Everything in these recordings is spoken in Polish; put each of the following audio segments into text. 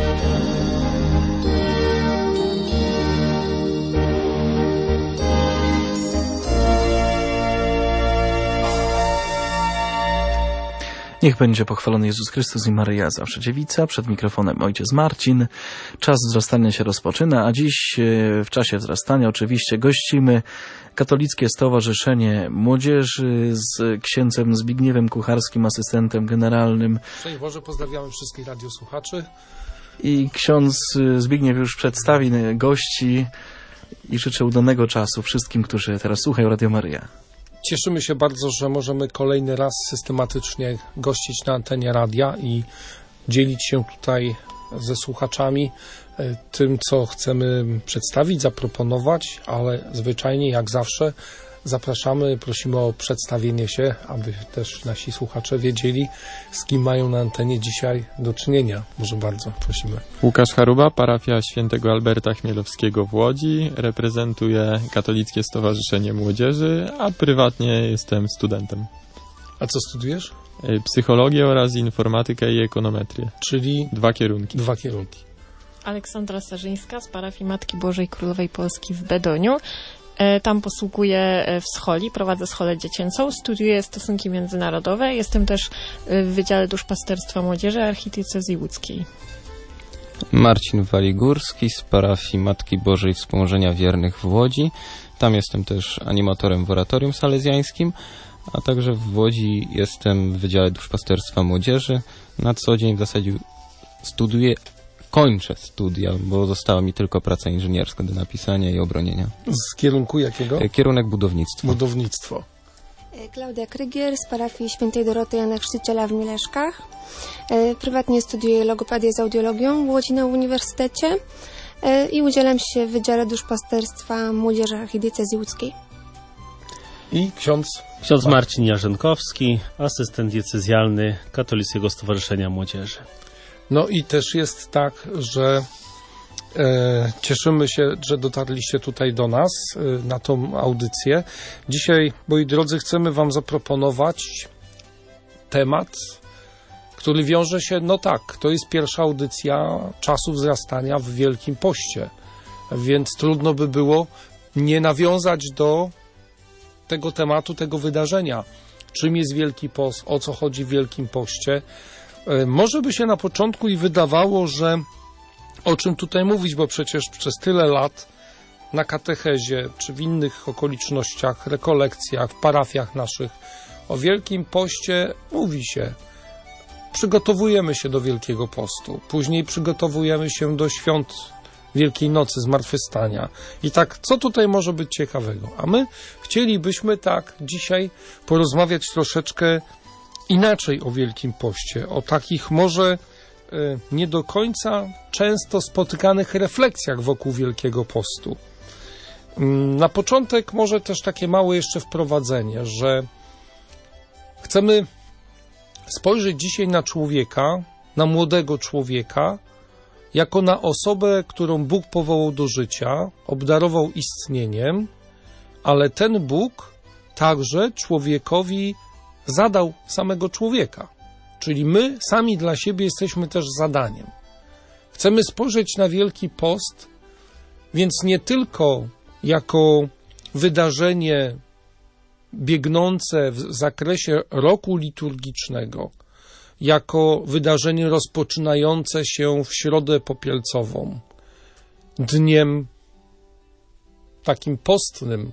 Niech będzie pochwalony Jezus Chrystus i Maryja zawsze dziewica. Przed mikrofonem ojciec Marcin. Czas wzrastania się rozpoczyna, a dziś w czasie wzrastania oczywiście gościmy Katolickie Stowarzyszenie Młodzieży z księdzem Zbigniewem Kucharskim, asystentem generalnym. Szczęść Boże, pozdrawiamy wszystkich radiosłuchaczy. I ksiądz Zbigniew już przedstawi gości i życzę udanego czasu wszystkim, którzy teraz słuchają Radio Maryja. Cieszymy się bardzo, że możemy kolejny raz systematycznie gościć na antenie radia i dzielić się tutaj ze słuchaczami tym, co chcemy przedstawić, zaproponować, ale zwyczajnie, jak zawsze, zapraszamy, prosimy o przedstawienie się, aby też nasi słuchacze wiedzieli, z kim mają na antenie dzisiaj do czynienia. Może bardzo prosimy. Łukasz Charuba, parafia świętego Alberta Chmielowskiego w Łodzi. Reprezentuję Katolickie Stowarzyszenie Młodzieży, a prywatnie jestem studentem. A co studujesz? Psychologię oraz informatykę i ekonometrię. Czyli? 2 kierunki. 2 kierunki. Aleksandra Sarzyńska z parafii Matki Bożej Królowej Polski w Bedoniu. Tam posługuję w Scholi, prowadzę Scholę dziecięcą, studiuję stosunki międzynarodowe. Jestem też w Wydziale Duszpasterstwa Młodzieży Archidiecezji Łódzkiej. Marcin Waligórski z parafii Matki Bożej Wspomożenia Wiernych w Łodzi. Tam jestem też animatorem w oratorium salezjańskim, a także w Łodzi jestem w Wydziale Duszpasterstwa Młodzieży. Na co dzień w zasadzie kończę studia, bo została mi tylko praca inżynierska do napisania i obronienia. Z kierunku jakiego? Kierunek budownictwo. Budownictwo. Klaudia Krygier z parafii Świętej Doroty Jana Chrzciciela w Mileszkach. Prywatnie studiuję logopedię z audiologią w Łodzi na uniwersytecie i udzielam się w Wydziale Duszpasterstwa Młodzieży Archidiecezji Łódzkiej. I ksiądz? Ksiądz Marcin Jarzenkowski, asystent diecezjalny Katolickiego Stowarzyszenia Młodzieży. No i też jest tak, że cieszymy się, że dotarliście tutaj do nas na tą audycję. Dzisiaj, moi drodzy, chcemy wam zaproponować temat, który wiąże się, to jest pierwsza audycja czasu wzrastania w Wielkim Poście, więc trudno by było nie nawiązać do tego tematu, tego wydarzenia. Czym jest Wielki Post, o co chodzi w Wielkim Poście. Może by się na początku i wydawało, że o czym tutaj mówić, bo przecież przez tyle lat na katechezie czy w innych okolicznościach, rekolekcjach, w parafiach naszych o Wielkim Poście mówi się. Przygotowujemy się do Wielkiego Postu, później przygotowujemy się do świąt Wielkiej Nocy, Zmartwychwstania. I tak, co tutaj może być ciekawego? A my chcielibyśmy dzisiaj porozmawiać troszeczkę inaczej o Wielkim Poście, o takich może nie do końca często spotykanych refleksjach wokół Wielkiego Postu. Na początek może też takie małe jeszcze wprowadzenie, że chcemy spojrzeć dzisiaj na człowieka, na młodego człowieka, jako na osobę, którą Bóg powołał do życia, obdarował istnieniem, ale ten Bóg także człowiekowi zadał samego człowieka. Czyli my sami dla siebie jesteśmy też zadaniem. Chcemy spojrzeć na Wielki Post, więc nie tylko jako wydarzenie biegnące w zakresie roku liturgicznego, jako wydarzenie rozpoczynające się w Środę Popielcową, dniem takim postnym.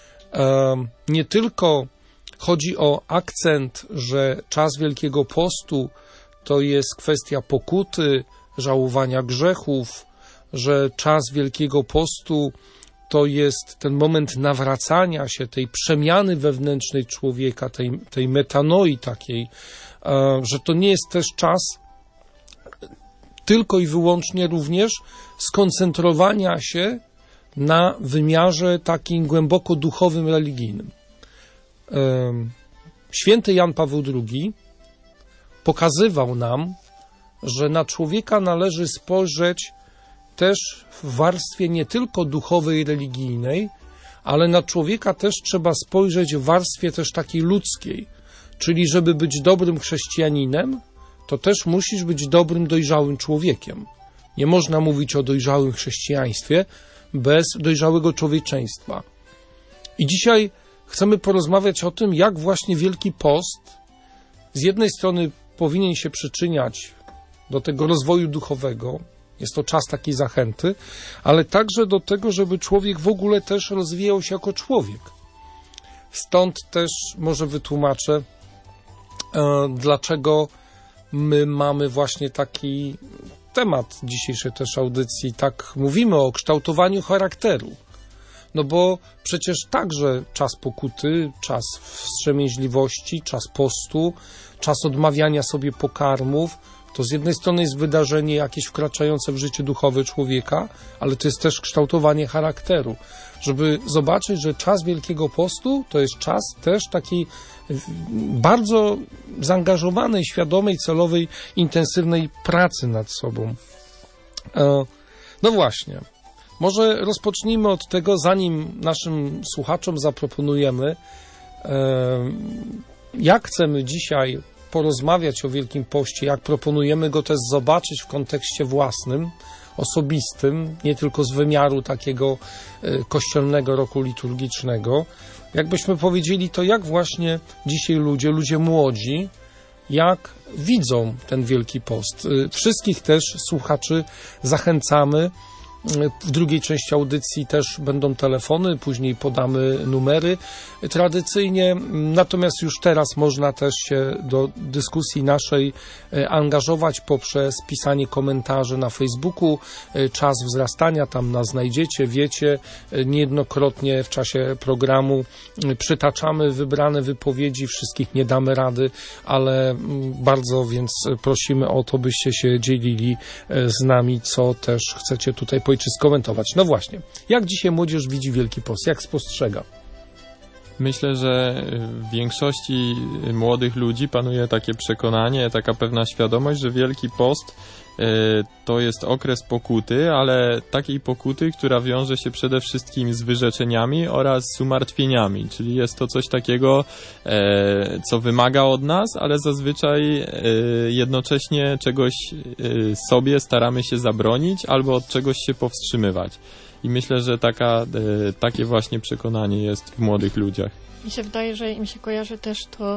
Nie tylko chodzi o akcent, że czas Wielkiego Postu to jest kwestia pokuty, żałowania grzechów, że czas Wielkiego Postu to jest ten moment nawracania się, tej przemiany wewnętrznej człowieka, tej metanoi takiej, że to nie jest też czas tylko i wyłącznie również skoncentrowania się na wymiarze takim głęboko duchowym, religijnym. Święty Jan Paweł II pokazywał nam, że na człowieka należy spojrzeć też w warstwie nie tylko duchowej i religijnej, ale na człowieka też trzeba spojrzeć w warstwie też takiej ludzkiej. Czyli żeby być dobrym chrześcijaninem, to też musisz być dobrym, dojrzałym człowiekiem. Nie można mówić o dojrzałym chrześcijaństwie bez dojrzałego człowieczeństwa. I dzisiaj chcemy porozmawiać o tym, jak właśnie Wielki Post z jednej strony powinien się przyczyniać do tego rozwoju duchowego, jest to czas takiej zachęty, ale także do tego, żeby człowiek w ogóle też rozwijał się jako człowiek. Stąd też może wytłumaczę, dlaczego my mamy właśnie taki temat dzisiejszej też audycji, tak mówimy o kształtowaniu charakteru. No bo przecież także czas pokuty, czas wstrzemięźliwości, czas postu, czas odmawiania sobie pokarmów, to z jednej strony jest wydarzenie jakieś wkraczające w życie duchowe człowieka, ale to jest też kształtowanie charakteru. Żeby zobaczyć, że czas Wielkiego Postu to jest czas też takiej bardzo zaangażowanej, świadomej, celowej, intensywnej pracy nad sobą. No właśnie. Może rozpocznijmy od tego, zanim naszym słuchaczom zaproponujemy, jak chcemy dzisiaj porozmawiać o Wielkim Poście, jak proponujemy go też zobaczyć w kontekście własnym, osobistym, nie tylko z wymiaru takiego kościelnego roku liturgicznego. Jakbyśmy powiedzieli to, jak właśnie dzisiaj ludzie młodzi, jak widzą ten Wielki Post. Wszystkich też słuchaczy zachęcamy. W drugiej części audycji też będą telefony, później podamy numery tradycyjnie, natomiast już teraz można też się do dyskusji naszej angażować poprzez pisanie komentarzy na Facebooku. Czas wzrastania, tam nas znajdziecie, wiecie, niejednokrotnie w czasie programu przytaczamy wybrane wypowiedzi, wszystkich nie damy rady, ale bardzo więc prosimy o to, byście się dzielili z nami, co też chcecie tutaj skomentować. No właśnie, jak dzisiaj młodzież widzi Wielki Post? Jak spostrzega? Myślę, że w większości młodych ludzi panuje takie przekonanie, taka pewna świadomość, że Wielki Post to jest okres pokuty, ale takiej pokuty, która wiąże się przede wszystkim z wyrzeczeniami oraz z umartwieniami, czyli jest to coś takiego, co wymaga od nas, ale zazwyczaj jednocześnie czegoś sobie staramy się zabronić albo od czegoś się powstrzymywać. I myślę, że takie właśnie przekonanie jest w młodych ludziach. Mi się wydaje, że im się kojarzy też to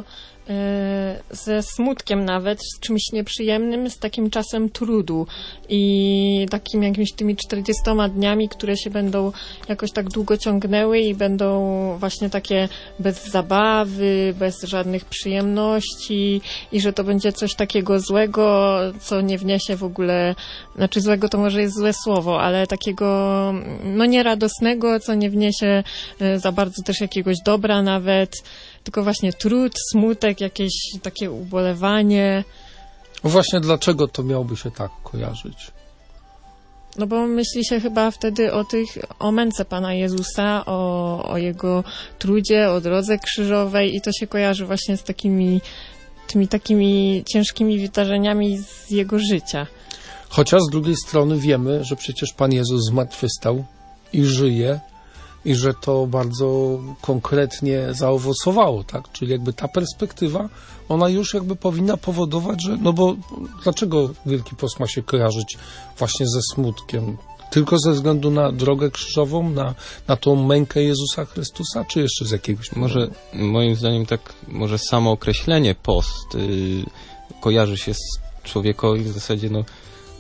ze smutkiem nawet, z czymś nieprzyjemnym, z takim czasem trudu i takim jakimiś tymi 40 dniami, które się będą jakoś tak długo ciągnęły i będą właśnie takie bez zabawy, bez żadnych przyjemności i że to będzie coś takiego złego, co nie wniesie w ogóle, znaczy złego to może jest złe słowo, ale takiego no nieradosnego, co nie wniesie za bardzo też jakiegoś dobra nawet, tylko właśnie trud, smutek, jakieś takie ubolewanie. Właśnie dlaczego to miałoby się tak kojarzyć? No bo myśli się chyba wtedy o męce Pana Jezusa, o Jego trudzie, o drodze krzyżowej i to się kojarzy właśnie z tymi takimi ciężkimi wydarzeniami z Jego życia. Chociaż z drugiej strony wiemy, że przecież Pan Jezus zmartwychwstał i żyje, i że to bardzo konkretnie zaowocowało, tak? Czyli jakby ta perspektywa, ona już jakby powinna powodować, że, no bo dlaczego Wielki Post ma się kojarzyć właśnie ze smutkiem? Tylko ze względu na drogę krzyżową, na tą mękę Jezusa Chrystusa, czy jeszcze z jakiegoś powodu? Może, moim zdaniem tak, może samo określenie post kojarzy się z człowiekowi w zasadzie, no,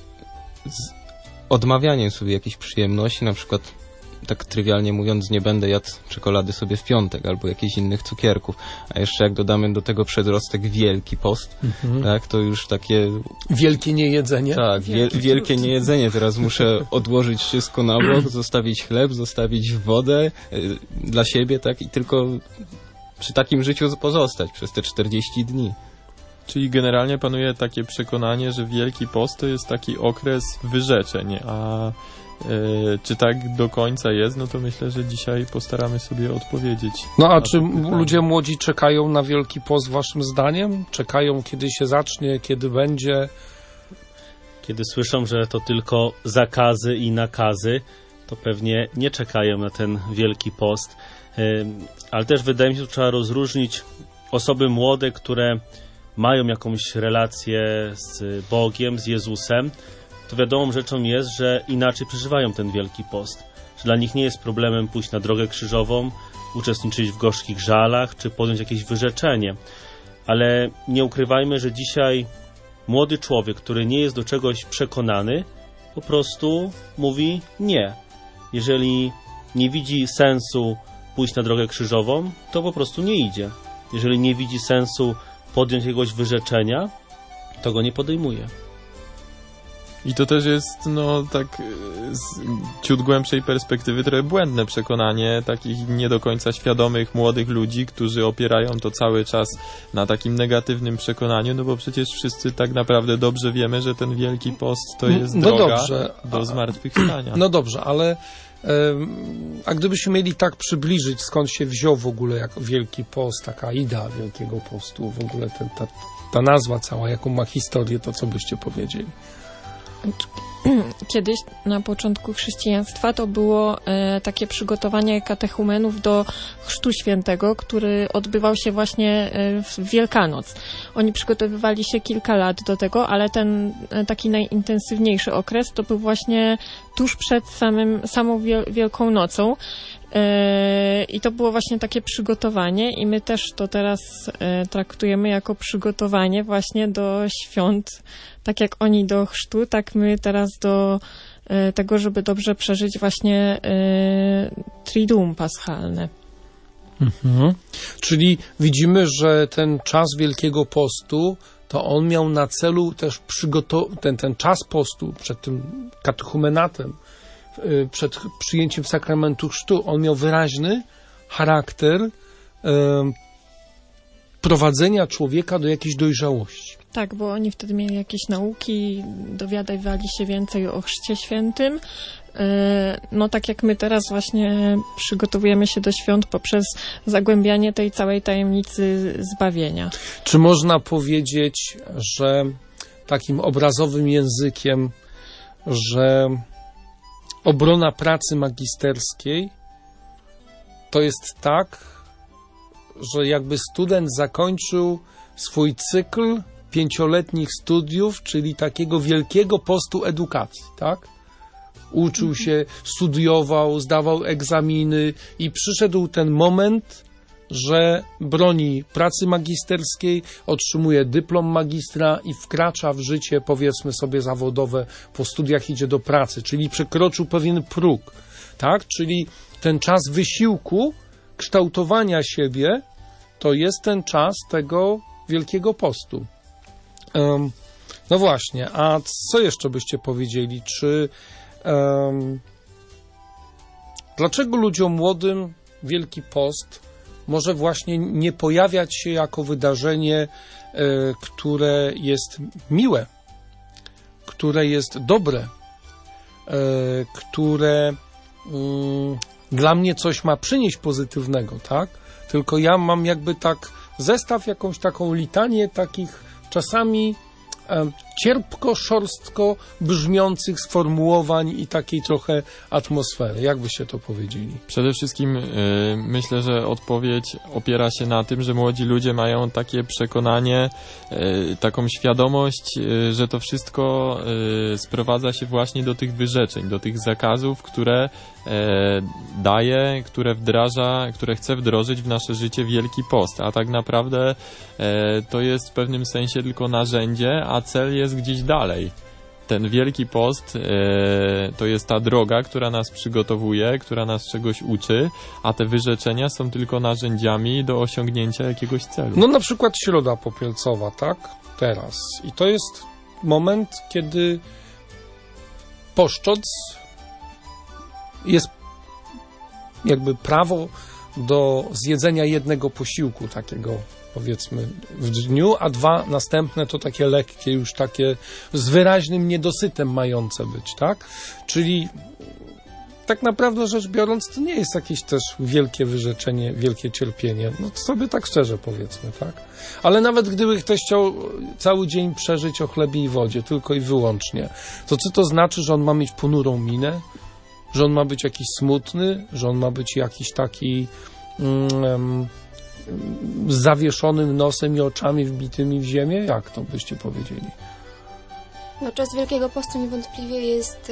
z odmawianiem sobie jakichś przyjemności, na przykład tak trywialnie mówiąc, nie będę jadł czekolady sobie w piątek albo jakichś innych cukierków, a jeszcze jak dodamy do tego przedrostek Wielki Post, tak, to już takie... Wielkie niejedzenie? Tak, wielkie niejedzenie. Teraz muszę odłożyć wszystko na bok, zostawić chleb, zostawić wodę dla siebie, tak, i tylko przy takim życiu pozostać przez te 40 dni. Czyli generalnie panuje takie przekonanie, że Wielki Post to jest taki okres wyrzeczeń, a czy tak do końca jest, no to myślę, że dzisiaj postaramy sobie odpowiedzieć. No a czy ludzie młodzi czekają na Wielki Post waszym zdaniem? Czekają, kiedy się zacznie, kiedy będzie? Kiedy słyszą, że to tylko zakazy i nakazy, to pewnie nie czekają na ten Wielki Post. Ale też wydaje mi się, że trzeba rozróżnić osoby młode, które mają jakąś relację z Bogiem, z Jezusem, to wiadomą rzeczą jest, że inaczej przeżywają ten Wielki Post. Że dla nich nie jest problemem pójść na drogę krzyżową, uczestniczyć w gorzkich żalach, czy podjąć jakieś wyrzeczenie. Ale nie ukrywajmy, że dzisiaj młody człowiek, który nie jest do czegoś przekonany, po prostu mówi nie. Jeżeli nie widzi sensu pójść na drogę krzyżową, to po prostu nie idzie. Jeżeli nie widzi sensu podjąć jakiegoś wyrzeczenia, to go nie podejmuje. I to też jest, tak z ciut głębszej perspektywy trochę błędne przekonanie takich nie do końca świadomych młodych ludzi, którzy opierają to cały czas na takim negatywnym przekonaniu, bo przecież wszyscy tak naprawdę dobrze wiemy, że ten Wielki Post to jest droga do zmartwychwstania. No dobrze, ale a gdybyśmy mieli tak przybliżyć, skąd się wziął w ogóle jako Wielki Post, taka idea Wielkiego Postu, w ogóle ta nazwa cała, jaką ma historię, to co byście powiedzieli? Kiedyś na początku chrześcijaństwa to było takie przygotowanie katechumenów do Chrztu Świętego, który odbywał się właśnie w Wielkanoc. Oni przygotowywali się kilka lat do tego, ale ten taki najintensywniejszy okres to był właśnie tuż przed samą Wielką Nocą. I to było właśnie takie przygotowanie i my też to teraz traktujemy jako przygotowanie właśnie do świąt, tak jak oni do chrztu, tak my teraz do tego, żeby dobrze przeżyć właśnie Triduum Paschalne. Mhm. Czyli widzimy, że ten czas Wielkiego Postu, to on miał na celu też ten czas postu przed tym katechumenatem, przed przyjęciem sakramentu chrztu, on miał wyraźny charakter prowadzenia człowieka do jakiejś dojrzałości. Tak, bo oni wtedy mieli jakieś nauki, dowiadywali się więcej o Chrzcie Świętym. Tak jak my teraz właśnie przygotowujemy się do świąt poprzez zagłębianie tej całej tajemnicy zbawienia. Czy można powiedzieć, że takim obrazowym językiem, że obrona pracy magisterskiej to jest tak, że jakby student zakończył swój cykl 5-letnich studiów, czyli takiego Wielkiego Postu edukacji, tak? Uczył się, studiował, zdawał egzaminy i przyszedł ten moment, że broni pracy magisterskiej, otrzymuje dyplom magistra i wkracza w życie, powiedzmy sobie, zawodowe, po studiach idzie do pracy, czyli przekroczył pewien próg, tak? Czyli ten czas wysiłku, kształtowania siebie, to jest ten czas tego Wielkiego Postu. No właśnie, a co jeszcze byście powiedzieli? Czy dlaczego ludziom młodym Wielki Post może właśnie nie pojawiać się jako wydarzenie, które jest miłe, które jest dobre, które dla mnie coś ma przynieść pozytywnego, tak? Tylko ja mam jakby tak zestaw, jakąś taką litanię takich czasami cierpko, szorstko brzmiących sformułowań i takiej trochę atmosfery. Jak byście to powiedzieli? Przede wszystkim myślę, że odpowiedź opiera się na tym, że młodzi ludzie mają takie przekonanie, taką świadomość, że to wszystko sprowadza się właśnie do tych wyrzeczeń, do tych zakazów, które daje, które wdraża, które chce wdrożyć w nasze życie Wielki Post, a tak naprawdę to jest w pewnym sensie tylko narzędzie, a cel jest gdzieś dalej. Ten Wielki Post to jest ta droga, która nas przygotowuje, która nas czegoś uczy, a te wyrzeczenia są tylko narzędziami do osiągnięcia jakiegoś celu. No na przykład Środa Popielcowa, tak? Teraz. I to jest moment, kiedy poszcząc jest jakby prawo do zjedzenia jednego posiłku takiego, powiedzmy, w dniu, a 2 następne to takie lekkie, już takie z wyraźnym niedosytem mające być, tak? Czyli tak naprawdę rzecz biorąc, to nie jest jakieś też wielkie wyrzeczenie, wielkie cierpienie. No to sobie tak szczerze powiedzmy, tak? Ale nawet gdyby ktoś chciał cały dzień przeżyć o chlebie i wodzie, tylko i wyłącznie, to czy to znaczy, że on ma mieć ponurą minę? Że on ma być jakiś smutny? Że on ma być jakiś taki z zawieszonym nosem i oczami wbitymi w ziemię? Jak to byście powiedzieli? No, czas Wielkiego Postu niewątpliwie jest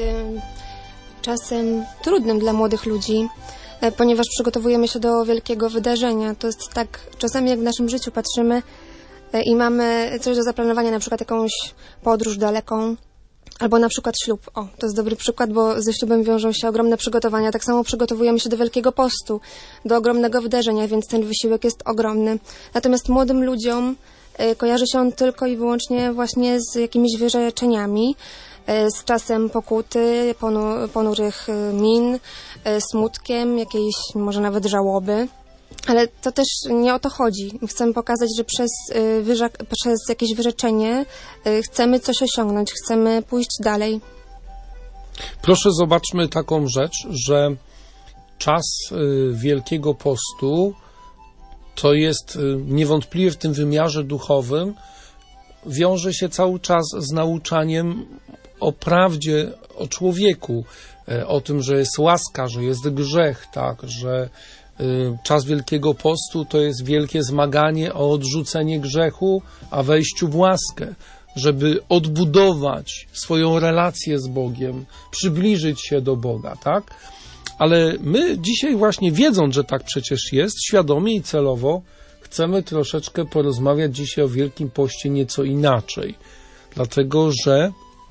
czasem trudnym dla młodych ludzi, ponieważ przygotowujemy się do wielkiego wydarzenia. To jest tak, czasami jak w naszym życiu patrzymy i mamy coś do zaplanowania, na przykład jakąś podróż daleką, albo na przykład ślub. O, to jest dobry przykład, bo ze ślubem wiążą się ogromne przygotowania. Tak samo przygotowujemy się do Wielkiego Postu, do ogromnego wydarzenia, więc ten wysiłek jest ogromny. Natomiast młodym ludziom kojarzy się on tylko i wyłącznie właśnie z jakimiś wyrzeczeniami, z czasem pokuty, ponurych min, smutkiem, jakiejś może nawet żałoby. Ale to też nie o to chodzi. Chcemy pokazać, że przez jakieś wyrzeczenie chcemy coś osiągnąć, chcemy pójść dalej. Proszę, zobaczmy taką rzecz, że czas Wielkiego Postu to jest niewątpliwie w tym wymiarze duchowym, wiąże się cały czas z nauczaniem o prawdzie, o człowieku, o tym, że jest łaska, że jest grzech, tak, że czas Wielkiego Postu to jest wielkie zmaganie o odrzucenie grzechu, a wejściu w łaskę, żeby odbudować swoją relację z Bogiem, przybliżyć się do Boga, tak? Ale my dzisiaj właśnie, wiedząc, że tak przecież jest, świadomie i celowo chcemy troszeczkę porozmawiać dzisiaj o Wielkim Poście nieco inaczej. Dlatego, że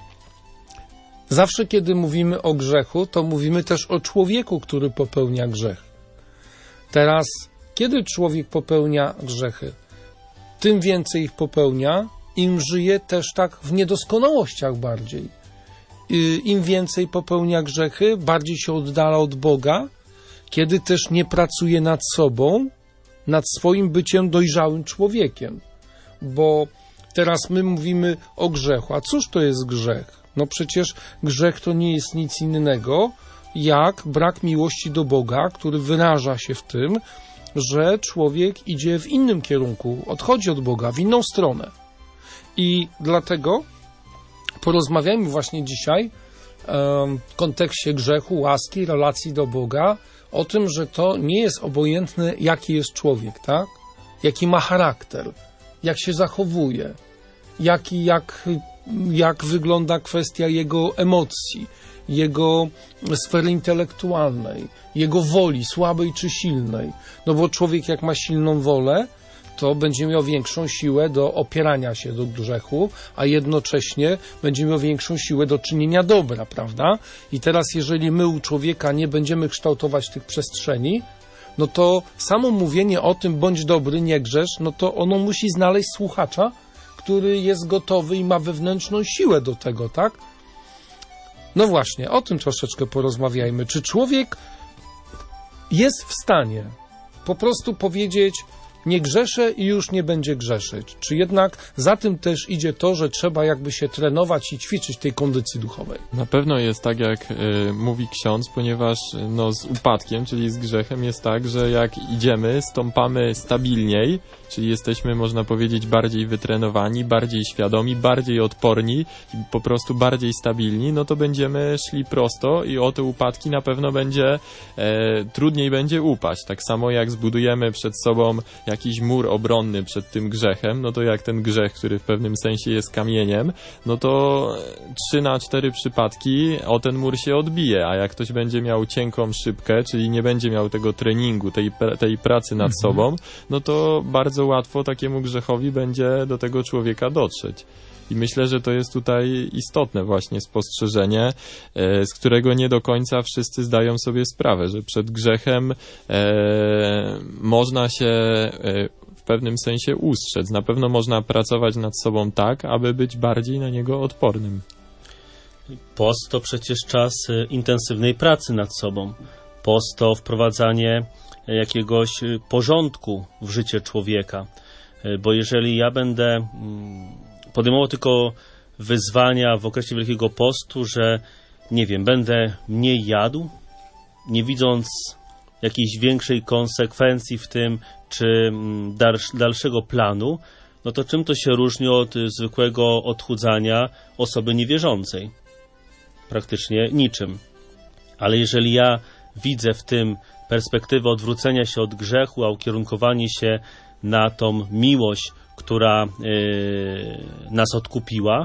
zawsze, kiedy mówimy o grzechu, to mówimy też o człowieku, który popełnia grzech. Teraz, kiedy człowiek popełnia grzechy, tym więcej ich popełnia, im żyje też tak w niedoskonałościach bardziej. Im więcej popełnia grzechy, bardziej się oddala od Boga, kiedy też nie pracuje nad sobą, nad swoim byciem dojrzałym człowiekiem. Bo teraz my mówimy o grzechu. A cóż to jest grzech? No przecież grzech to nie jest nic innego, jak brak miłości do Boga, który wyraża się w tym, że człowiek idzie w innym kierunku, odchodzi od Boga, w inną stronę. I dlatego porozmawiajmy właśnie dzisiaj w kontekście grzechu, łaski, relacji do Boga, o tym, że to nie jest obojętne, jaki jest człowiek, tak? Jaki ma charakter, jak się zachowuje, jak wygląda kwestia jego emocji, jego sfery intelektualnej, jego woli, słabej czy silnej. No bo człowiek jak ma silną wolę, to będzie miał większą siłę do opierania się do grzechu, a jednocześnie będzie miał większą siłę do czynienia dobra, prawda? I teraz jeżeli my u człowieka nie będziemy kształtować tych przestrzeni, no to samo mówienie o tym, bądź dobry, nie grzesz, no to ono musi znaleźć słuchacza, który jest gotowy i ma wewnętrzną siłę do tego, tak? No właśnie, o tym troszeczkę porozmawiajmy. Czy człowiek jest w stanie po prostu powiedzieć, nie grzeszę i już nie będzie grzeszyć? Czy jednak za tym też idzie to, że trzeba jakby się trenować i ćwiczyć tej kondycji duchowej? Na pewno jest tak, jak mówi ksiądz, ponieważ z upadkiem, czyli z grzechem jest tak, że jak idziemy, stąpamy stabilniej, czyli jesteśmy, można powiedzieć, bardziej wytrenowani, bardziej świadomi, bardziej odporni i po prostu bardziej stabilni, no to będziemy szli prosto i o te upadki na pewno będzie trudniej będzie upaść. Tak samo jak zbudujemy przed sobą jakiś mur obronny przed tym grzechem, no to jak ten grzech, który w pewnym sensie jest kamieniem, no to 3 na 4 przypadki o ten mur się odbije, a jak ktoś będzie miał cienką szybkę, czyli nie będzie miał tego treningu, tej pracy nad sobą, no to bardzo łatwo takiemu grzechowi będzie do tego człowieka dotrzeć. I myślę, że to jest tutaj istotne właśnie spostrzeżenie, z którego nie do końca wszyscy zdają sobie sprawę, że przed grzechem można się w pewnym sensie ustrzec. Na pewno można pracować nad sobą tak, aby być bardziej na niego odpornym. Post to przecież czas intensywnej pracy nad sobą. Post to wprowadzanie jakiegoś porządku w życie człowieka. Bo jeżeli ja będę podejmował tylko wyzwania w okresie Wielkiego Postu, że nie wiem, będę mniej jadł, nie widząc jakiejś większej konsekwencji w tym, czy dalszego planu, no to czym to się różni od zwykłego odchudzania osoby niewierzącej? Praktycznie niczym. Ale jeżeli ja widzę w tym perspektywę odwrócenia się od grzechu, a ukierunkowanie się na tą miłość, która nas odkupiła,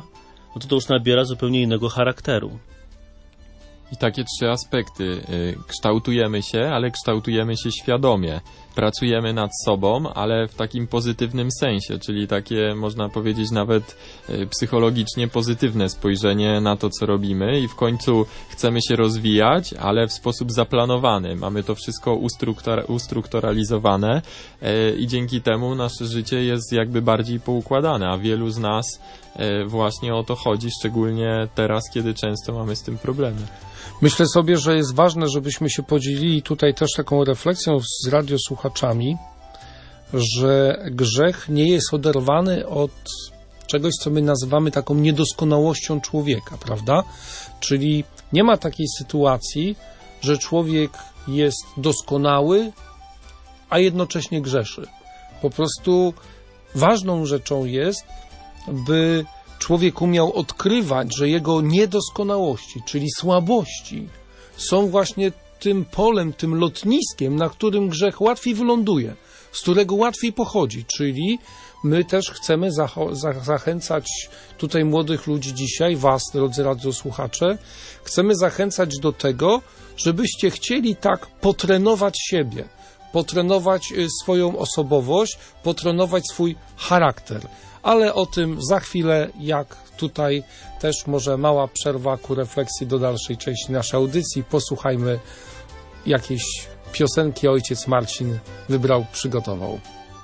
no to już nabiera zupełnie innego charakteru. I takie 3 aspekty. Kształtujemy się, ale kształtujemy się świadomie. Pracujemy nad sobą, ale w takim pozytywnym sensie, czyli takie, można powiedzieć, nawet psychologicznie pozytywne spojrzenie na to, co robimy i w końcu chcemy się rozwijać, ale w sposób zaplanowany. Mamy to wszystko ustrukturalizowane i dzięki temu nasze życie jest jakby bardziej poukładane, a wielu z nas właśnie o to chodzi, szczególnie teraz, kiedy często mamy z tym problemy. Myślę sobie, że jest ważne, żebyśmy się podzielili tutaj też taką refleksją z radiosłuchaczami, że grzech nie jest oderwany od czegoś, co my nazywamy taką niedoskonałością człowieka, prawda? Czyli nie ma takiej sytuacji, że człowiek jest doskonały, a jednocześnie grzeszy. Po prostu ważną rzeczą jest, by człowiek umiał odkrywać, że jego niedoskonałości, czyli słabości, są właśnie tym polem, tym lotniskiem, na którym grzech łatwiej wyląduje, z którego łatwiej pochodzi, czyli my też chcemy zachęcać tutaj młodych ludzi dzisiaj, was, drodzy radiosłuchacze, chcemy zachęcać do tego, żebyście chcieli tak potrenować siebie, potrenować swoją osobowość, potrenować swój charakter. Ale o tym za chwilę, jak tutaj też może mała przerwa ku refleksji do dalszej części naszej audycji. Posłuchajmy jakiejś piosenki, ojciec Marcin wybrał, przygotował.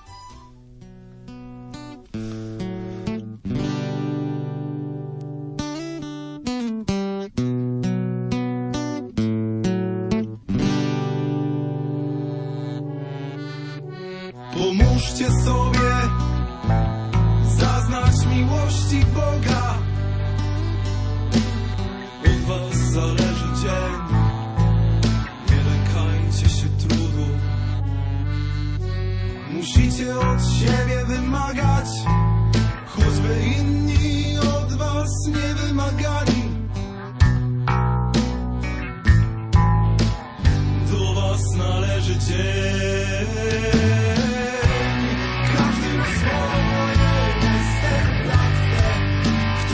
Pomóżcie sobie zaznać miłości Boga. Od was zależy dzień, nie lękajcie się trudu. Musicie od siebie wymagać, choćby inni od was nie wymagali. Do was należy dzień. Każdy ma swoje Westerplatte,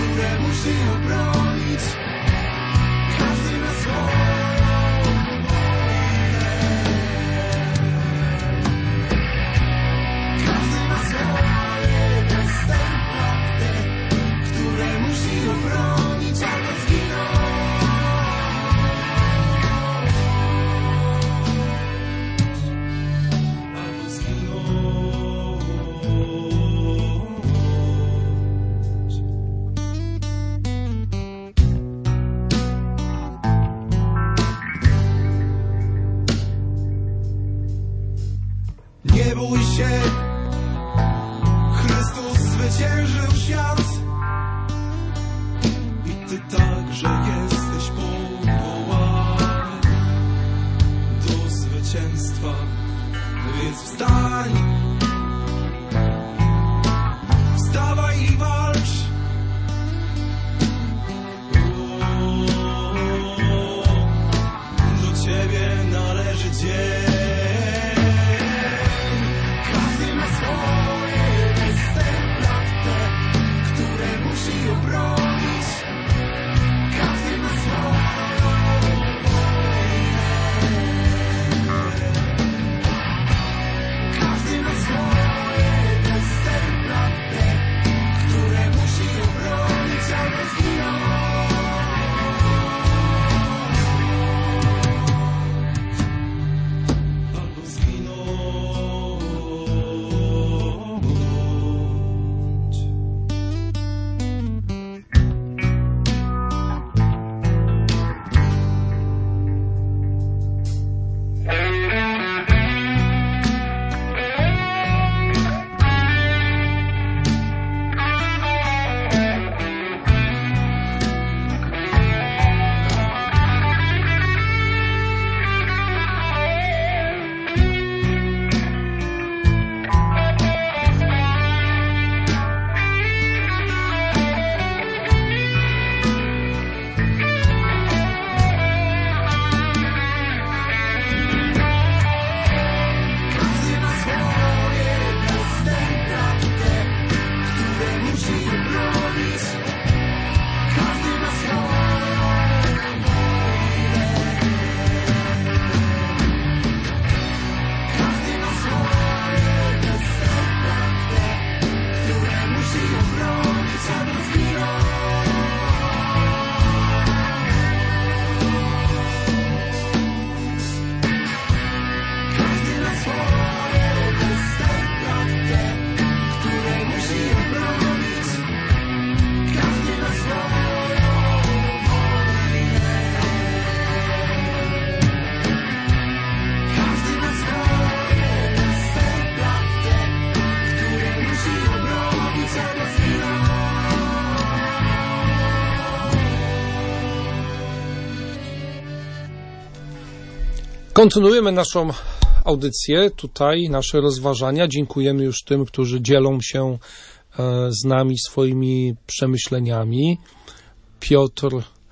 Kontynuujemy naszą audycję, tutaj nasze rozważania. Dziękujemy już tym, którzy dzielą się z nami swoimi przemyśleniami. Piotr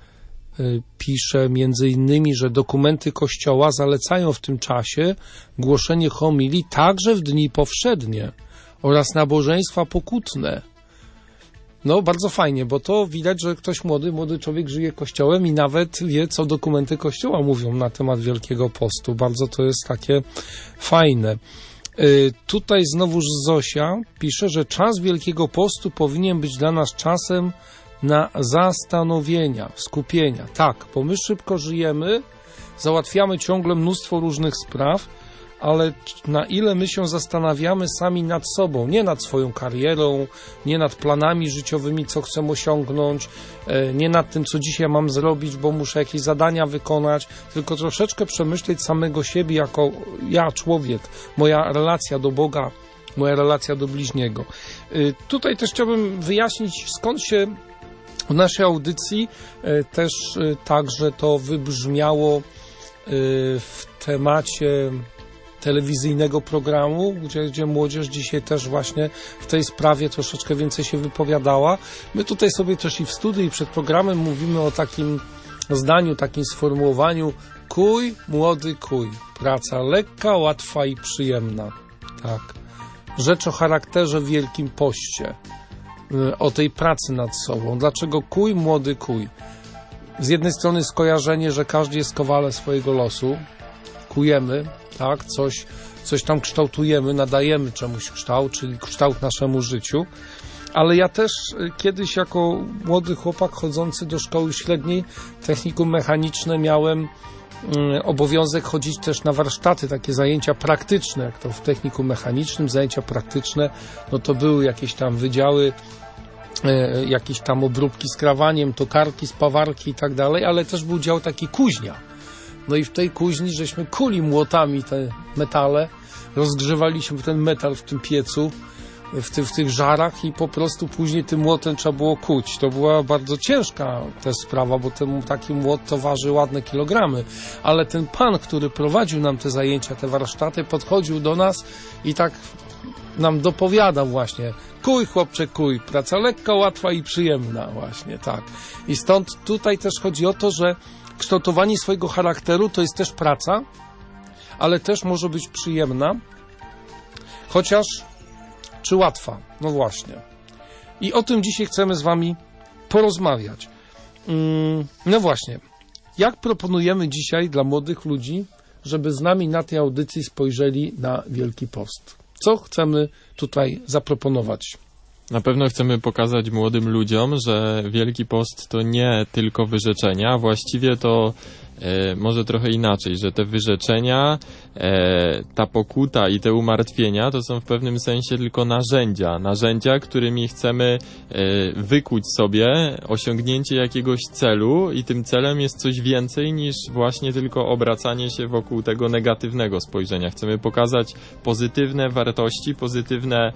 pisze między innymi, że dokumenty Kościoła zalecają w tym czasie głoszenie homilii także w dni powszednie oraz nabożeństwa pokutne. No, bardzo fajnie, bo to widać, że ktoś młody człowiek żyje Kościołem i nawet wie, co dokumenty Kościoła mówią na temat Wielkiego Postu. Bardzo to jest takie fajne. Tutaj znowuż Zosia pisze, że czas Wielkiego Postu powinien być dla nas czasem na zastanowienia, skupienia. Tak, bo my szybko żyjemy, załatwiamy ciągle mnóstwo różnych spraw, ale na ile my się zastanawiamy sami nad sobą, nie nad swoją karierą, nie nad planami życiowymi, co chcę osiągnąć, nie nad tym, co dzisiaj mam zrobić, bo muszę jakieś zadania wykonać, tylko troszeczkę przemyśleć samego siebie jako ja, człowiek, moja relacja do Boga, moja relacja do bliźniego. Tutaj też chciałbym wyjaśnić, skąd się w naszej audycji też także to wybrzmiało w temacie telewizyjnego programu, gdzie młodzież dzisiaj też właśnie w tej sprawie troszeczkę więcej się wypowiadała. My tutaj sobie też i w studiu, i przed programem mówimy o takim zdaniu, takim sformułowaniu: kuj, młody kuj. Praca lekka, łatwa i przyjemna. Tak. Rzecz o charakterze w Wielkim Poście. O tej pracy nad sobą. Dlaczego kuj, młody kuj? Z jednej strony skojarzenie, że każdy jest kowalem swojego losu. Kujemy, tak, coś tam kształtujemy, nadajemy czemuś kształt, czyli kształt naszemu życiu. Ale ja też kiedyś jako młody chłopak chodzący do szkoły średniej, technikum mechaniczne, miałem obowiązek chodzić też na warsztaty, takie zajęcia praktyczne, jak to w technikum mechanicznym, zajęcia praktyczne, no to były jakieś tam wydziały, jakieś tam obróbki z krawaniem, tokarki, spawarki i tak dalej, ale też był dział taki kuźnia. No i w tej kuźni żeśmy kuli młotami te metale, rozgrzewaliśmy ten metal w tym piecu, w tych żarach i po prostu później tym młotem trzeba było kuć. To była bardzo ciężka też sprawa, bo taki młot to waży ładne kilogramy, ale ten pan, który prowadził nam te zajęcia, te warsztaty, podchodził do nas i tak nam dopowiadał właśnie: kuj, chłopcze, kuj, praca lekka, łatwa i przyjemna, właśnie, tak. I stąd tutaj też chodzi o to, że kształtowanie swojego charakteru to jest też praca, ale też może być przyjemna, chociaż czy łatwa? No właśnie. I o tym dzisiaj chcemy z wami porozmawiać. No właśnie. Jak proponujemy dzisiaj dla młodych ludzi, żeby z nami na tej audycji spojrzeli na Wielki Post? Co chcemy tutaj zaproponować? Na pewno chcemy pokazać młodym ludziom, że Wielki Post to nie tylko wyrzeczenia, właściwie to może trochę inaczej, że te wyrzeczenia, ta pokuta i te umartwienia to są w pewnym sensie tylko narzędzia, którymi chcemy wykuć sobie osiągnięcie jakiegoś celu i tym celem jest coś więcej niż właśnie tylko obracanie się wokół tego negatywnego spojrzenia. Chcemy pokazać pozytywne wartości, pozytywne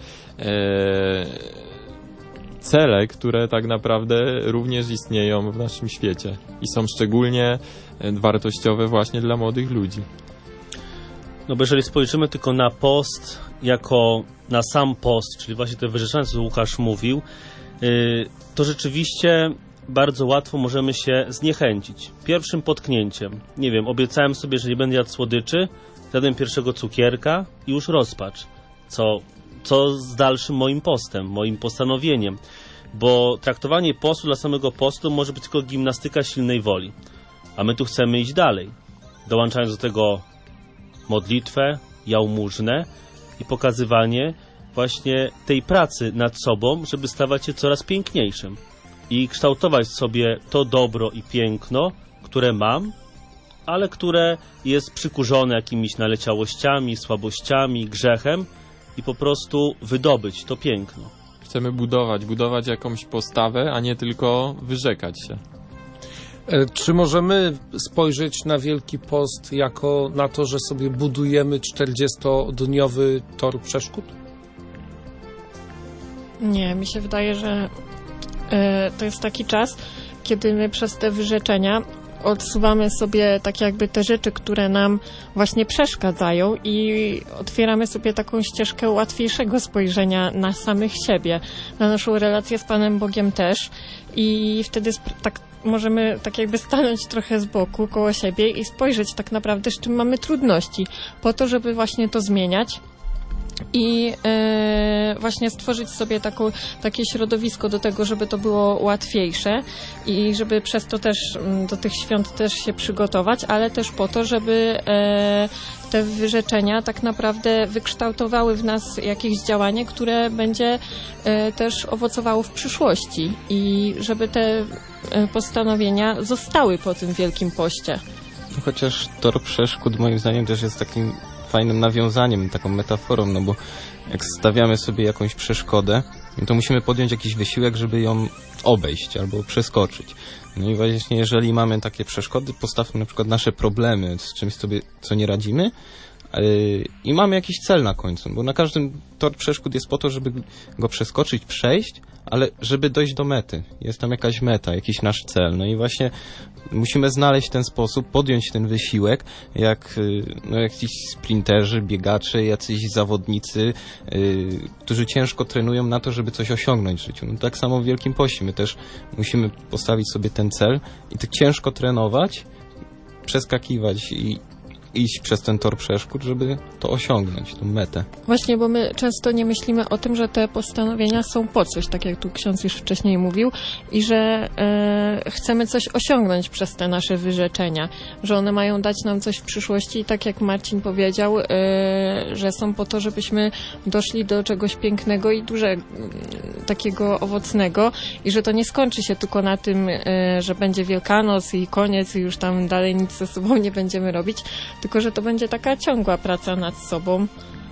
cele, które tak naprawdę również istnieją w naszym świecie i są szczególnie wartościowe właśnie dla młodych ludzi. No bo jeżeli spojrzymy tylko na post jako na sam post, czyli właśnie te wyrzeczenia, co Łukasz mówił, to rzeczywiście bardzo łatwo możemy się zniechęcić. Pierwszym potknięciem, nie wiem, obiecałem sobie, że nie będę jadł słodyczy, zjadłem pierwszego cukierka i już rozpacz. Co z dalszym moim postem, moim postanowieniem? Bo traktowanie postu dla samego postu może być tylko gimnastyka silnej woli. A my tu chcemy iść dalej, dołączając do tego modlitwę, jałmużnę i pokazywanie właśnie tej pracy nad sobą, żeby stawać się coraz piękniejszym i kształtować sobie to dobro i piękno, które mam, ale które jest przykurzone jakimiś naleciałościami, słabościami, grzechem i po prostu wydobyć to piękno. Chcemy budować jakąś postawę, a nie tylko wyrzekać się. Czy możemy spojrzeć na Wielki Post jako na to, że sobie budujemy 40-dniowy tor przeszkód? Nie, mi się wydaje, że to jest taki czas, kiedy my przez te wyrzeczenia odsuwamy sobie tak jakby te rzeczy, które nam właśnie przeszkadzają i otwieramy sobie taką ścieżkę łatwiejszego spojrzenia na samych siebie, na naszą relację z Panem Bogiem też i wtedy tak możemy tak jakby stanąć trochę z boku koło siebie i spojrzeć tak naprawdę, z czym mamy trudności, po to, żeby właśnie to zmieniać. I właśnie stworzyć sobie takie środowisko do tego, żeby to było łatwiejsze i żeby przez to też do tych świąt też się przygotować, ale też po to, żeby te wyrzeczenia tak naprawdę wykształtowały w nas jakieś działanie, które będzie też owocowało w przyszłości i żeby te postanowienia zostały po tym Wielkim Poście. Chociaż tor przeszkód moim zdaniem też jest takim fajnym nawiązaniem, taką metaforą, no bo jak stawiamy sobie jakąś przeszkodę, to musimy podjąć jakiś wysiłek, żeby ją obejść albo przeskoczyć. No i właśnie jeżeli mamy takie przeszkody, postawmy na przykład nasze problemy z czymś sobie, co nie radzimy i mamy jakiś cel na końcu, bo na każdym tor przeszkód jest po to, żeby go przeskoczyć, przejść, ale żeby dojść do mety. Jest tam jakaś meta, jakiś nasz cel. No i właśnie musimy znaleźć ten sposób, podjąć ten wysiłek, jak jakiś sprinterzy, biegacze, jacyś zawodnicy, którzy ciężko trenują na to, żeby coś osiągnąć w życiu. No tak samo w Wielkim Poście. My też musimy postawić sobie ten cel i tak ciężko trenować, przeskakiwać i iść przez ten tor przeszkód, żeby to osiągnąć, tą metę. Właśnie, bo my często nie myślimy o tym, że te postanowienia są po coś, tak jak tu ksiądz już wcześniej mówił, i że chcemy coś osiągnąć przez te nasze wyrzeczenia, że one mają dać nam coś w przyszłości i tak jak Marcin powiedział, że są po to, żebyśmy doszli do czegoś pięknego i dużego, takiego owocnego i że to nie skończy się tylko na tym, że będzie Wielkanoc i koniec i już tam dalej nic ze sobą nie będziemy robić, tylko że to będzie taka ciągła praca nad sobą.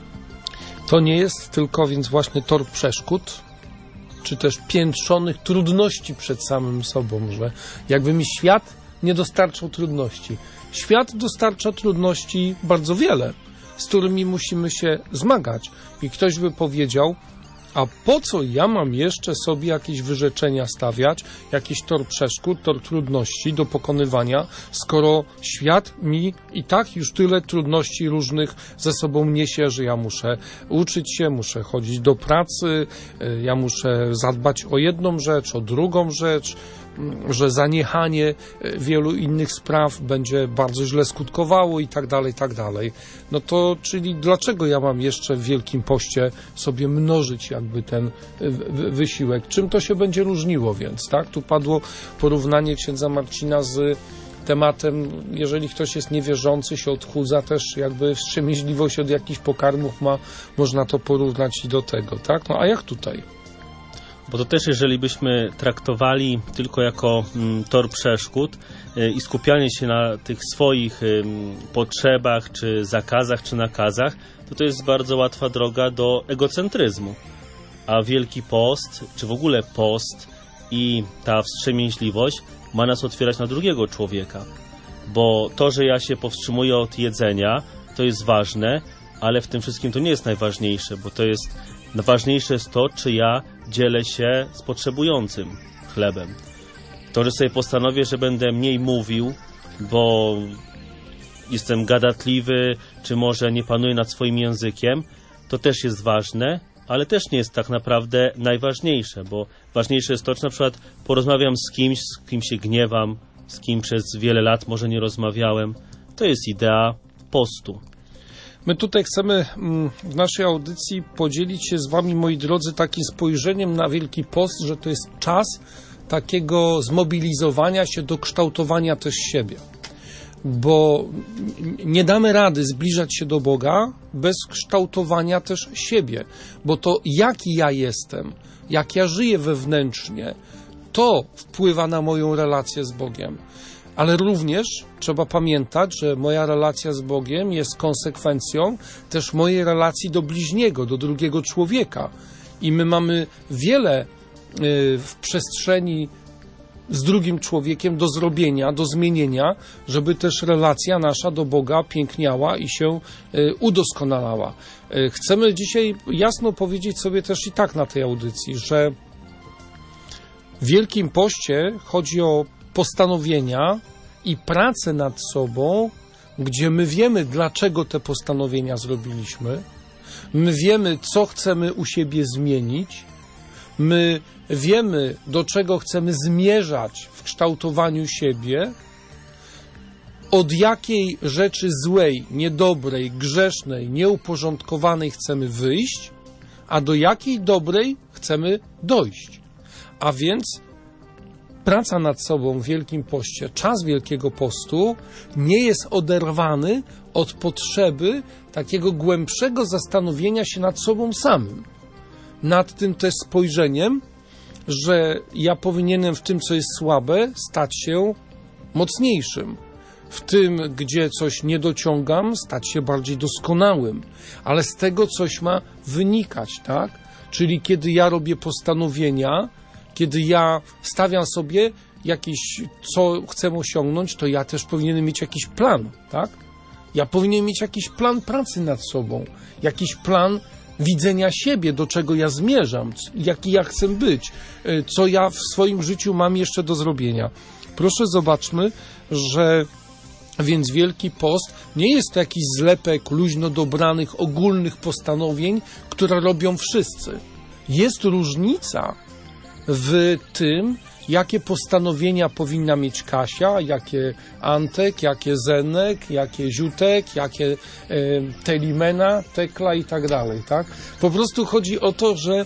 To nie jest tylko więc właśnie tor przeszkód, czy też piętrzonych trudności przed samym sobą, że jakby mi świat nie dostarczał trudności. Świat dostarcza trudności bardzo wiele, z którymi musimy się zmagać. I ktoś by powiedział, a po co ja mam jeszcze sobie jakieś wyrzeczenia stawiać, jakiś tor przeszkód, tor trudności do pokonywania, skoro świat mi i tak już tyle trudności różnych ze sobą niesie, że ja muszę uczyć się, muszę chodzić do pracy, ja muszę zadbać o jedną rzecz, o drugą rzecz, że zaniechanie wielu innych spraw będzie bardzo źle skutkowało i tak dalej, tak dalej. No to, czyli dlaczego ja mam jeszcze w Wielkim Poście sobie mnożyć jakby ten wysiłek? Czym to się będzie różniło więc, tak? Tu padło porównanie księdza Marcina z tematem, jeżeli ktoś jest niewierzący, się odchudza, też jakby wstrzemięźliwość od jakichś pokarmów ma, można to porównać i do tego, tak? No a jak tutaj? Bo to też, jeżeli byśmy traktowali tylko jako tor przeszkód i skupianie się na tych swoich potrzebach, czy zakazach, czy nakazach, to jest bardzo łatwa droga do egocentryzmu. A Wielki Post, czy w ogóle post i ta wstrzemięźliwość ma nas otwierać na drugiego człowieka. Bo to, że ja się powstrzymuję od jedzenia, to jest ważne, ale w tym wszystkim to nie jest najważniejsze, bo to jest najważniejsze jest to, czy ja dzielę się z potrzebującym chlebem. To, że sobie postanowię, że będę mniej mówił, bo jestem gadatliwy, czy może nie panuję nad swoim językiem, to też jest ważne, ale też nie jest tak naprawdę najważniejsze, bo ważniejsze jest to, czy na przykład porozmawiam z kim się gniewam, z kim przez wiele lat może nie rozmawiałem. To jest idea postu. My tutaj chcemy w naszej audycji podzielić się z wami, moi drodzy, takim spojrzeniem na Wielki Post, że to jest czas takiego zmobilizowania się do kształtowania też siebie. Bo nie damy rady zbliżać się do Boga bez kształtowania też siebie. Bo to jaki ja jestem, jak ja żyję wewnętrznie, to wpływa na moją relację z Bogiem. Ale również trzeba pamiętać, że moja relacja z Bogiem jest konsekwencją też mojej relacji do bliźniego, do drugiego człowieka. I my mamy wiele w przestrzeni z drugim człowiekiem do zrobienia, do zmienienia, żeby też relacja nasza do Boga piękniała i się udoskonalała. Chcemy dzisiaj jasno powiedzieć sobie też i tak na tej audycji, że w Wielkim Poście chodzi o postanowienia i pracę nad sobą, gdzie my wiemy, dlaczego te postanowienia zrobiliśmy, my wiemy, co chcemy u siebie zmienić, my wiemy, do czego chcemy zmierzać w kształtowaniu siebie, od jakiej rzeczy złej, niedobrej, grzesznej, nieuporządkowanej chcemy wyjść, a do jakiej dobrej chcemy dojść. A więc praca nad sobą w Wielkim Poście, czas Wielkiego Postu nie jest oderwany od potrzeby takiego głębszego zastanowienia się nad sobą samym. Nad tym też spojrzeniem, że ja powinienem w tym, co jest słabe, stać się mocniejszym. W tym, gdzie coś nie dociągam, stać się bardziej doskonałym. Ale z tego coś ma wynikać, tak? Czyli kiedy ja robię postanowienia, kiedy ja stawiam sobie jakieś, co chcę osiągnąć, to ja też powinienem mieć jakiś plan, tak? Ja powinienem mieć jakiś plan pracy nad sobą, jakiś plan widzenia siebie, do czego ja zmierzam, jaki ja chcę być, co ja w swoim życiu mam jeszcze do zrobienia. Proszę zobaczmy, że więc Wielki Post nie jest to jakiś zlepek luźno dobranych, ogólnych postanowień, które robią wszyscy. Jest różnica w tym, jakie postanowienia powinna mieć Kasia, jakie Antek, jakie Zenek, jakie Ziutek, jakie Telimena, Tekla i tak dalej, tak? Po prostu chodzi o to, że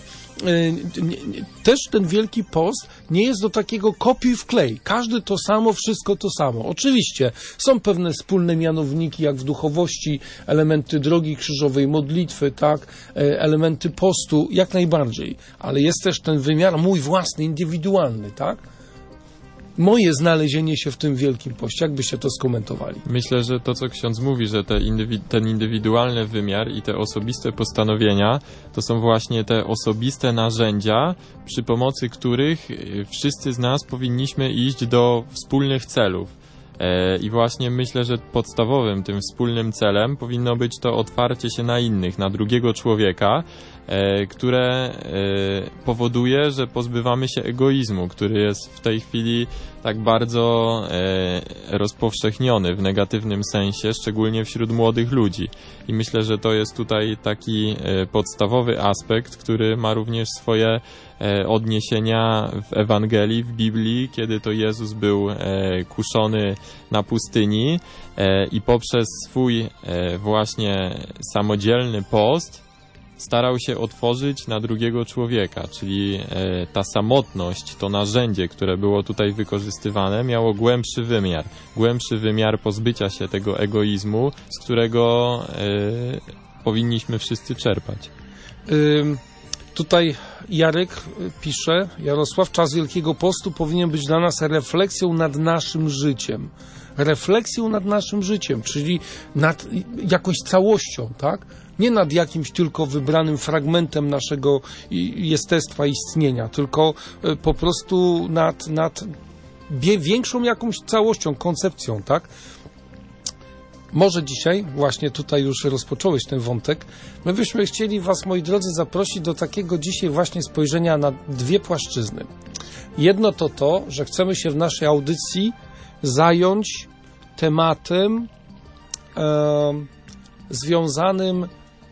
też ten Wielki Post nie jest do takiego kopiuj wklej. Każdy to samo, wszystko to samo. Oczywiście są pewne wspólne mianowniki, jak w duchowości, elementy drogi krzyżowej, modlitwy, tak, elementy postu, jak najbardziej. Ale jest też ten wymiar mój własny, indywidualny, tak? Moje znalezienie się w tym Wielkim Poście. Jak byście to skomentowali? Myślę, że to, co ksiądz mówi, że ten indywidualny wymiar i te osobiste postanowienia to są właśnie te osobiste narzędzia, przy pomocy których wszyscy z nas powinniśmy iść do wspólnych celów. I właśnie myślę, że podstawowym tym wspólnym celem powinno być to otwarcie się na innych, na drugiego człowieka, które powoduje, że pozbywamy się egoizmu, który jest w tej chwili tak bardzo rozpowszechniony w negatywnym sensie, szczególnie wśród młodych ludzi. I myślę, że to jest tutaj taki podstawowy aspekt, który ma również swoje odniesienia w Ewangelii, w Biblii, kiedy to Jezus był kuszony na pustyni i poprzez swój właśnie samodzielny post starał się otworzyć na drugiego człowieka, czyli ta samotność, to narzędzie, które było tutaj wykorzystywane, miało głębszy wymiar pozbycia się tego egoizmu, z którego powinniśmy wszyscy czerpać. Tutaj Jarek pisze, Jarosław, czas Wielkiego Postu powinien być dla nas refleksją nad naszym życiem. Refleksją nad naszym życiem, czyli nad jakąś całością, tak? Nie nad jakimś tylko wybranym fragmentem naszego jestestwa, istnienia, tylko po prostu nad większą jakąś całością, koncepcją, tak? Może dzisiaj, właśnie tutaj już rozpocząłeś ten wątek, my byśmy chcieli Was, moi drodzy, zaprosić do takiego dzisiaj właśnie spojrzenia na dwie płaszczyzny. Jedno to, że chcemy się w naszej audycji zająć tematem związanym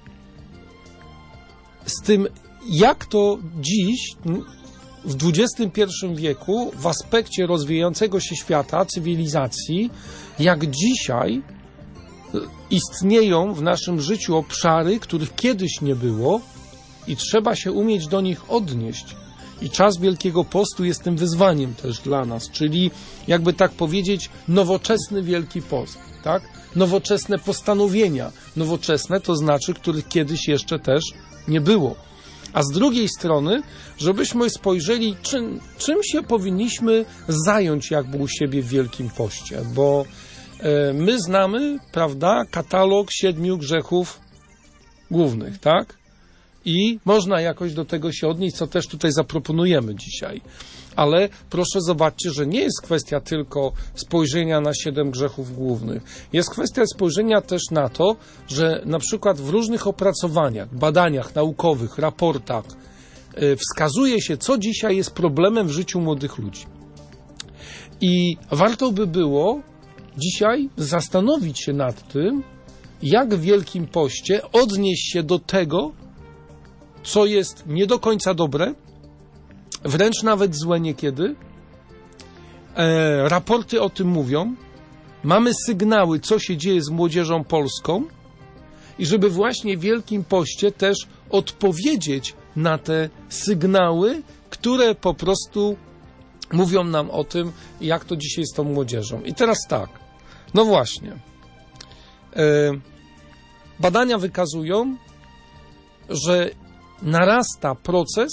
z tym, jak to dziś w XXI wieku w aspekcie rozwijającego się świata, cywilizacji, jak dzisiaj istnieją w naszym życiu obszary, których kiedyś nie było i trzeba się umieć do nich odnieść. I czas Wielkiego Postu jest tym wyzwaniem też dla nas, czyli jakby tak powiedzieć nowoczesny Wielki Post, tak? Nowoczesne postanowienia. Nowoczesne to znaczy, których kiedyś jeszcze też nie było. A z drugiej strony, żebyśmy spojrzeli, czym się powinniśmy zająć jakby u siebie w Wielkim Poście, bo my znamy, prawda, katalog 7 grzechów głównych, tak? I można jakoś do tego się odnieść, co też tutaj zaproponujemy dzisiaj. Ale proszę zobaczcie, że nie jest kwestia tylko spojrzenia na 7 grzechów głównych. Jest kwestia spojrzenia też na to, że na przykład w różnych opracowaniach, badaniach naukowych, raportach wskazuje się, co dzisiaj jest problemem w życiu młodych ludzi. I warto by było dzisiaj zastanowić się nad tym, jak w Wielkim Poście odnieść się do tego, co jest nie do końca dobre, wręcz nawet złe niekiedy. Raporty o tym mówią. Mamy sygnały, co się dzieje z młodzieżą polską i żeby właśnie w Wielkim Poście też odpowiedzieć na te sygnały, które po prostu mówią nam o tym, jak to dzisiaj z tą młodzieżą. I teraz tak, no właśnie, badania wykazują, że narasta proces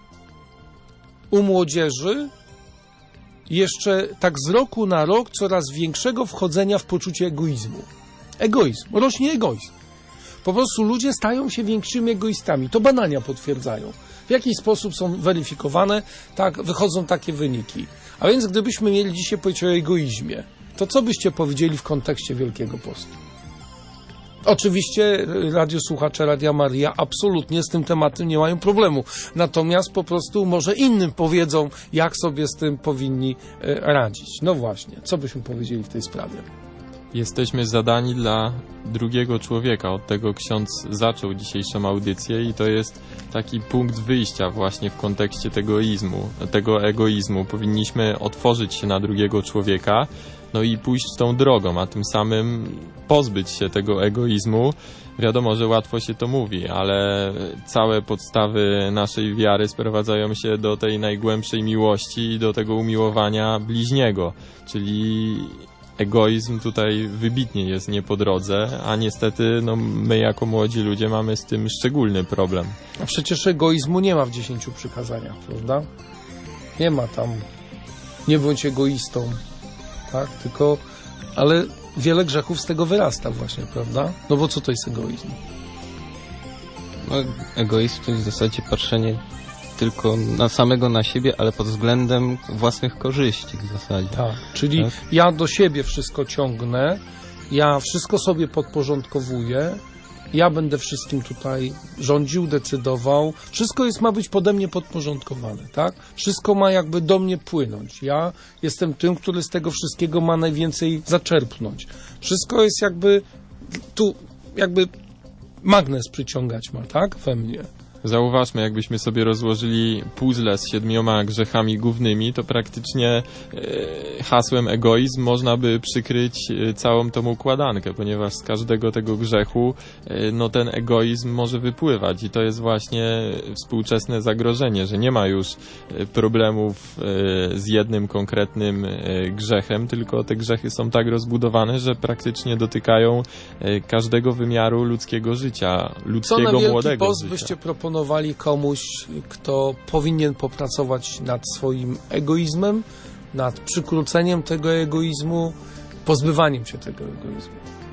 u młodzieży jeszcze tak z roku na rok coraz większego wchodzenia w poczucie egoizmu. Rośnie egoizm. Po prostu ludzie stają się większymi egoistami. To badania potwierdzają. W jaki sposób są weryfikowane, tak wychodzą takie wyniki. A więc gdybyśmy mieli dzisiaj powiedzieć o egoizmie, to co byście powiedzieli w kontekście Wielkiego Postu? Oczywiście radiosłuchacze Radia Maryja absolutnie z tym tematem nie mają problemu. Natomiast po prostu może innym powiedzą, jak sobie z tym powinni radzić. No właśnie, co byśmy powiedzieli w tej sprawie? Jesteśmy zadani dla drugiego człowieka. Od tego ksiądz zaczął dzisiejszą audycję i to jest taki punkt wyjścia właśnie w kontekście tego egoizmu. Powinniśmy otworzyć się na drugiego człowieka, no i pójść tą drogą, a tym samym pozbyć się tego egoizmu. Wiadomo, że łatwo się to mówi, ale całe podstawy naszej wiary sprowadzają się do tej najgłębszej miłości i do tego umiłowania bliźniego, czyli egoizm tutaj wybitnie jest nie po drodze, a niestety my jako młodzi ludzie mamy z tym szczególny problem. A przecież egoizmu nie ma w 10 przykazaniach, prawda? Nie ma tam, nie bądź egoistą, tak? Tylko, ale wiele grzechów z tego wyrasta właśnie, prawda? No bo co to jest egoizm? No, egoizm to jest w zasadzie patrzenie tylko na siebie, ale pod względem własnych korzyści w zasadzie. Tak, czyli tak? Ja do siebie wszystko ciągnę, ja wszystko sobie podporządkowuję, ja będę wszystkim tutaj rządził, decydował, wszystko ma być pode mnie podporządkowane, tak? Wszystko ma jakby do mnie płynąć. Ja jestem tym, który z tego wszystkiego ma najwięcej zaczerpnąć. Wszystko jest jakby magnes przyciągać ma, tak? We mnie. Zauważmy, jakbyśmy sobie rozłożyli puzzle z 7 grzechami głównymi, to praktycznie hasłem egoizm można by przykryć całą tą układankę, ponieważ z każdego tego grzechu ten egoizm może wypływać i to jest właśnie współczesne zagrożenie, że nie ma już problemów z jednym konkretnym grzechem, tylko te grzechy są tak rozbudowane, że praktycznie dotykają każdego wymiaru ludzkiego życia, ludzkiego młodego życia. Co na Wielki Post byście proponowali komuś, kto powinien popracować nad swoim egoizmem, nad przykróceniem tego egoizmu, pozbywaniem się tego egoizmu?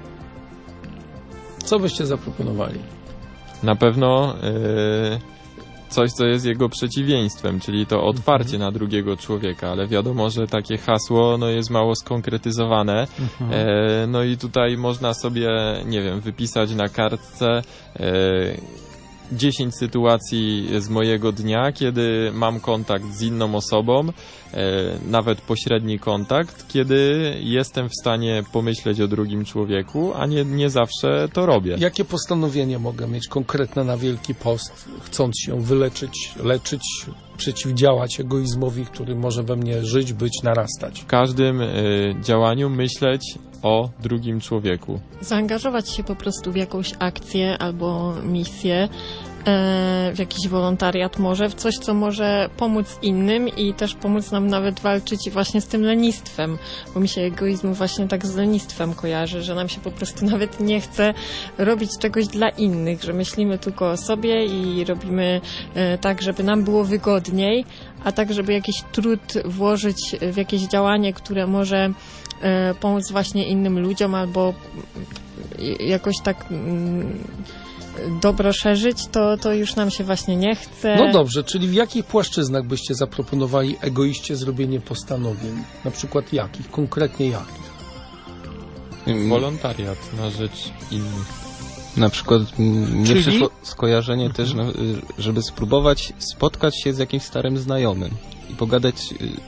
Co byście zaproponowali? Na pewno coś, co jest jego przeciwieństwem, czyli to otwarcie na drugiego człowieka, ale wiadomo, że takie hasło jest mało skonkretyzowane. No i tutaj można sobie, nie wiem, wypisać na kartce 10 sytuacji z mojego dnia, kiedy mam kontakt z inną osobą, nawet pośredni kontakt, kiedy jestem w stanie pomyśleć o drugim człowieku, a nie zawsze to robię. Jakie postanowienie mogę mieć konkretne na Wielki Post, chcąc się wyleczyć, leczyć, przeciwdziałać egoizmowi, który może we mnie żyć, być, narastać? W każdym działaniu myśleć o drugim człowieku. Zaangażować się po prostu w jakąś akcję albo misję, w jakiś wolontariat może, w coś, co może pomóc innym i też pomóc nam nawet walczyć właśnie z tym lenistwem, bo mi się egoizm właśnie tak z lenistwem kojarzy, że nam się po prostu nawet nie chce robić czegoś dla innych, że myślimy tylko o sobie i robimy tak, żeby nam było wygodniej, a tak, żeby jakiś trud włożyć w jakieś działanie, które może pomóc właśnie innym ludziom albo jakoś tak dobro szerzyć, to już nam się właśnie nie chce. No dobrze, czyli w jakich płaszczyznach byście zaproponowali egoiście zrobienie postanowień? Na przykład jakich? Konkretnie jakich? Wolontariat na rzecz innych. Na przykład mnie przyszło skojarzenie też, żeby spróbować spotkać się z jakimś starym znajomym i pogadać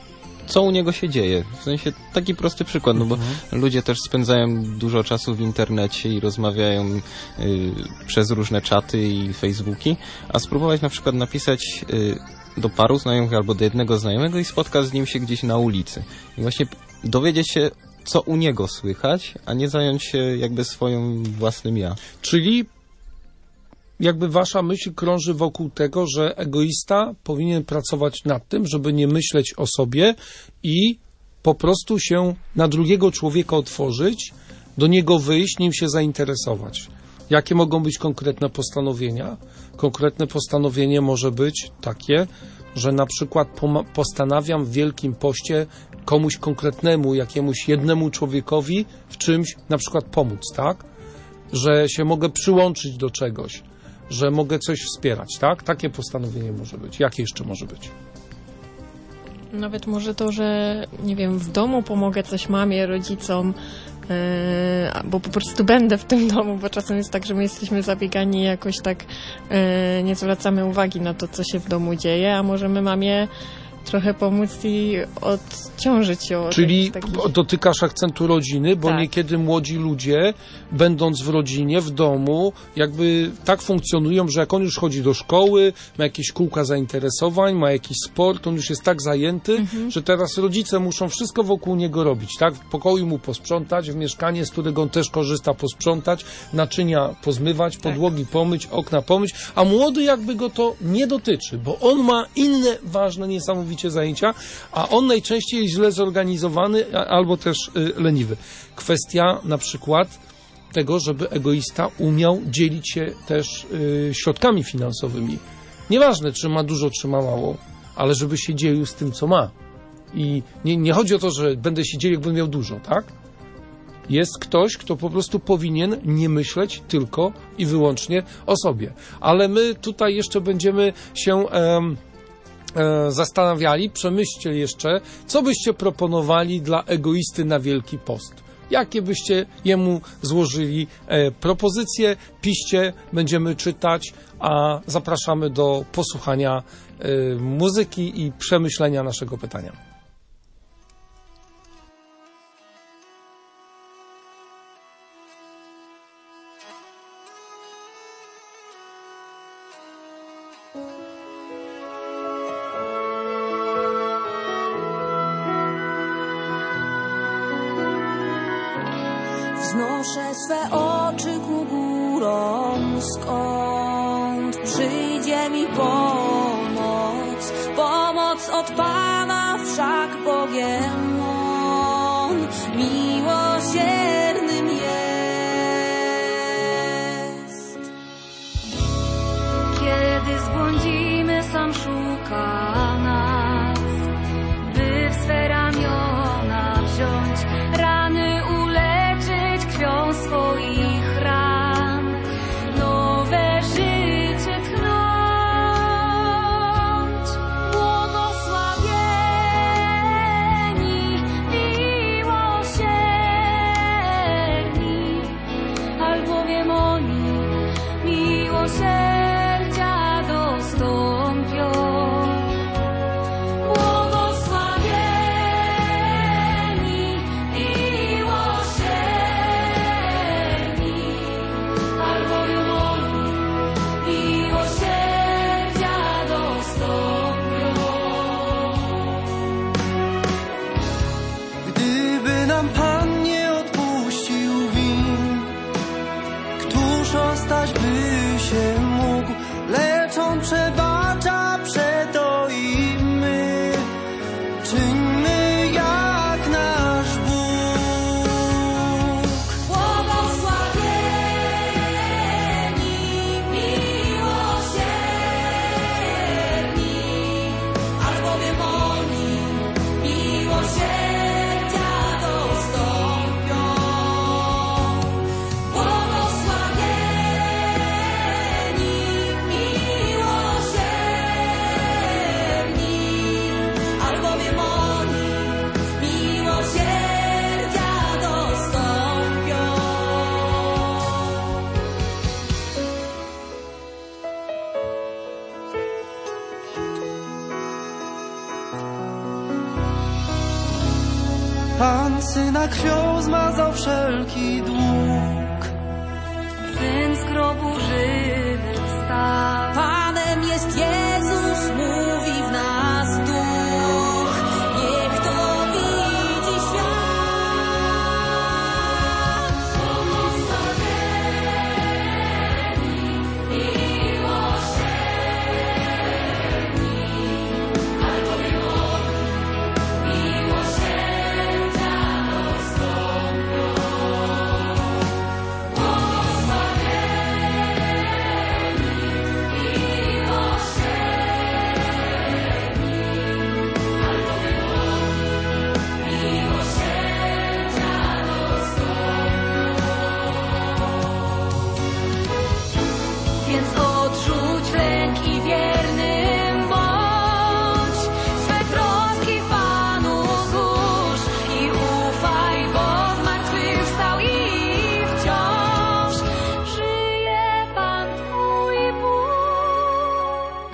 co u niego się dzieje. W sensie taki prosty przykład, no bo ludzie też spędzają dużo czasu w internecie i rozmawiają przez różne czaty i Facebooki, a spróbować na przykład napisać do paru znajomych albo do jednego znajomego i spotkać z nim się gdzieś na ulicy. I właśnie dowiedzieć się, co u niego słychać, a nie zająć się jakby swoim własnym ja. Czyli jakby wasza myśl krąży wokół tego, że egoista powinien pracować nad tym, żeby nie myśleć o sobie i po prostu się na drugiego człowieka otworzyć, do niego wyjść, nim się zainteresować. Jakie mogą być konkretne postanowienia? Konkretne postanowienie może być takie, że na przykład postanawiam w Wielkim Poście komuś konkretnemu, jakiemuś jednemu człowiekowi w czymś na przykład pomóc, tak? Że się mogę przyłączyć do czegoś, że mogę coś wspierać, tak? Takie postanowienie może być. Jakie jeszcze może być? Nawet może to, że nie wiem, w domu pomogę coś mamie, rodzicom, bo po prostu będę w tym domu, bo czasem jest tak, że my jesteśmy zabiegani i jakoś tak nie zwracamy uwagi na to, co się w domu dzieje, a możemy mamie trochę pomóc i odciążyć ją. Czyli dotykasz akcentu rodziny, bo tak. Niekiedy młodzi ludzie, będąc w rodzinie, w domu, jakby tak funkcjonują, że jak on już chodzi do szkoły, ma jakieś kółka zainteresowań, ma jakiś sport, on już jest tak zajęty, że teraz rodzice muszą wszystko wokół niego robić, tak? W pokoju mu posprzątać, w mieszkanie, z którego on też korzysta, posprzątać, naczynia pozmywać, podłogi pomyć, okna pomyć, a młody jakby go to nie dotyczy, bo on ma inne ważne, niesamowicie zajęcia, a on najczęściej jest źle zorganizowany albo też leniwy. Kwestia na przykład tego, żeby egoista umiał dzielić się też środkami finansowymi. Nieważne, czy ma dużo, czy ma mało, ale żeby się dzielił z tym, co ma. I nie chodzi o to, że będę się dzielił, jakbym miał dużo, tak? Jest ktoś, kto po prostu powinien nie myśleć tylko i wyłącznie o sobie. Ale my tutaj jeszcze będziemy się zastanawiali, przemyślcie jeszcze, co byście proponowali dla egoisty na Wielki Post. Jakie byście jemu złożyli propozycje, piszcie, będziemy czytać, a zapraszamy do posłuchania muzyki i przemyślenia naszego pytania. Wznoszę swe oczy ku górom, skąd przyjdzie mi pomoc. Pomoc od Pana, wszak Bogiem On miłosiernym jest. Kiedy zbłądzimy, sam szuka nas, by w swe ramiona wziąć, rany uleczyć krwią swoich ran, nowe życie tchnąć. Błogosławieni, miłosierni, albowiem oni miłosierdzia dostąpią. Syna krwią zmazał wszelki dług. Syn z grobu żywy wstał. Panem jest Jezus, mówi w nas duch. Niech to widzi świat. Więc odrzuć lęk i wiernym bądź. Swe troski Panu złóż i ufaj, bo zmartwychwstał i wciąż żyje Pan Twój Bóg.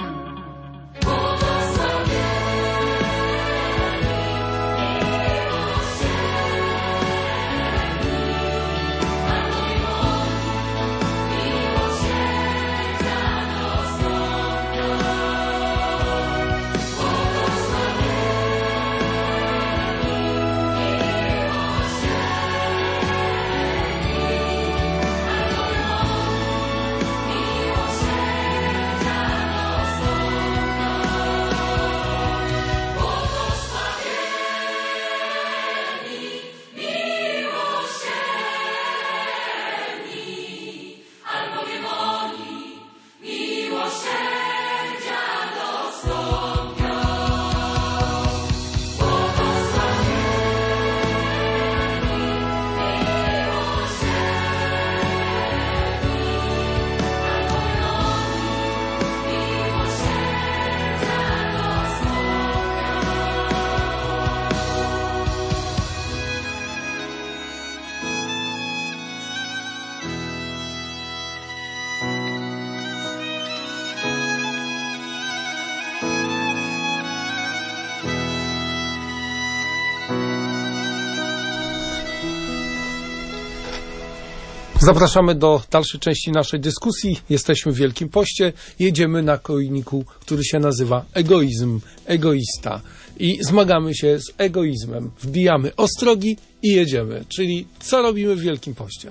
Zapraszamy do dalszej części naszej dyskusji. Jesteśmy w Wielkim Poście. Jedziemy na kojniku, który się nazywa egoizm, egoista. I zmagamy się z egoizmem. Wbijamy ostrogi i jedziemy. Czyli co robimy w Wielkim Poście?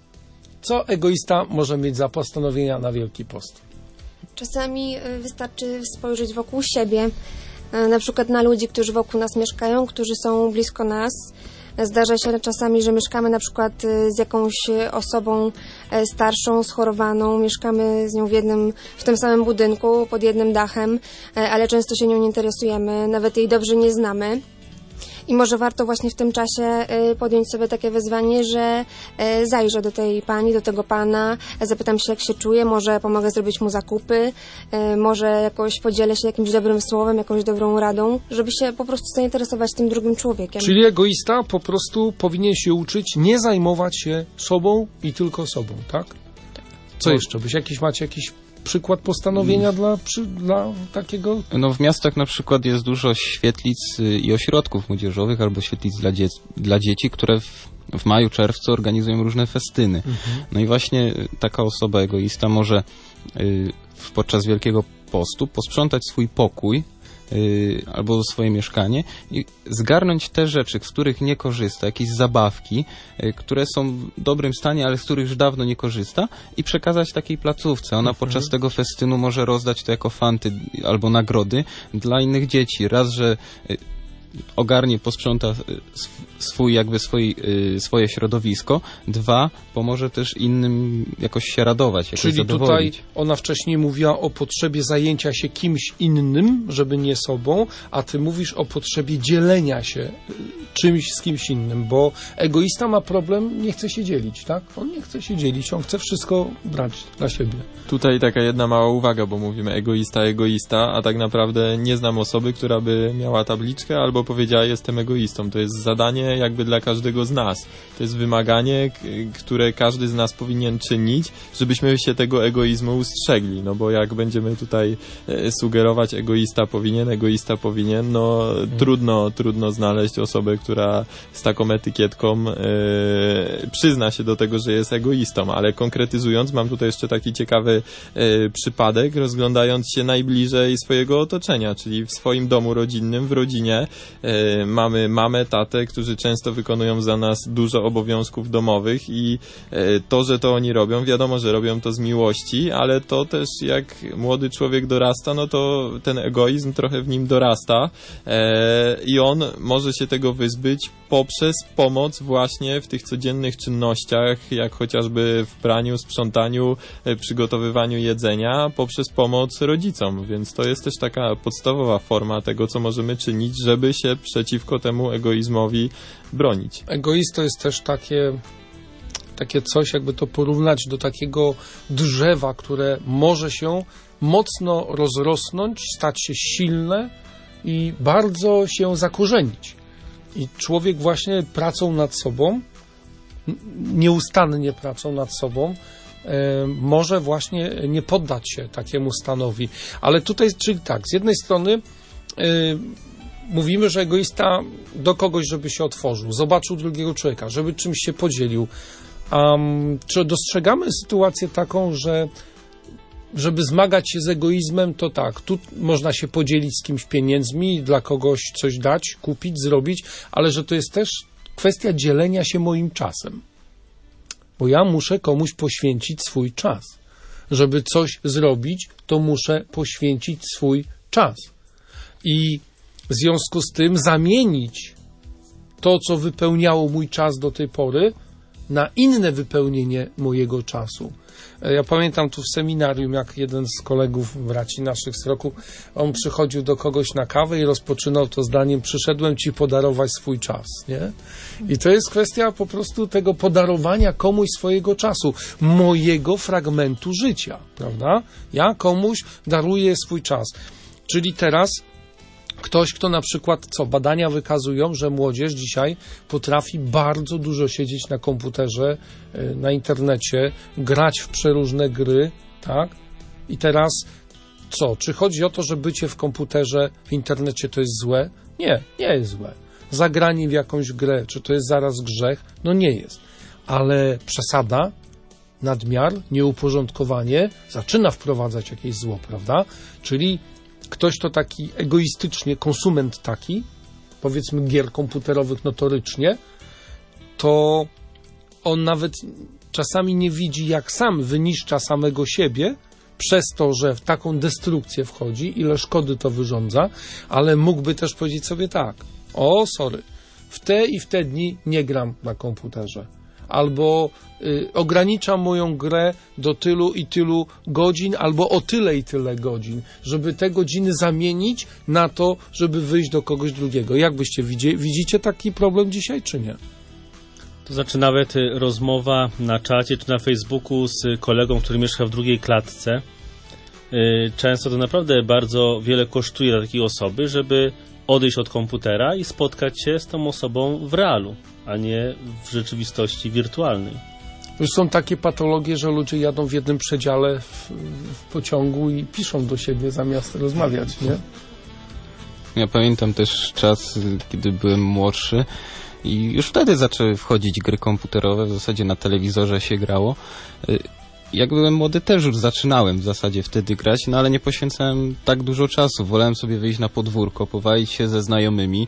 Co egoista może mieć za postanowienia na Wielki Post? Czasami wystarczy spojrzeć wokół siebie, na przykład na ludzi, którzy wokół nas mieszkają, którzy są blisko nas. Zdarza się czasami, że mieszkamy na przykład z jakąś osobą starszą, schorowaną, mieszkamy z nią w tym samym budynku, pod jednym dachem, ale często się nią nie interesujemy, nawet jej dobrze nie znamy. I może warto właśnie w tym czasie podjąć sobie takie wyzwanie, że zajrzę do tej pani, do tego pana, zapytam się, jak się czuje, może pomogę zrobić mu zakupy, może jakoś podzielę się jakimś dobrym słowem, jakąś dobrą radą, żeby się po prostu zainteresować tym drugim człowiekiem. Czyli egoista po prostu powinien się uczyć nie zajmować się sobą i tylko sobą, tak? Co jeszcze? Macie jakiś przykład postanowienia dla takiego? No w miastach na przykład jest dużo świetlic i ośrodków młodzieżowych albo świetlic dla dzieci, które w maju, czerwcu organizują różne festyny. No i właśnie taka osoba egoista może podczas Wielkiego Postu posprzątać swój pokój albo swoje mieszkanie i zgarnąć te rzeczy, z których nie korzysta, jakieś zabawki, które są w dobrym stanie, ale z których już dawno nie korzysta i przekazać takiej placówce. Ona podczas tego festynu może rozdać to jako fanty albo nagrody dla innych dzieci. Raz, że ogarnie, posprząta swoje środowisko. Dwa, pomoże też innym jakoś się radować, jakoś Czyli zadowolić. tutaj ona wcześniej mówiła o potrzebie zajęcia się kimś innym, żeby nie sobą, a ty mówisz o potrzebie dzielenia się czymś z kimś innym, bo egoista ma problem, nie chce się dzielić, tak? On nie chce się dzielić, on chce wszystko brać dla siebie. Tutaj taka jedna mała uwaga, bo mówimy egoista, a tak naprawdę nie znam osoby, która by miała tabliczkę albo Kubo powiedziała, jestem egoistą. To jest zadanie jakby dla każdego z nas. To jest wymaganie, które każdy z nas powinien czynić, żebyśmy się tego egoizmu ustrzegli. No bo jak będziemy tutaj sugerować egoista powinien, no trudno znaleźć osobę, która z taką etykietką przyzna się do tego, że jest egoistą. Ale konkretyzując, mam tutaj jeszcze taki ciekawy przypadek, rozglądając się najbliżej swojego otoczenia, czyli w swoim domu rodzinnym, w rodzinie mamy mamę, tatę, którzy często wykonują za nas dużo obowiązków domowych i to, że to oni robią, wiadomo, że robią to z miłości, ale to też jak młody człowiek dorasta, no to ten egoizm trochę w nim dorasta i on może się tego wyzbyć poprzez pomoc właśnie w tych codziennych czynnościach, jak chociażby w praniu, sprzątaniu, przygotowywaniu jedzenia, poprzez pomoc rodzicom, więc to jest też taka podstawowa forma tego, co możemy czynić, żeby się przeciwko temu egoizmowi bronić. Egoizm to jest też takie coś, jakby to porównać do takiego drzewa, które może się mocno rozrosnąć, stać się silne i bardzo się zakorzenić. I człowiek właśnie pracą nad sobą, nieustannie pracą nad sobą, może właśnie nie poddać się takiemu stanowi. Ale tutaj, czyli tak, z jednej strony mówimy, że egoista do kogoś, żeby się otworzył, zobaczył drugiego człowieka, żeby czymś się podzielił. Czy dostrzegamy sytuację taką, że żeby zmagać się z egoizmem, to tak, tu można się podzielić z kimś pieniędzmi, dla kogoś coś dać, kupić, zrobić, ale że to jest też kwestia dzielenia się moim czasem. Bo ja muszę komuś poświęcić swój czas. Żeby coś zrobić, to muszę poświęcić swój czas. I w związku z tym zamienić to, co wypełniało mój czas do tej pory, na inne wypełnienie mojego czasu. Ja pamiętam tu w seminarium, jak jeden z kolegów, braci naszych z roku, on przychodził do kogoś na kawę i rozpoczynał to zdaniem: przyszedłem ci podarować swój czas, nie? I to jest kwestia po prostu tego podarowania komuś swojego czasu, mojego fragmentu życia, prawda? Ja komuś daruję swój czas. Czyli teraz ktoś, kto na przykład, badania wykazują, że młodzież dzisiaj potrafi bardzo dużo siedzieć na komputerze, na internecie, grać w przeróżne gry, tak? I teraz czy chodzi o to, że bycie w komputerze, w internecie to jest złe? Nie, nie jest złe. Zagranie w jakąś grę, czy to jest zaraz grzech? No nie jest. Ale przesada, nadmiar, nieuporządkowanie zaczyna wprowadzać jakieś zło, prawda? Czyli ktoś to taki egoistycznie, konsument taki, powiedzmy gier komputerowych notorycznie, to on nawet czasami nie widzi, jak sam wyniszcza samego siebie przez to, że w taką destrukcję wchodzi, ile szkody to wyrządza, ale mógłby też powiedzieć sobie tak: w te i w te dni nie gram na komputerze. Albo ograniczam moją grę do tylu i tylu godzin, albo o tyle i tyle godzin, żeby te godziny zamienić na to, żeby wyjść do kogoś drugiego. Jak byście widzicie taki problem dzisiaj, czy nie? To znaczy nawet rozmowa na czacie czy na Facebooku z kolegą, który mieszka w drugiej klatce, często to naprawdę bardzo wiele kosztuje dla takiej osoby, żeby odejść od komputera i spotkać się z tą osobą w realu, a nie w rzeczywistości wirtualnej. Już są takie patologie, że ludzie jadą w jednym przedziale w pociągu i piszą do siebie zamiast rozmawiać, nie? Ja pamiętam też czas, kiedy byłem młodszy i już wtedy zaczęły wchodzić gry komputerowe, w zasadzie na telewizorze się grało. Jak byłem młody, też już zaczynałem w zasadzie wtedy grać, no ale nie poświęcałem tak dużo czasu. Wolałem sobie wyjść na podwórko, pobawić się ze znajomymi,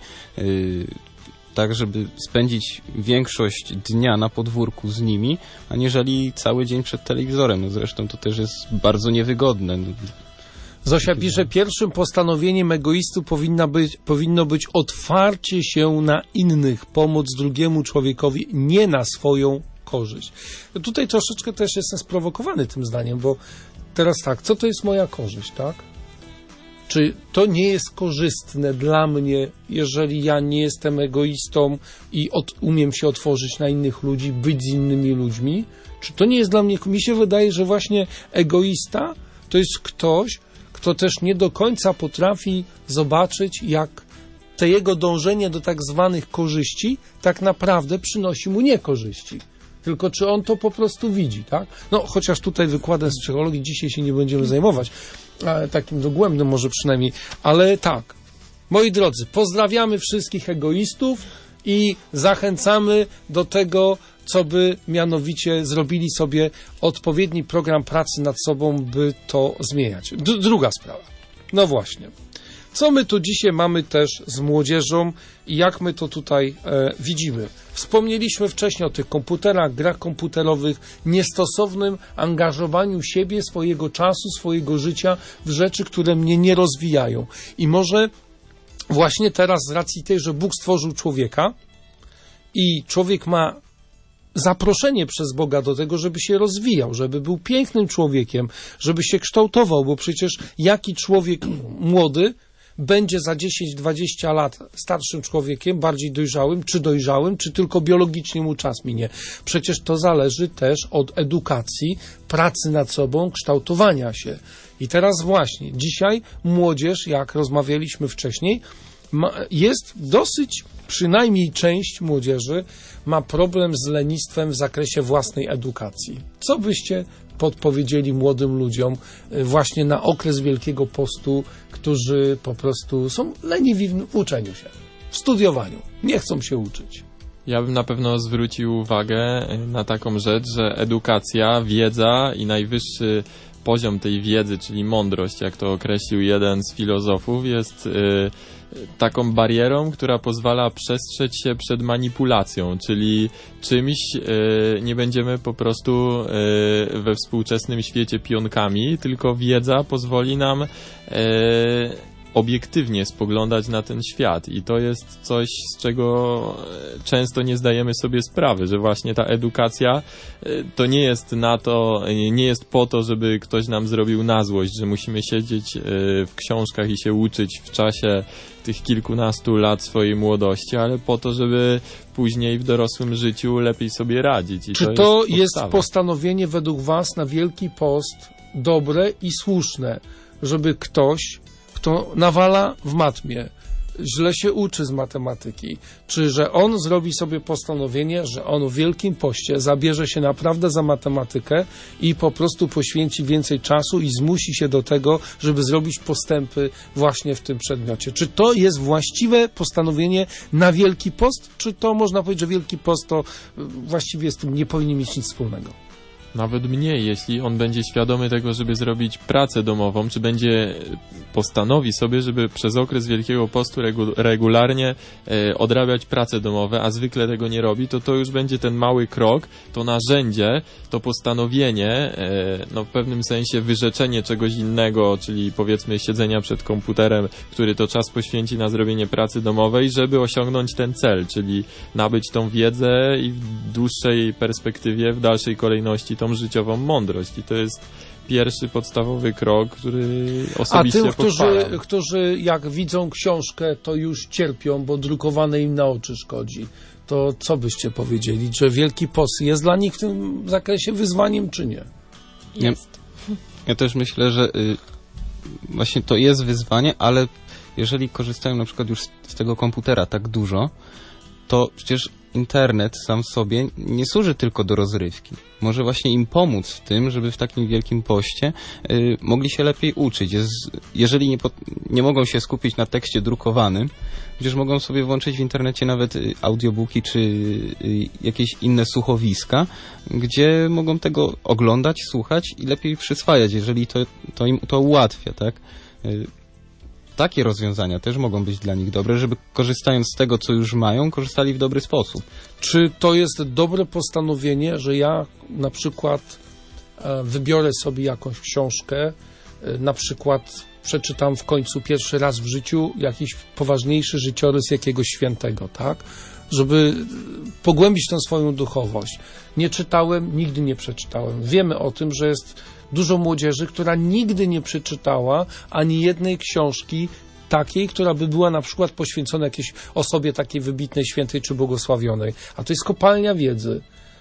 tak żeby spędzić większość dnia na podwórku z nimi, aniżeli cały dzień przed telewizorem. No zresztą to też jest bardzo niewygodne. Zosia pisze: pierwszym postanowieniem egoisty powinno być otwarcie się na innych, pomoc drugiemu człowiekowi, nie na swoją korzyść. No tutaj troszeczkę też jestem sprowokowany tym zdaniem, bo teraz tak, co to jest moja korzyść, tak? Czy to nie jest korzystne dla mnie, jeżeli ja nie jestem egoistą i umiem się otworzyć na innych ludzi, być z innymi ludźmi? Czy to nie jest dla mnie... Mi się wydaje, że właśnie egoista to jest ktoś, kto też nie do końca potrafi zobaczyć, jak te jego dążenie do tak zwanych korzyści tak naprawdę przynosi mu niekorzyści. Tylko czy on to po prostu widzi, tak? No, chociaż tutaj wykładem z psychologii dzisiaj się nie będziemy zajmować, takim dogłębnym może przynajmniej, ale tak. Moi drodzy, pozdrawiamy wszystkich egoistów i zachęcamy do tego, co by mianowicie zrobili sobie odpowiedni program pracy nad sobą, by to zmieniać. Druga sprawa. No właśnie. Co my tu dzisiaj mamy też z młodzieżą i jak my to tutaj widzimy? Wspomnieliśmy wcześniej o tych komputerach, grach komputerowych, niestosownym angażowaniu siebie, swojego czasu, swojego życia w rzeczy, które mnie nie rozwijają. I może właśnie teraz z racji tej, że Bóg stworzył człowieka i człowiek ma zaproszenie przez Boga do tego, żeby się rozwijał, żeby był pięknym człowiekiem, żeby się kształtował, bo przecież jaki człowiek młody będzie za 10-20 lat starszym człowiekiem, bardziej dojrzałym, czy tylko biologicznie mu czas minie. Przecież to zależy też od edukacji, pracy nad sobą, kształtowania się. I teraz właśnie, dzisiaj młodzież, jak rozmawialiśmy wcześniej, jest dosyć, przynajmniej część młodzieży ma problem z lenistwem w zakresie własnej edukacji. Co byście podpowiedzieli młodym ludziom właśnie na okres Wielkiego Postu, którzy po prostu są leniwi w uczeniu się, w studiowaniu, nie chcą się uczyć? Ja bym na pewno zwrócił uwagę na taką rzecz, że edukacja, wiedza i najwyższy poziom tej wiedzy, czyli mądrość, jak to określił jeden z filozofów, jest taką barierą, która pozwala przestrzec się przed manipulacją, czyli czymś nie będziemy po prostu we współczesnym świecie pionkami, tylko wiedza pozwoli nam obiektywnie spoglądać na ten świat i to jest coś, z czego często nie zdajemy sobie sprawy, że właśnie ta edukacja to nie jest po to, żeby ktoś nam zrobił na złość, że musimy siedzieć w książkach i się uczyć w czasie tych kilkunastu lat swojej młodości, ale po to, żeby później w dorosłym życiu lepiej sobie radzić. I czy to jest postanowienie według Was na Wielki Post dobre i słuszne, żeby ktoś, kto nawala w matmie, źle się uczy z matematyki, czy że on zrobi sobie postanowienie, że on w Wielkim Poście zabierze się naprawdę za matematykę i po prostu poświęci więcej czasu i zmusi się do tego, żeby zrobić postępy właśnie w tym przedmiocie. Czy to jest właściwe postanowienie na Wielki Post, czy to można powiedzieć, że Wielki Post to właściwie z tym nie powinien mieć nic wspólnego? Nawet mniej, jeśli on będzie świadomy tego, żeby zrobić pracę domową, czy postanowi sobie, żeby przez okres Wielkiego Postu regularnie odrabiać prace domowe, a zwykle tego nie robi, to już będzie ten mały krok, to narzędzie, to postanowienie, w pewnym sensie wyrzeczenie czegoś innego, czyli powiedzmy siedzenia przed komputerem, który to czas poświęci na zrobienie pracy domowej, żeby osiągnąć ten cel, czyli nabyć tą wiedzę i w dłuższej perspektywie, w dalszej kolejności tą życiową mądrość. I to jest pierwszy podstawowy krok, który osobiście pochwalam. A tym, którzy jak widzą książkę, to już cierpią, bo drukowane im na oczy szkodzi. To co byście powiedzieli? Że Wielki Post jest dla nich w tym zakresie wyzwaniem, czy nie? Jest. Ja też myślę, że właśnie to jest wyzwanie, ale jeżeli korzystają na przykład już z tego komputera tak dużo, to przecież internet sam w sobie nie służy tylko do rozrywki. Może właśnie im pomóc w tym, żeby w takim Wielkim Poście mogli się lepiej uczyć. Jeżeli nie mogą się skupić na tekście drukowanym, przecież mogą sobie włączyć w internecie nawet audiobooki czy jakieś inne słuchowiska, gdzie mogą tego oglądać, słuchać i lepiej przyswajać, jeżeli to im to ułatwia, tak? Takie rozwiązania też mogą być dla nich dobre, żeby korzystając z tego, co już mają, korzystali w dobry sposób. Czy to jest dobre postanowienie, że ja na przykład wybiorę sobie jakąś książkę, na przykład przeczytam w końcu pierwszy raz w życiu jakiś poważniejszy życiorys jakiegoś świętego, tak? Żeby pogłębić tę swoją duchowość. Nie czytałem, nigdy nie przeczytałem. Wiemy o tym, że jest dużo młodzieży, która nigdy nie przeczytała ani jednej książki takiej, która by była na przykład poświęcona jakiejś osobie takiej wybitnej, świętej czy błogosławionej. A to jest kopalnia wiedzy.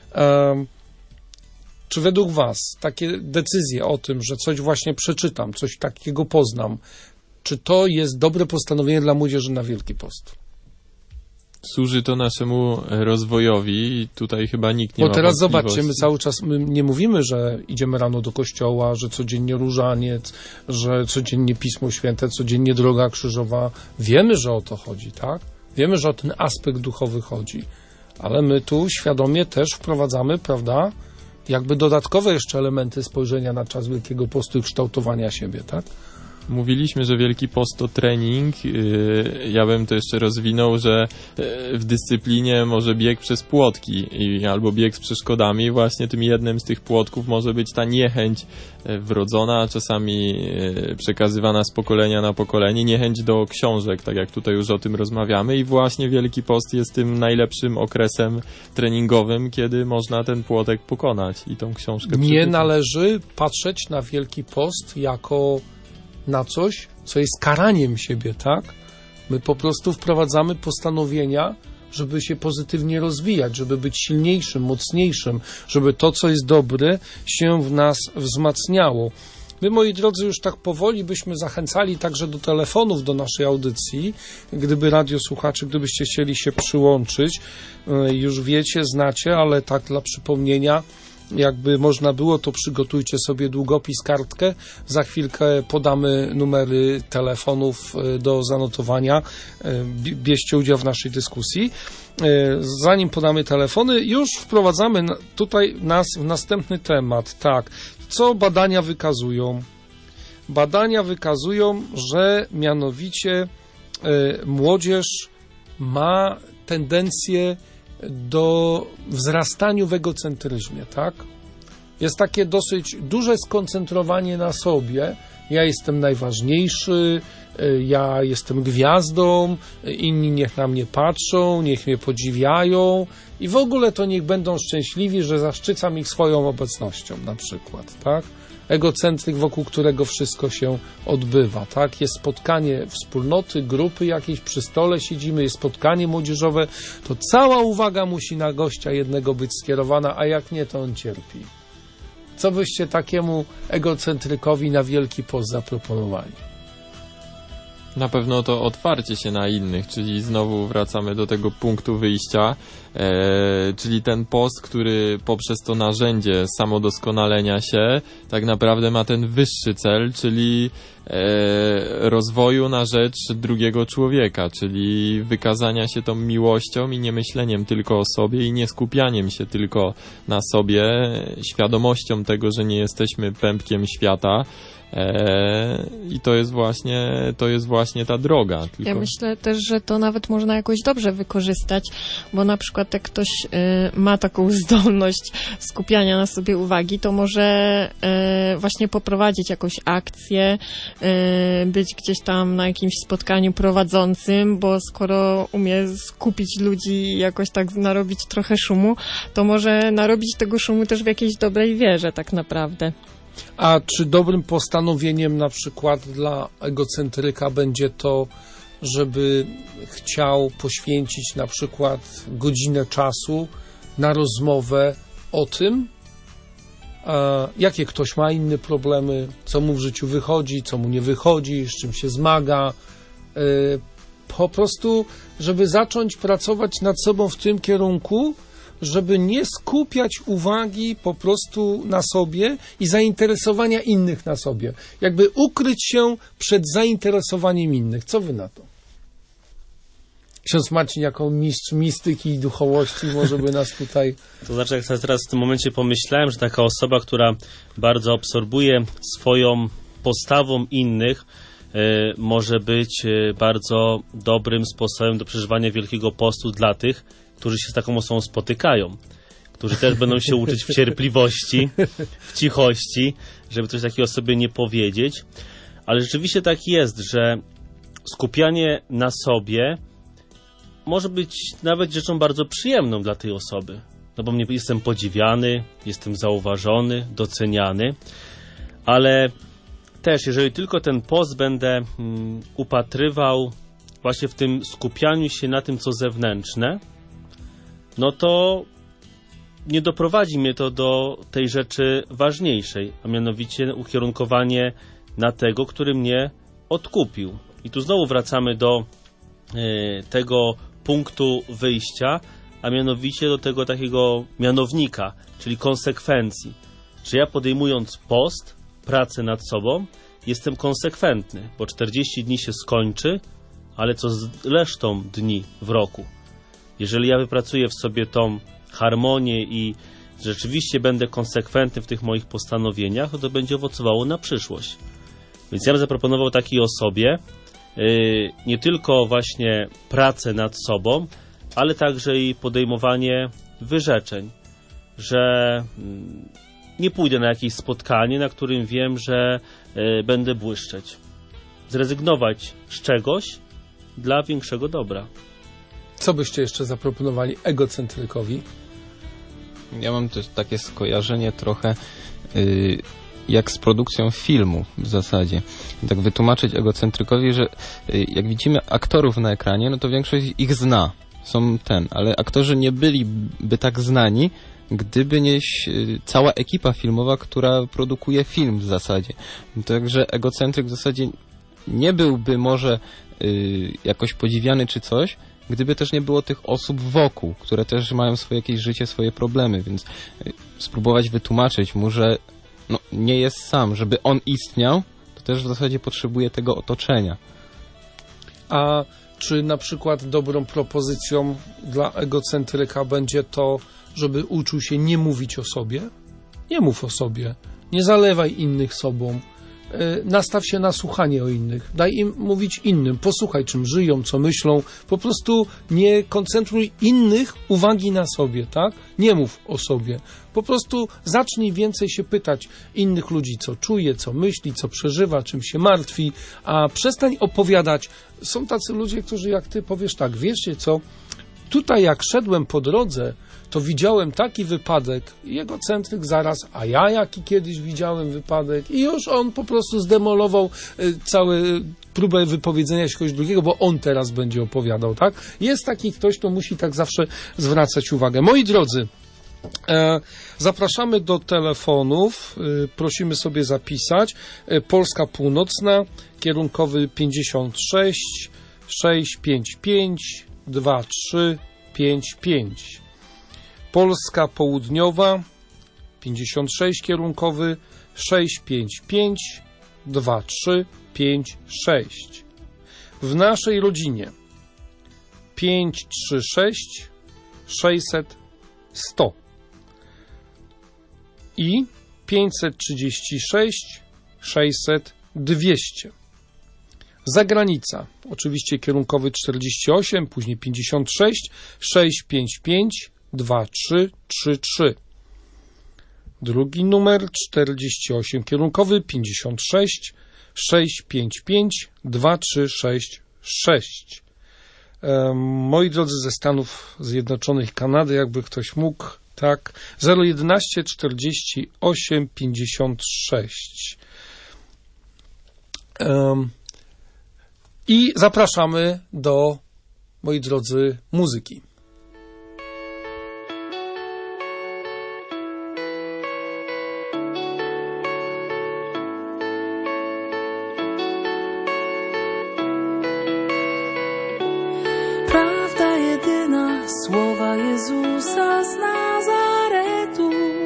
Czy według Was takie decyzje o tym, że coś właśnie przeczytam, coś takiego poznam, czy to jest dobre postanowienie dla młodzieży na Wielki Post. Służy to naszemu rozwojowi i tutaj chyba nikt nie ma Bo teraz wątpliwości. zobaczcie, my cały czas nie mówimy, że idziemy rano do kościoła, że codziennie różaniec, że codziennie Pismo Święte, codziennie Droga Krzyżowa. Wiemy, że o to chodzi, tak? Wiemy, że o ten aspekt duchowy chodzi. Ale my tu świadomie też wprowadzamy, prawda, jakby dodatkowe jeszcze elementy spojrzenia na czas Wielkiego Postu i kształtowania siebie, tak? Mówiliśmy, że Wielki Post to trening. Ja bym to jeszcze rozwinął, że w dyscyplinie może bieg przez płotki albo bieg z przeszkodami. Właśnie tym jednym z tych płotków może być ta niechęć wrodzona, czasami przekazywana z pokolenia na pokolenie, niechęć do książek, tak jak tutaj już o tym rozmawiamy. I właśnie Wielki Post jest tym najlepszym okresem treningowym, kiedy można ten płotek pokonać i tą książkę Nie przeczytać. należy patrzeć na Wielki Post jako na coś, co jest karaniem siebie, tak? My po prostu wprowadzamy postanowienia, żeby się pozytywnie rozwijać, żeby być silniejszym, mocniejszym, żeby to, co jest dobre, się w nas wzmacniało. My, moi drodzy, już tak powoli byśmy zachęcali także do telefonów do naszej audycji, gdyby radiosłuchacze, gdybyście chcieli się przyłączyć, już wiecie, znacie, ale tak dla przypomnienia, jakby można było, to przygotujcie sobie długopis, kartkę. Za chwilkę podamy numery telefonów do zanotowania. Bierzcie udział w naszej dyskusji. Zanim podamy telefony, już wprowadzamy tutaj nas w następny temat. Tak, co badania wykazują? Badania wykazują, że mianowicie młodzież ma tendencję do wzrastaniu w egocentryzmie, tak? Jest takie dosyć duże skoncentrowanie na sobie. Ja jestem najważniejszy, ja jestem gwiazdą, inni niech na mnie patrzą, niech mnie podziwiają i w ogóle to niech będą szczęśliwi, że zaszczycam ich swoją obecnością na przykład, tak? Egocentryk, wokół którego wszystko się odbywa, tak? Jest spotkanie wspólnoty, grupy jakiejś, przy stole siedzimy, jest spotkanie młodzieżowe, to cała uwaga musi na gościa jednego być skierowana, a jak nie, to on cierpi. Co byście takiemu egocentrykowi na Wielki Post zaproponowali? Na pewno to otwarcie się na innych, czyli znowu wracamy do tego punktu wyjścia, czyli ten post, który poprzez to narzędzie samodoskonalenia się tak naprawdę ma ten wyższy cel, czyli rozwoju na rzecz drugiego człowieka, czyli wykazania się tą miłością i nie myśleniem tylko o sobie i nie skupianiem się tylko na sobie, świadomością tego, że nie jesteśmy pępkiem świata. I to jest właśnie ta droga. Tylko... Ja myślę też, że to nawet można jakoś dobrze wykorzystać, bo na przykład jak ktoś ma taką zdolność skupiania na sobie uwagi, to może właśnie poprowadzić jakąś akcję, być gdzieś tam na jakimś spotkaniu prowadzącym, bo skoro umie skupić ludzi i jakoś tak narobić trochę szumu, to może narobić tego szumu też w jakiejś dobrej wierze tak naprawdę. A czy dobrym postanowieniem na przykład dla egocentryka będzie to, żeby chciał poświęcić na przykład godzinę czasu na rozmowę o tym, jakie ktoś ma inne problemy, co mu w życiu wychodzi, co mu nie wychodzi, z czym się zmaga. Po prostu, żeby zacząć pracować nad sobą w tym kierunku, żeby nie skupiać uwagi po prostu na sobie i zainteresowania innych na sobie. Jakby ukryć się przed zainteresowaniem innych. Co wy na to? Ksiądz Marcin jako mistrz mistyki i duchowości może by nas tutaj... To znaczy, jak teraz w tym momencie pomyślałem, że taka osoba, która bardzo absorbuje swoją postawą innych, może być bardzo dobrym sposobem do przeżywania Wielkiego Postu dla tych, którzy się z taką osobą spotykają, którzy też będą się uczyć w cierpliwości, w cichości, żeby coś takiego sobie nie powiedzieć. Ale rzeczywiście tak jest, że skupianie na sobie może być nawet rzeczą bardzo przyjemną dla tej osoby. No bo jestem podziwiany, jestem zauważony, doceniany, ale też jeżeli tylko ten post będę upatrywał właśnie w tym skupianiu się na tym, co zewnętrzne, no to nie doprowadzi mnie to do tej rzeczy ważniejszej, a mianowicie ukierunkowanie na tego, który mnie odkupił. I tu znowu wracamy do tego punktu wyjścia, a mianowicie do tego takiego mianownika, czyli konsekwencji. Że ja podejmując post, pracę nad sobą, jestem konsekwentny, bo 40 dni się skończy, ale co z resztą dni w roku? Jeżeli ja wypracuję w sobie tą harmonię i rzeczywiście będę konsekwentny w tych moich postanowieniach, to będzie owocowało na przyszłość. Więc ja bym zaproponował takiej osobie nie tylko właśnie pracę nad sobą, ale także i podejmowanie wyrzeczeń, że nie pójdę na jakieś spotkanie, na którym wiem, że będę błyszczeć. Zrezygnować z czegoś dla większego dobra. Co byście jeszcze zaproponowali egocentrykowi? Ja mam też takie skojarzenie trochę jak z produkcją filmu w zasadzie. Tak wytłumaczyć egocentrykowi, że jak widzimy aktorów na ekranie, no to większość ich zna. Ale aktorzy nie byliby tak znani, gdyby nie cała ekipa filmowa, która produkuje film w zasadzie. Także egocentryk w zasadzie nie byłby może jakoś podziwiany czy coś, gdyby też nie było tych osób wokół, które też mają swoje jakieś życie, swoje problemy, więc spróbować wytłumaczyć mu, że nie jest sam, żeby on istniał, to też w zasadzie potrzebuje tego otoczenia. A czy na przykład dobrą propozycją dla egocentryka będzie to, żeby uczył się nie mówić o sobie? Nie mów o sobie. Nie zalewaj innych sobą. Nastaw się na słuchanie o innych. Daj im mówić innym. Posłuchaj, czym żyją, co myślą. Po prostu nie koncentruj innych uwagi na sobie, tak? Nie mów o sobie. Po prostu zacznij więcej się pytać innych ludzi, co czuje, co myśli, co przeżywa, czym się martwi, a przestań opowiadać. Są tacy ludzie, którzy jak ty powiesz tak, wiecie co, tutaj jak szedłem po drodze, to widziałem taki wypadek i egocentryk zaraz, a ja jaki kiedyś widziałem wypadek i już on po prostu zdemolował całą próbę wypowiedzenia się kogoś drugiego, bo on teraz będzie opowiadał, tak? Jest taki ktoś, kto musi tak zawsze zwracać uwagę. Moi drodzy, zapraszamy do telefonów, prosimy sobie zapisać. Polska Północna, kierunkowy 56 655 2355. Polska Południowa 56 kierunkowy 655 2356. W naszej rodzinie 536 600 100 i 536 600 200. Zagranica, oczywiście kierunkowy 48, później 56 655 2333. Drugi numer 48, kierunkowy 56 655 2366. Moi drodzy ze Stanów Zjednoczonych, Kanady, jakby ktoś mógł, tak, 011 48 56. I zapraszamy do, moi drodzy, muzyki. Prawda jedyna, słowa Jezusa z Nazaretu,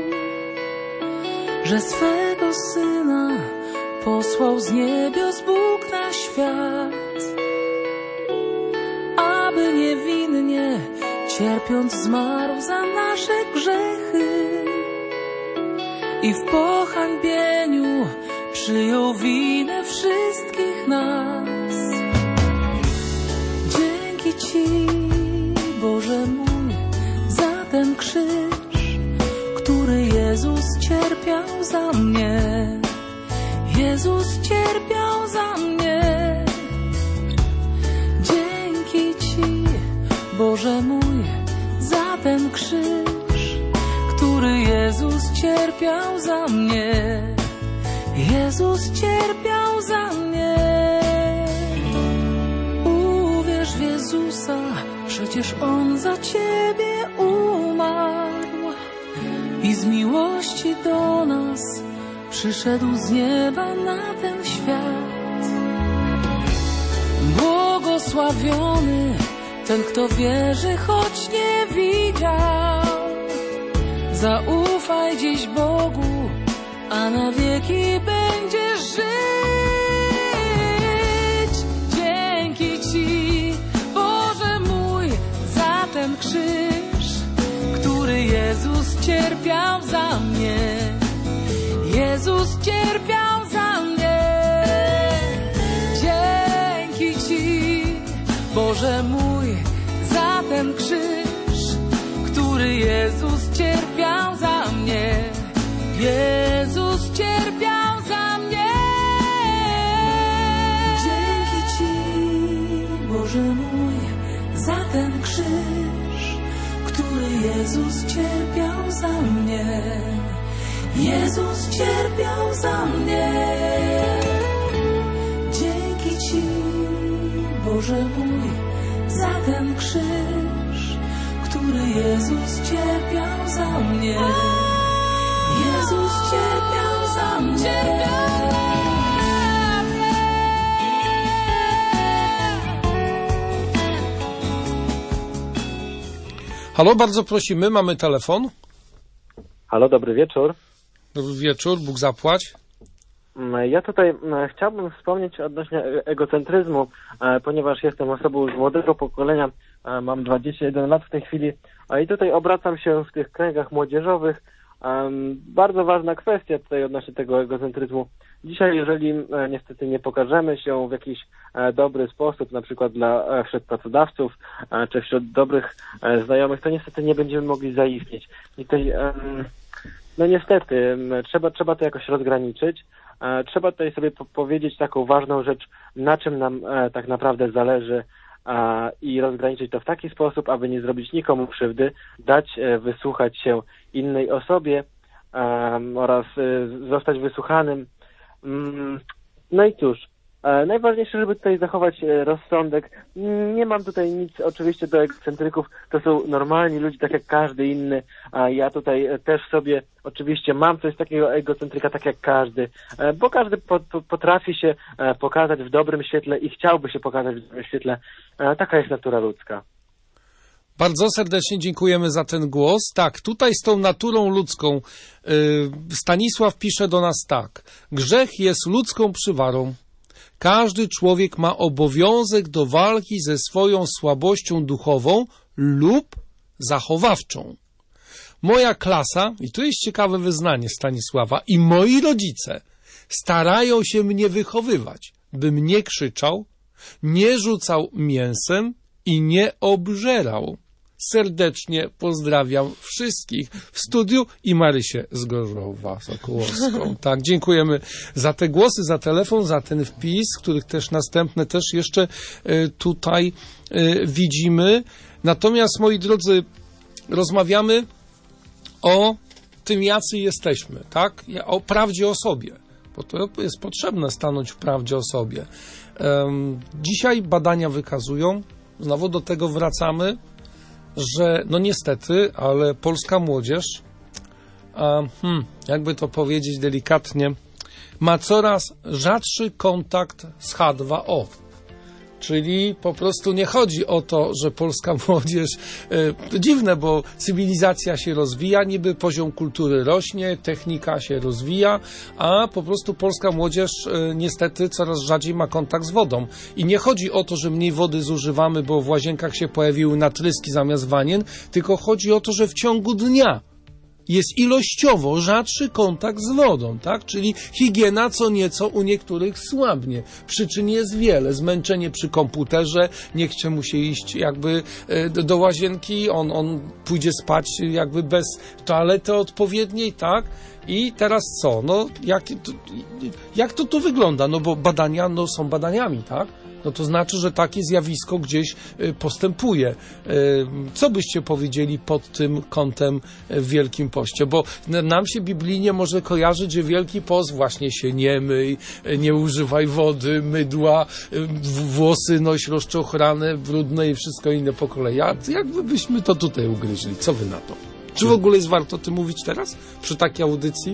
że swego Syna posłał z niebios Bóg na świat, aby niewinnie cierpiąc zmarł za nasze grzechy i w pohańbieniu przyjął winę wszystkich nas. Dzięki Ci, Boże mój, za ten krzyż, który Jezus cierpiał za mnie. Jezus cierpiał za mnie. Dzięki Ci, Boże mój, za ten krzyż, który Jezus cierpiał za mnie. Jezus cierpiał za mnie. Uwierz w Jezusa, przecież On za Ciebie umarł i z miłości do nas przyszedł z nieba na ten świat. błogosławiony ten, kto wierzy, choć nie widział. Zaufaj dziś Bogu, a na wieki będziesz żyć. Dzięki Ci, Boże mój, za ten krzyż, który Jezus cierpiał za mnie. Jezus cierpiał za mnie. Dzięki Ci, Boże mój, za ten krzyż, który Jezus cierpiał za mnie. Jezus cierpiał za mnie. Dzięki Ci, Boże mój, za ten krzyż, który Jezus cierpiał za mnie. Jezus cierpiał za mnie. Dzięki Ci, Boże mój, za ten krzyż, który Jezus cierpiał za mnie. Jezus cierpiał za mnie. Halo, bardzo prosimy, mamy telefon. Halo, dobry wieczór. Dobry wieczór, Bóg zapłać. Ja tutaj chciałbym wspomnieć odnośnie egocentryzmu, ponieważ jestem osobą z młodego pokolenia, mam 21 lat w tej chwili i tutaj obracam się w tych kręgach młodzieżowych. Bardzo ważna kwestia tutaj odnośnie tego egocentryzmu. Dzisiaj, jeżeli niestety nie pokażemy się w jakiś dobry sposób, na przykład wśród pracodawców czy wśród dobrych znajomych, to niestety nie będziemy mogli zaistnieć. I tutaj, no niestety, trzeba to jakoś rozgraniczyć. Trzeba tutaj sobie powiedzieć taką ważną rzecz, na czym nam tak naprawdę zależy i rozgraniczyć to w taki sposób, aby nie zrobić nikomu krzywdy, dać wysłuchać się innej osobie oraz zostać wysłuchanym. No i cóż, najważniejsze, żeby tutaj zachować rozsądek. Nie mam tutaj nic oczywiście do egocentryków, to są normalni ludzie, tak jak każdy inny, a ja tutaj też sobie oczywiście mam coś takiego egocentryka, tak jak każdy, bo każdy potrafi się pokazać w dobrym świetle i chciałby się pokazać w dobrym świetle. Taka jest natura ludzka. Bardzo serdecznie dziękujemy za ten głos. Tak, tutaj z tą naturą ludzką Stanisław pisze do nas tak. Grzech jest ludzką przywarą. Każdy człowiek ma obowiązek do walki ze swoją słabością duchową lub zachowawczą. Moja klasa, i to jest ciekawe wyznanie Stanisława, i moi rodzice starają się mnie wychowywać, bym nie krzyczał, nie rzucał mięsem i nie obżerał. Serdecznie pozdrawiam wszystkich w studiu i Marysię z Gorzowa Sokołowską. Tak, dziękujemy za te głosy, za telefon, za ten wpis, których też następne też jeszcze tutaj widzimy. Natomiast, moi drodzy, rozmawiamy o tym, jacy jesteśmy, tak? O prawdzie o sobie, bo to jest potrzebne stanąć w prawdzie o sobie. Dzisiaj badania wykazują, znowu do tego wracamy, że no niestety, ale polska młodzież, jakby to powiedzieć delikatnie, ma coraz rzadszy kontakt z H2O. Czyli po prostu nie chodzi o to, że polska młodzież, to dziwne, bo cywilizacja się rozwija, niby poziom kultury rośnie, technika się rozwija, a po prostu polska młodzież niestety coraz rzadziej ma kontakt z wodą. I nie chodzi o to, że mniej wody zużywamy, bo w łazienkach się pojawiły natryski zamiast wanien, tylko chodzi o to, że w ciągu dnia jest ilościowo rzadszy kontakt z wodą, tak? Czyli higiena co nieco u niektórych słabnie. Przyczyn jest wiele. Zmęczenie przy komputerze, nie chce mu się iść jakby do łazienki, on pójdzie spać jakby bez toalety odpowiedniej, tak? I teraz co? No, jak to tu wygląda? No bo badania są badaniami, tak? No to znaczy, że takie zjawisko gdzieś postępuje. Co byście powiedzieli pod tym kątem w Wielkim Poście? Bo nam się biblijnie może kojarzyć, że Wielki Post właśnie się nie myj, nie używaj wody, mydła, włosy noś rozczochrane, brudne i wszystko inne po kolei. A jakby byśmy to tutaj ugryźli? Co wy na to? Czy w ogóle jest warto o tym mówić teraz? Przy takiej audycji?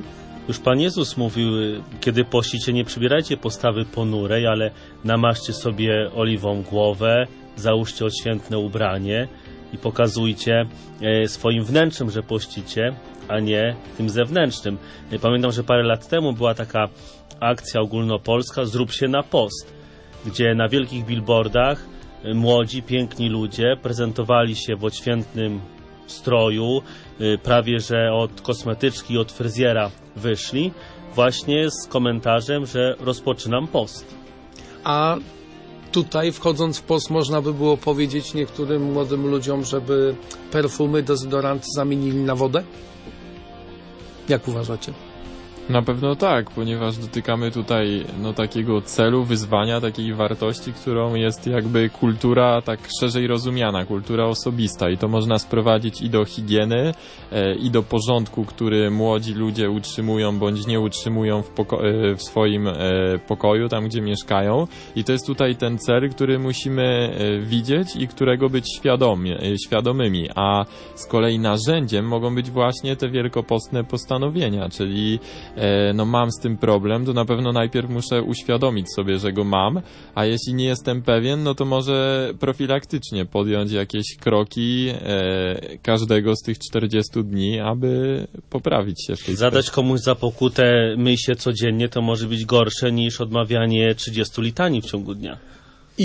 Już Pan Jezus mówił, kiedy pościcie, nie przybierajcie postawy ponurej, ale namaszczcie sobie oliwą głowę, załóżcie odświętne ubranie i pokazujcie swoim wnętrzem, że pościcie, a nie tym zewnętrznym. Pamiętam, że parę lat temu była taka akcja ogólnopolska Zrób się na post, gdzie na wielkich billboardach młodzi, piękni ludzie prezentowali się w odświętnym stroju, prawie że od kosmetyczki, od fryzjera wyszli, właśnie z komentarzem, że rozpoczynam post. A tutaj, wchodząc w post, można by było powiedzieć niektórym młodym ludziom, żeby perfumy, dezodoranty zamienili na wodę? Jak uważacie? Na pewno tak, ponieważ dotykamy tutaj takiego celu, wyzwania, takiej wartości, którą jest jakby kultura tak szerzej rozumiana, kultura osobista i to można sprowadzić i do higieny, i do porządku, który młodzi ludzie utrzymują bądź nie utrzymują w swoim pokoju, tam gdzie mieszkają i to jest tutaj ten cel, który musimy widzieć i którego być świadomymi, a z kolei narzędziem mogą być właśnie te wielkopostne postanowienia, czyli mam z tym problem, to na pewno najpierw muszę uświadomić sobie, że go mam, a jeśli nie jestem pewien, no to może profilaktycznie podjąć jakieś kroki każdego z tych 40 dni, aby poprawić się w tej Zadać kwestii. komuś za pokutę myj się codziennie, to może być gorsze niż odmawianie 30 litanii w ciągu dnia. I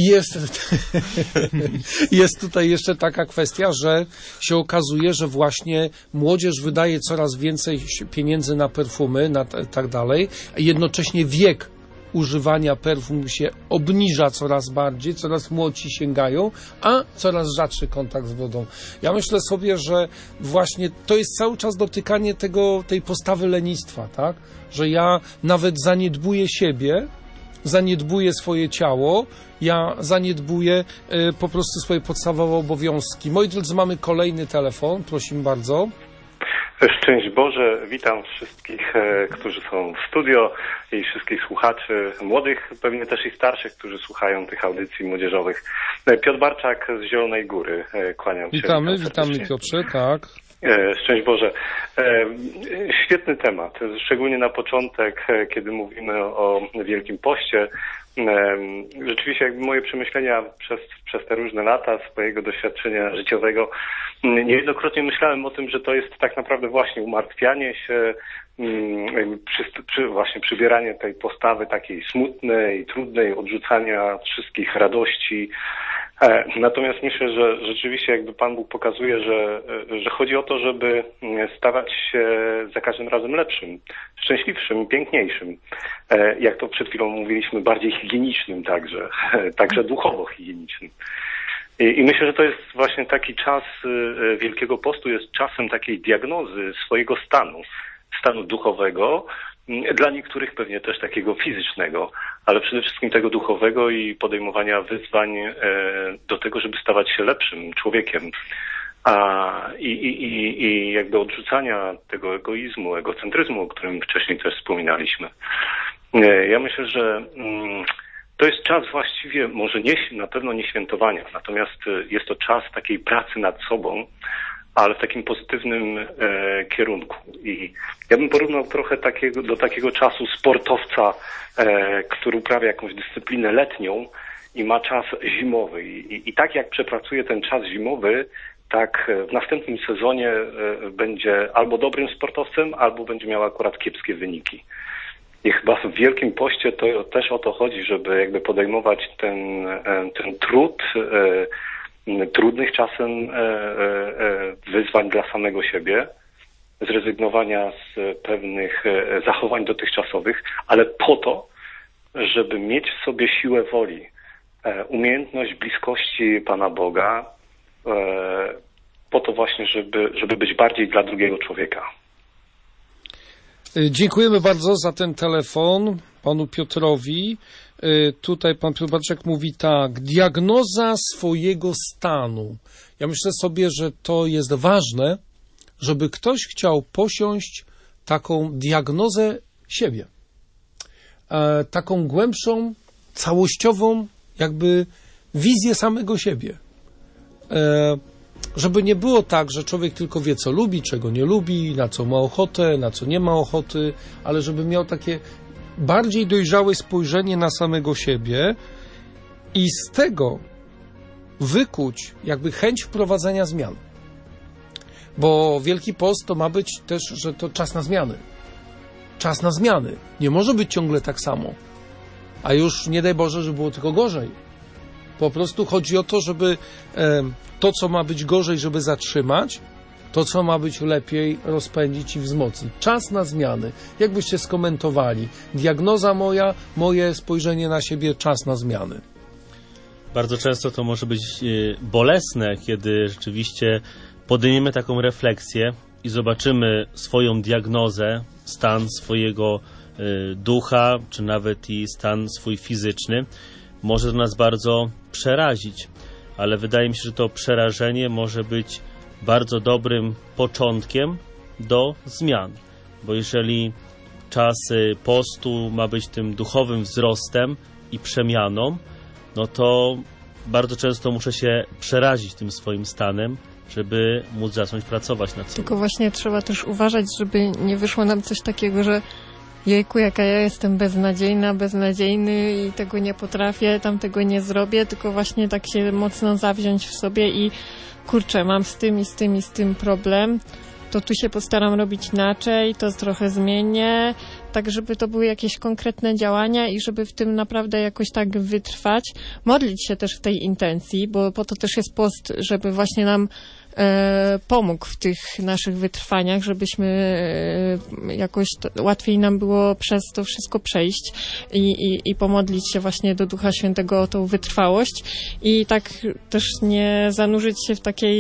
jest tutaj jeszcze taka kwestia, że się okazuje, że właśnie młodzież wydaje coraz więcej pieniędzy na perfumy, na tak dalej, a jednocześnie wiek używania perfum się obniża coraz bardziej, coraz młodsi sięgają, a coraz rzadszy kontakt z wodą. Ja myślę sobie, że właśnie to jest cały czas dotykanie tej postawy lenistwa, tak? Że ja nawet zaniedbuję siebie, zaniedbuję swoje ciało, ja zaniedbuję po prostu swoje podstawowe obowiązki. Moi drodzy, mamy kolejny telefon, prosimy bardzo. Szczęść Boże, witam wszystkich, którzy są w studio i wszystkich słuchaczy, młodych, pewnie też i starszych, którzy słuchają tych audycji młodzieżowych. Piotr Barczak z Zielonej Góry, kłaniam się. Witamy Piotrze, tak. Szczęść Boże. Świetny temat, szczególnie na początek, kiedy mówimy o Wielkim Poście. Rzeczywiście jakby moje przemyślenia przez te różne lata swojego doświadczenia życiowego, niejednokrotnie myślałem o tym, że to jest tak naprawdę właśnie umartwianie się, właśnie przybieranie tej postawy takiej smutnej, trudnej, odrzucania wszystkich radości. Natomiast myślę, że rzeczywiście jakby Pan Bóg pokazuje, że chodzi o to, żeby stawać się za każdym razem lepszym, szczęśliwszym, piękniejszym. Jak to przed chwilą mówiliśmy, bardziej higienicznym także duchowo higienicznym. I myślę, że to jest właśnie taki czas Wielkiego Postu, jest czasem takiej diagnozy swojego stanu duchowego, dla niektórych pewnie też takiego fizycznego, ale przede wszystkim tego duchowego i podejmowania wyzwań do tego, żeby stawać się lepszym człowiekiem. I jakby odrzucania tego egoizmu, egocentryzmu, o którym wcześniej też wspominaliśmy. Ja myślę, że to jest czas właściwie, może na pewno nie świętowania, natomiast jest to czas takiej pracy nad sobą, ale w takim pozytywnym kierunku. I ja bym porównał trochę do takiego czasu sportowca, który uprawia jakąś dyscyplinę letnią i ma czas zimowy. I tak jak przepracuje ten czas zimowy, tak w następnym sezonie będzie albo dobrym sportowcem, albo będzie miał akurat kiepskie wyniki. I chyba w Wielkim Poście to też o to chodzi, żeby jakby podejmować ten trud, trudnych czasem wyzwań dla samego siebie, zrezygnowania z pewnych zachowań dotychczasowych, ale po to, żeby mieć w sobie siłę woli, umiejętność bliskości Pana Boga, po to właśnie, żeby być bardziej dla drugiego człowieka. Dziękujemy bardzo za ten telefon panu Piotrowi. Tutaj pan Piotr Barczak mówi tak, diagnoza swojego stanu. Ja myślę sobie, że to jest ważne, żeby ktoś chciał posiąść taką diagnozę siebie. Taką głębszą, całościową jakby wizję samego siebie. żeby nie było tak, że człowiek tylko wie, co lubi, czego nie lubi, na co ma ochotę, na co nie ma ochoty, ale żeby miał takie bardziej dojrzałe spojrzenie na samego siebie i z tego wykuć jakby chęć wprowadzenia zmian. Bo Wielki Post to ma być też, że to czas na zmiany. Czas na zmiany. Nie może być ciągle tak samo. A już nie daj Boże, żeby było tylko gorzej. Po prostu chodzi o to, żeby to, co ma być gorzej, żeby zatrzymać, to, co ma być lepiej, rozpędzić i wzmocnić. Czas na zmiany. Jak byście skomentowali? Diagnoza moja, moje spojrzenie na siebie, czas na zmiany. Bardzo często to może być bolesne, kiedy rzeczywiście podejmiemy taką refleksję i zobaczymy swoją diagnozę, stan swojego ducha, czy nawet i stan swój fizyczny. Może to nas bardzo przerazić, ale wydaje mi się, że to przerażenie może być bardzo dobrym początkiem do zmian, bo jeżeli czas postu ma być tym duchowym wzrostem i przemianą, no to bardzo często muszę się przerazić tym swoim stanem, żeby móc zacząć pracować nad sobą. Tylko właśnie trzeba też uważać, żeby nie wyszło nam coś takiego, że jejku, jaka ja jestem beznadziejna, beznadziejny i tego nie potrafię, tamtego nie zrobię, tylko właśnie tak się mocno zawziąć w sobie i kurczę, mam z tym i z tym i z tym problem, to tu się postaram robić inaczej, to trochę zmienię, tak żeby to były jakieś konkretne działania i żeby w tym naprawdę jakoś tak wytrwać. Modlić się też w tej intencji, bo po to też jest post, żeby właśnie nam pomógł w tych naszych wytrwaniach, żebyśmy jakoś łatwiej nam było przez to wszystko przejść i pomodlić się właśnie do Ducha Świętego o tą wytrwałość i tak też nie zanurzyć się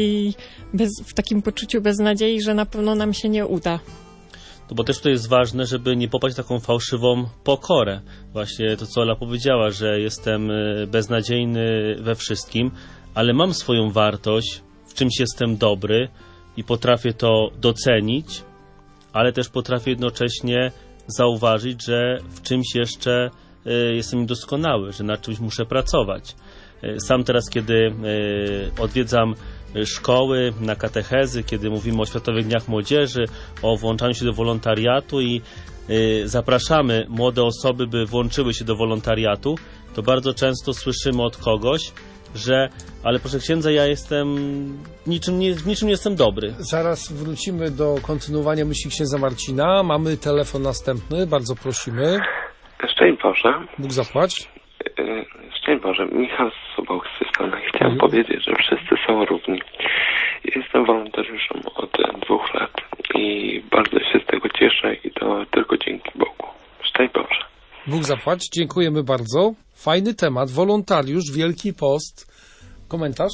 w takim poczuciu beznadziei, że na pewno nam się nie uda. No bo też to jest ważne, żeby nie popaść w taką fałszywą pokorę. Właśnie to, co Ola powiedziała, że jestem beznadziejny we wszystkim, ale mam swoją wartość, w czymś jestem dobry i potrafię to docenić, ale też potrafię jednocześnie zauważyć, że w czymś jeszcze jestem niedoskonały, że nad czymś muszę pracować. Sam teraz, kiedy odwiedzam szkoły, na katechezy, kiedy mówimy o Światowych Dniach Młodzieży, o włączaniu się do wolontariatu i zapraszamy młode osoby, by włączyły się do wolontariatu, to bardzo często słyszymy od kogoś, że ale proszę księdza, ja jestem w niczym nie jestem dobry. Zaraz wrócimy do kontynuowania myśli księdza Marcina. Mamy telefon następny, bardzo prosimy. Szczęść Boże. Bóg zapłać. Szczęść Boże. Michał z Subołk z Stany. Chciałem powiedzieć, że wszyscy są równi. Jestem wolontariuszem od 2 lat i bardzo się z tego cieszę i to tylko dzięki Bogu. Szczęść Boże. Bóg zapłać. Dziękujemy bardzo. Fajny temat. Wolontariusz, Wielki Post. Komentarz?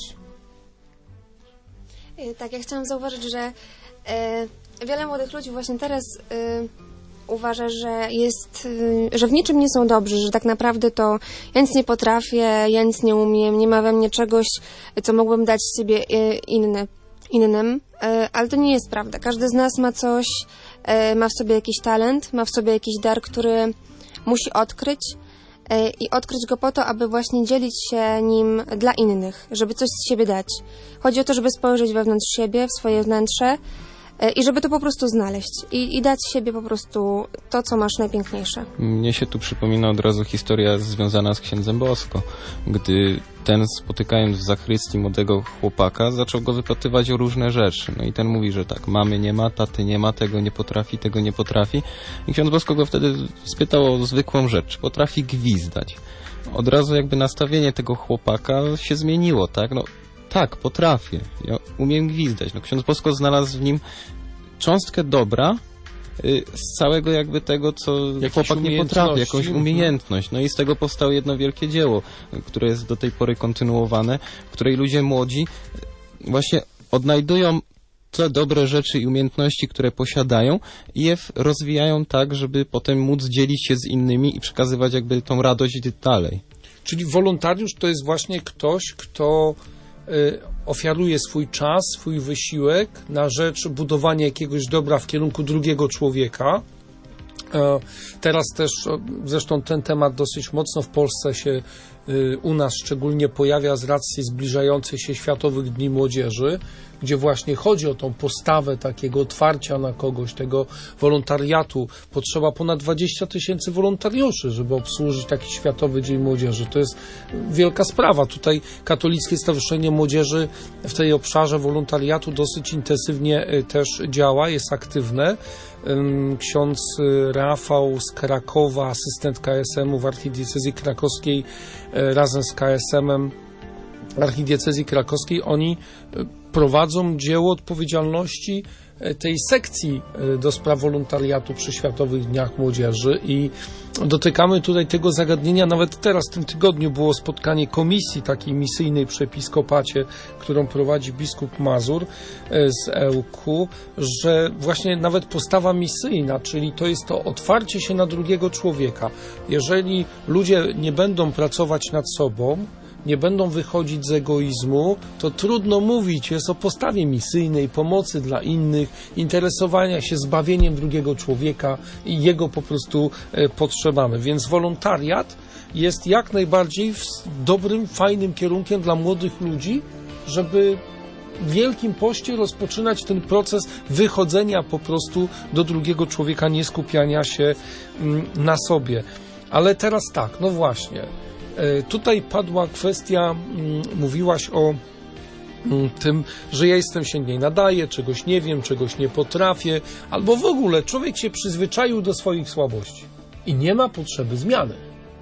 Tak, ja chciałam zauważyć, że wiele młodych ludzi właśnie teraz uważa, że w niczym nie są dobrzy, że tak naprawdę to ja nic nie potrafię, ja nic nie umiem, nie ma we mnie czegoś, co mogłbym dać z siebie innym, ale to nie jest prawda. Każdy z nas ma coś, ma w sobie jakiś talent, ma w sobie jakiś dar, który musi odkryć i odkryć go po to, aby właśnie dzielić się nim dla innych, żeby coś z siebie dać. Chodzi o to, żeby spojrzeć wewnątrz siebie, w swoje wnętrze i żeby to po prostu znaleźć i dać siebie po prostu to, co masz najpiękniejsze. Mnie się tu przypomina od razu historia związana z księdzem Bosko, gdy ten, spotykając w zakrystii młodego chłopaka, zaczął go wypytywać o różne rzeczy. No i ten mówi, że tak, mamy nie ma, taty nie ma, tego nie potrafi. I ksiądz Bosko go wtedy spytał o zwykłą rzecz, czy potrafi gwizdać. Od razu jakby nastawienie tego chłopaka się zmieniło, tak? No tak, potrafię. Ja umiem gwizdać. No ksiądz Bosko znalazł w nim cząstkę dobra z całego jakby tego, co chłopak nie potrafi, jakąś umiejętność. No i z tego powstało jedno wielkie dzieło, które jest do tej pory kontynuowane, w której ludzie młodzi właśnie odnajdują te dobre rzeczy i umiejętności, które posiadają i je rozwijają tak, żeby potem móc dzielić się z innymi i przekazywać jakby tą radość dalej. Czyli wolontariusz to jest właśnie ktoś, kto ofiaruje swój czas, swój wysiłek na rzecz budowania jakiegoś dobra w kierunku drugiego człowieka, Teraz też, zresztą ten temat dosyć mocno w Polsce się u nas szczególnie pojawia z racji zbliżających się Światowych Dni Młodzieży, gdzie właśnie chodzi o tą postawę takiego otwarcia na kogoś, tego wolontariatu. Potrzeba ponad 20 000 wolontariuszy, żeby obsłużyć taki Światowy Dzień Młodzieży. To jest wielka sprawa. Tutaj Katolickie Stowarzyszenie Młodzieży w tej obszarze wolontariatu dosyć intensywnie też działa, jest aktywne. Ksiądz Rafał z Krakowa, asystent KSM-u w archidiecezji krakowskiej, razem z KSM-em archidiecezji krakowskiej, oni prowadzą dzieło odpowiedzialności tej sekcji do spraw wolontariatu przy Światowych Dniach Młodzieży i dotykamy tutaj tego zagadnienia. Nawet teraz w tym tygodniu było spotkanie komisji takiej misyjnej przy episkopacie, którą prowadzi biskup Mazur z Ełku, że właśnie nawet postawa misyjna, czyli to jest to otwarcie się na drugiego człowieka. Jeżeli ludzie nie będą pracować nad sobą, nie będą wychodzić z egoizmu, to trudno mówić jest o postawie misyjnej, pomocy dla innych, interesowania się zbawieniem drugiego człowieka i jego po prostu potrzebami. Więc wolontariat jest jak najbardziej dobrym, fajnym kierunkiem dla młodych ludzi, żeby w Wielkim Poście rozpoczynać ten proces wychodzenia po prostu do drugiego człowieka, nie skupiania się na sobie. Ale teraz tak, no właśnie. Tutaj padła kwestia, mówiłaś o tym, że ja się nie nadaję, czegoś nie wiem, czegoś nie potrafię, albo w ogóle człowiek się przyzwyczaił do swoich słabości i nie ma potrzeby zmiany.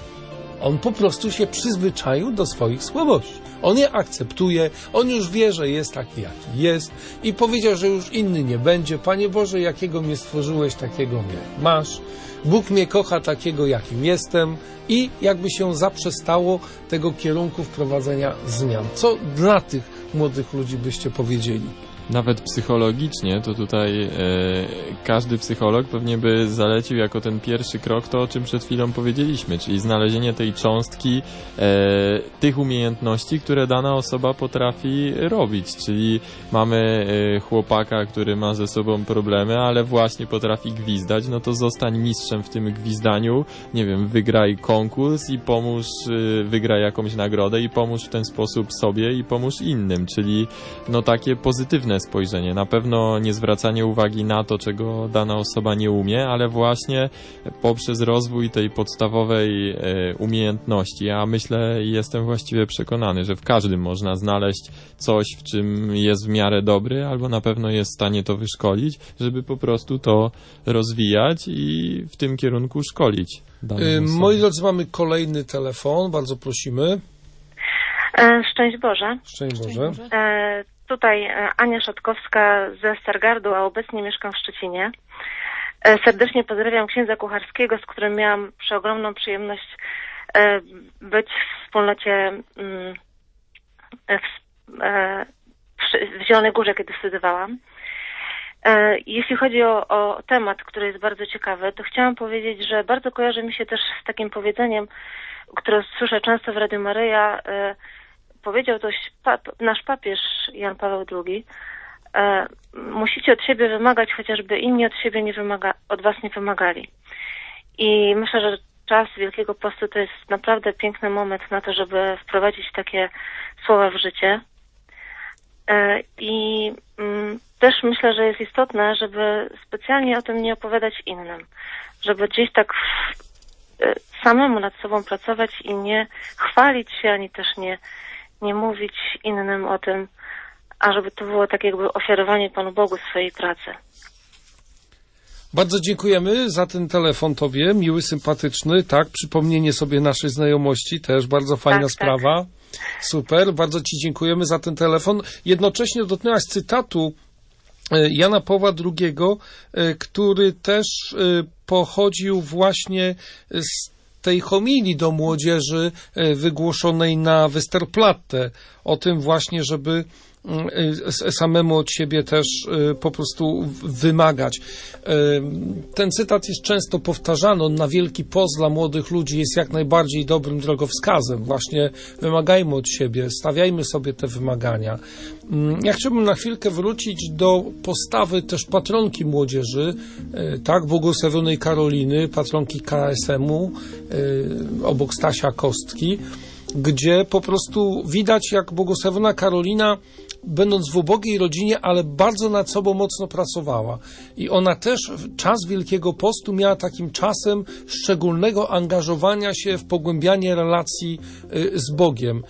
On po prostu się przyzwyczaił do swoich słabości. On je akceptuje, on już wie, że jest taki, jaki jest i powiedział, że już inny nie będzie. Panie Boże, jakiego mnie stworzyłeś, takiego mnie masz. Bóg mnie kocha takiego, jakim jestem i jakby się zaprzestało tego kierunku wprowadzenia zmian. Co dla tych młodych ludzi byście powiedzieli? Nawet psychologicznie, to tutaj każdy psycholog pewnie by zalecił jako ten pierwszy krok to, o czym przed chwilą powiedzieliśmy, czyli znalezienie tej cząstki tych umiejętności, które dana osoba potrafi robić, czyli mamy chłopaka, który ma ze sobą problemy, ale właśnie potrafi gwizdać, no to zostań mistrzem w tym gwizdaniu, nie wiem, wygraj konkurs i pomóż, wygraj jakąś nagrodę i pomóż w ten sposób sobie i pomóż innym, czyli no takie pozytywne spojrzenie. Na pewno nie zwracanie uwagi na to, czego dana osoba nie umie, ale właśnie poprzez rozwój tej podstawowej umiejętności. Ja myślę i jestem właściwie przekonany, że w każdym można znaleźć coś, w czym jest w miarę dobry, albo na pewno jest w stanie to wyszkolić, żeby po prostu to rozwijać i w tym kierunku szkolić. Moi drodzy, mamy kolejny telefon. Bardzo prosimy. Szczęść Boże. Szczęść Boże. Tutaj Ania Szatkowska ze Stargardu, a obecnie mieszkam w Szczecinie. Serdecznie pozdrawiam księdza Kucharskiego, z którym miałam przeogromną przyjemność być w wspólnocie w Zielonej Górze, kiedy studiowałam. Jeśli chodzi o temat, który jest bardzo ciekawy, to chciałam powiedzieć, że bardzo kojarzy mi się też z takim powiedzeniem, które słyszę często w Radiu Maryja. Powiedział to nasz papież Jan Paweł II. Musicie od siebie wymagać, chociażby inni od was nie wymagali. I myślę, że czas Wielkiego Postu to jest naprawdę piękny moment na to, żeby wprowadzić takie słowa w życie. I też myślę, że jest istotne, żeby specjalnie o tym nie opowiadać innym. Żeby gdzieś tak samemu nad sobą pracować i nie chwalić się, ani też nie mówić innym o tym, a żeby to było tak jakby ofiarowanie Panu Bogu swojej pracy. Bardzo dziękujemy za ten telefon Tobie, miły, sympatyczny, tak, przypomnienie sobie naszej znajomości, też bardzo fajna sprawa. Tak. Super, bardzo Ci dziękujemy za ten telefon. Jednocześnie dotknęłaś cytatu Jana Pawła II, który też pochodził właśnie z tej homilii do młodzieży wygłoszonej na Westerplatte o tym właśnie, żeby samemu od siebie też po prostu wymagać. Ten cytat jest często powtarzany, on na Wielki Post dla młodych ludzi jest jak najbardziej dobrym drogowskazem. Właśnie wymagajmy od siebie, stawiajmy sobie te wymagania. Ja chciałbym na chwilkę wrócić do postawy też patronki młodzieży, tak, błogosławionej Karoliny, patronki KSM-u, obok Stasia Kostki, gdzie po prostu widać, jak błogosławiona Karolina, będąc w ubogiej rodzinie, ale bardzo nad sobą mocno pracowała. I ona też czas Wielkiego Postu miała takim czasem szczególnego angażowania się w pogłębianie relacji z Bogiem.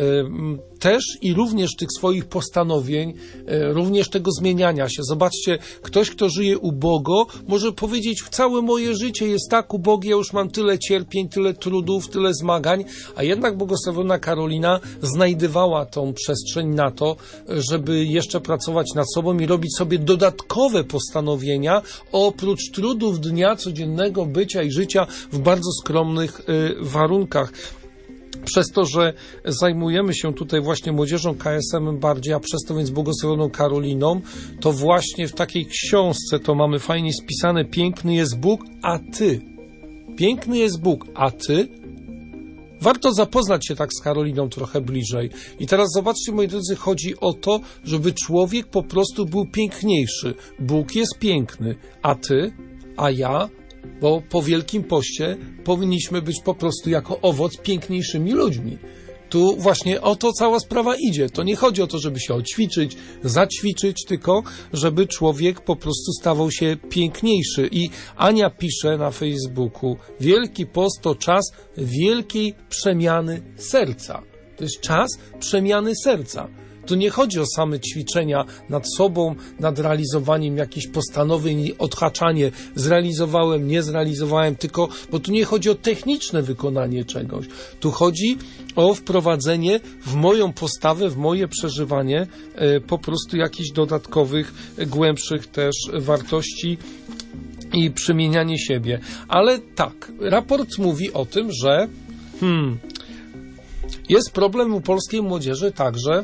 Też i również tych swoich postanowień, również tego zmieniania się. Zobaczcie, ktoś, kto żyje ubogo, może powiedzieć, całe moje życie jest tak ubogie, ja już mam tyle cierpień, tyle trudów, tyle zmagań, a jednak błogosławiona Karolina znajdywała tą przestrzeń na to, żeby jeszcze pracować nad sobą i robić sobie dodatkowe postanowienia oprócz trudów dnia codziennego bycia i życia w bardzo skromnych warunkach. Przez to, że zajmujemy się tutaj właśnie młodzieżą KSM bardziej, a przez to więc błogosławioną Karoliną, to właśnie w takiej książce to mamy fajnie spisane: piękny jest Bóg, a ty. Piękny jest Bóg, a ty. Warto zapoznać się tak z Karoliną trochę bliżej. I teraz zobaczcie, moi drodzy, chodzi o to, żeby człowiek po prostu był piękniejszy. Bóg jest piękny, a ty, a ja, bo po Wielkim Poście powinniśmy być po prostu jako owoc piękniejszymi ludźmi. Tu właśnie o to cała sprawa idzie. To nie chodzi o to, żeby się oćwiczyć, zaćwiczyć, tylko żeby człowiek po prostu stawał się piękniejszy. I Ania pisze na Facebooku: Wielki Post to czas wielkiej przemiany serca. To jest czas przemiany serca. Tu nie chodzi o same ćwiczenia nad sobą, nad realizowaniem jakichś postanowień i odhaczanie. Zrealizowałem, nie zrealizowałem, tylko, bo tu nie chodzi o techniczne wykonanie czegoś. Tu chodzi o wprowadzenie w moją postawę, w moje przeżywanie po prostu jakichś dodatkowych, głębszych też wartości i przemienianie siebie. Ale tak, raport mówi o tym, że jest problem u polskiej młodzieży także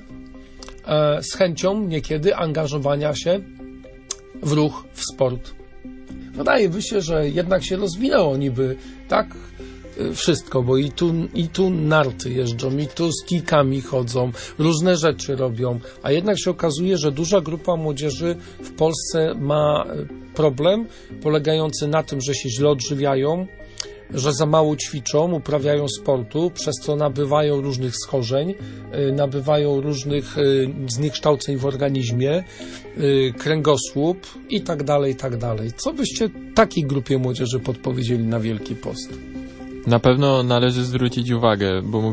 z chęcią niekiedy angażowania się w ruch, w sport. Wydaje mi się, że jednak się rozwinęło niby tak wszystko, bo i tu narty jeżdżą, i tu z kijkami chodzą, różne rzeczy robią, a jednak się okazuje, że duża grupa młodzieży w Polsce ma problem polegający na tym, że się źle odżywiają, że za mało ćwiczą, uprawiają sportu, przez co nabywają różnych schorzeń, nabywają różnych zniekształceń w organizmie, kręgosłup i tak dalej, i tak dalej. Co byście takiej grupie młodzieży podpowiedzieli na Wielki Post? Na pewno należy zwrócić uwagę, bo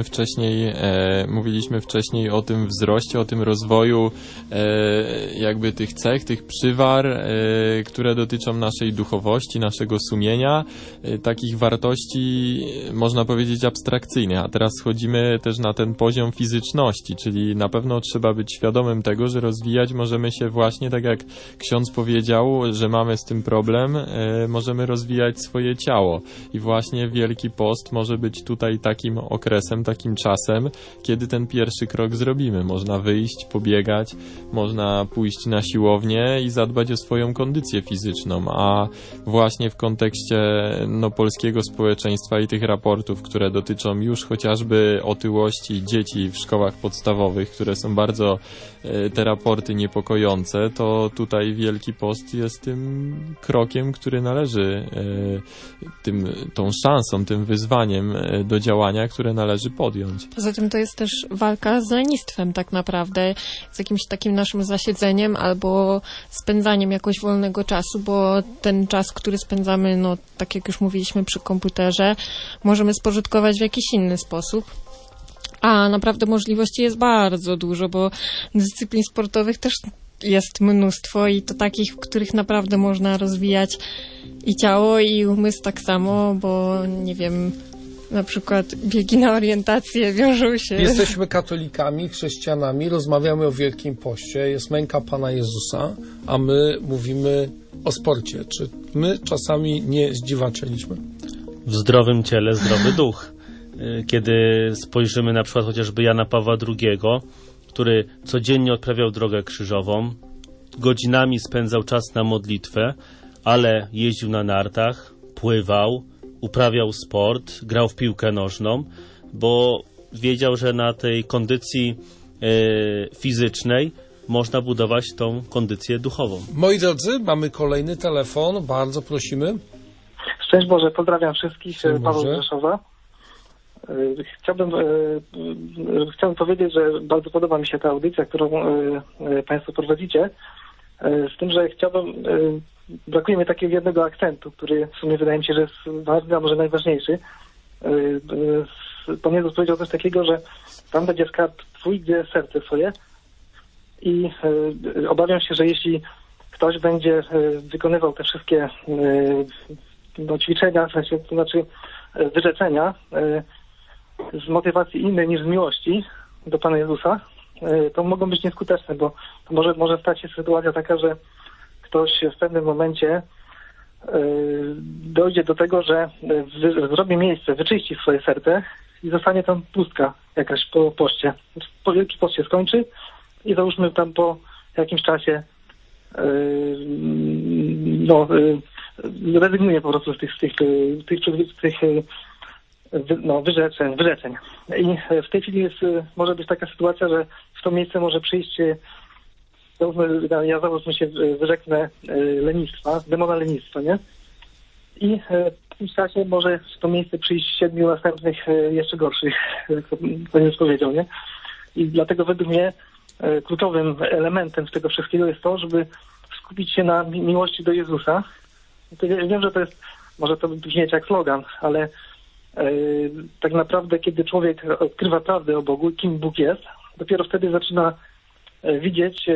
mówiliśmy wcześniej o tym wzroście, o tym rozwoju jakby tych cech, tych przywar, które dotyczą naszej duchowości, naszego sumienia, takich wartości, można powiedzieć, abstrakcyjnych. A teraz schodzimy też na ten poziom fizyczności, czyli na pewno trzeba być świadomym tego, że rozwijać możemy się właśnie, tak jak ksiądz powiedział, że mamy z tym problem, możemy rozwijać swoje ciało i właśnie Wielki Post może być tutaj takim okresem, takim czasem, kiedy ten pierwszy krok zrobimy. Można wyjść, pobiegać, można pójść na siłownię i zadbać o swoją kondycję fizyczną, a właśnie w kontekście polskiego społeczeństwa i tych raportów, które dotyczą już chociażby otyłości dzieci w szkołach podstawowych, które są bardzo te raporty niepokojące, to tutaj Wielki Post jest tym krokiem, który należy, tą szansą, tym wyzwaniem do działania, które należy podjąć. Poza tym to jest też walka z lenistwem tak naprawdę, z jakimś takim naszym zasiedzeniem albo spędzaniem jakoś wolnego czasu, bo ten czas, który spędzamy, tak jak już mówiliśmy, przy komputerze, możemy spożytkować w jakiś inny sposób. A naprawdę możliwości jest bardzo dużo, bo dyscyplin sportowych też jest mnóstwo i to takich, w których naprawdę można rozwijać i ciało, i umysł tak samo, bo nie wiem, na przykład biegi na orientację wiążą się... Jesteśmy katolikami, chrześcijanami, rozmawiamy o Wielkim Poście, jest męka Pana Jezusa, a my mówimy o sporcie. Czy my czasami nie zdziwaczyliśmy? W zdrowym ciele zdrowy duch. kiedy spojrzymy na przykład chociażby Jana Pawła II, który codziennie odprawiał drogę krzyżową, godzinami spędzał czas na modlitwę, ale jeździł na nartach, pływał, uprawiał sport, grał w piłkę nożną, bo wiedział, że na tej kondycji fizycznej można budować tą kondycję duchową. Moi drodzy, mamy kolejny telefon, bardzo prosimy. Szczęść Boże, pozdrawiam wszystkich, Paweł z Rzeszowa. Chciałbym powiedzieć, że bardzo podoba mi się ta audycja, którą Państwo prowadzicie, z tym, że brakuje mi takiego jednego akcentu, który w sumie wydaje mi się, że jest ważny, a może najważniejszy. Pan Jezus powiedział coś takiego, że tam będzie skarb Twój, gdzie serce Twoje, i obawiam się, że jeśli ktoś będzie wykonywał te wszystkie ćwiczenia, to znaczy wyrzeczenia z motywacji innej niż z miłości do Pana Jezusa, to mogą być nieskuteczne, bo to może stać się sytuacja taka, że ktoś w pewnym momencie dojdzie do tego, że zrobi miejsce, wyczyści swoje serce i zostanie tam pustka jakaś po poście. Wielki post się skończy i załóżmy tam po jakimś czasie rezygnuje po prostu z tych wyrzeczeń. I w tej chwili może być taka sytuacja, że w to miejsce może przyjść, ja załóżmy się wyrzeknę lenistwa, demona lenistwa, nie? I w tym czasie może w to miejsce przyjść 7 następnych jeszcze gorszych, jak to Pan już powiedział, nie? I dlatego według mnie kluczowym elementem z tego wszystkiego jest to, żeby skupić się na miłości do Jezusa. Wiem, że to jest, może to brzmieć jak slogan, ale tak naprawdę, kiedy człowiek odkrywa prawdę o Bogu, kim Bóg jest, dopiero wtedy zaczyna widzieć,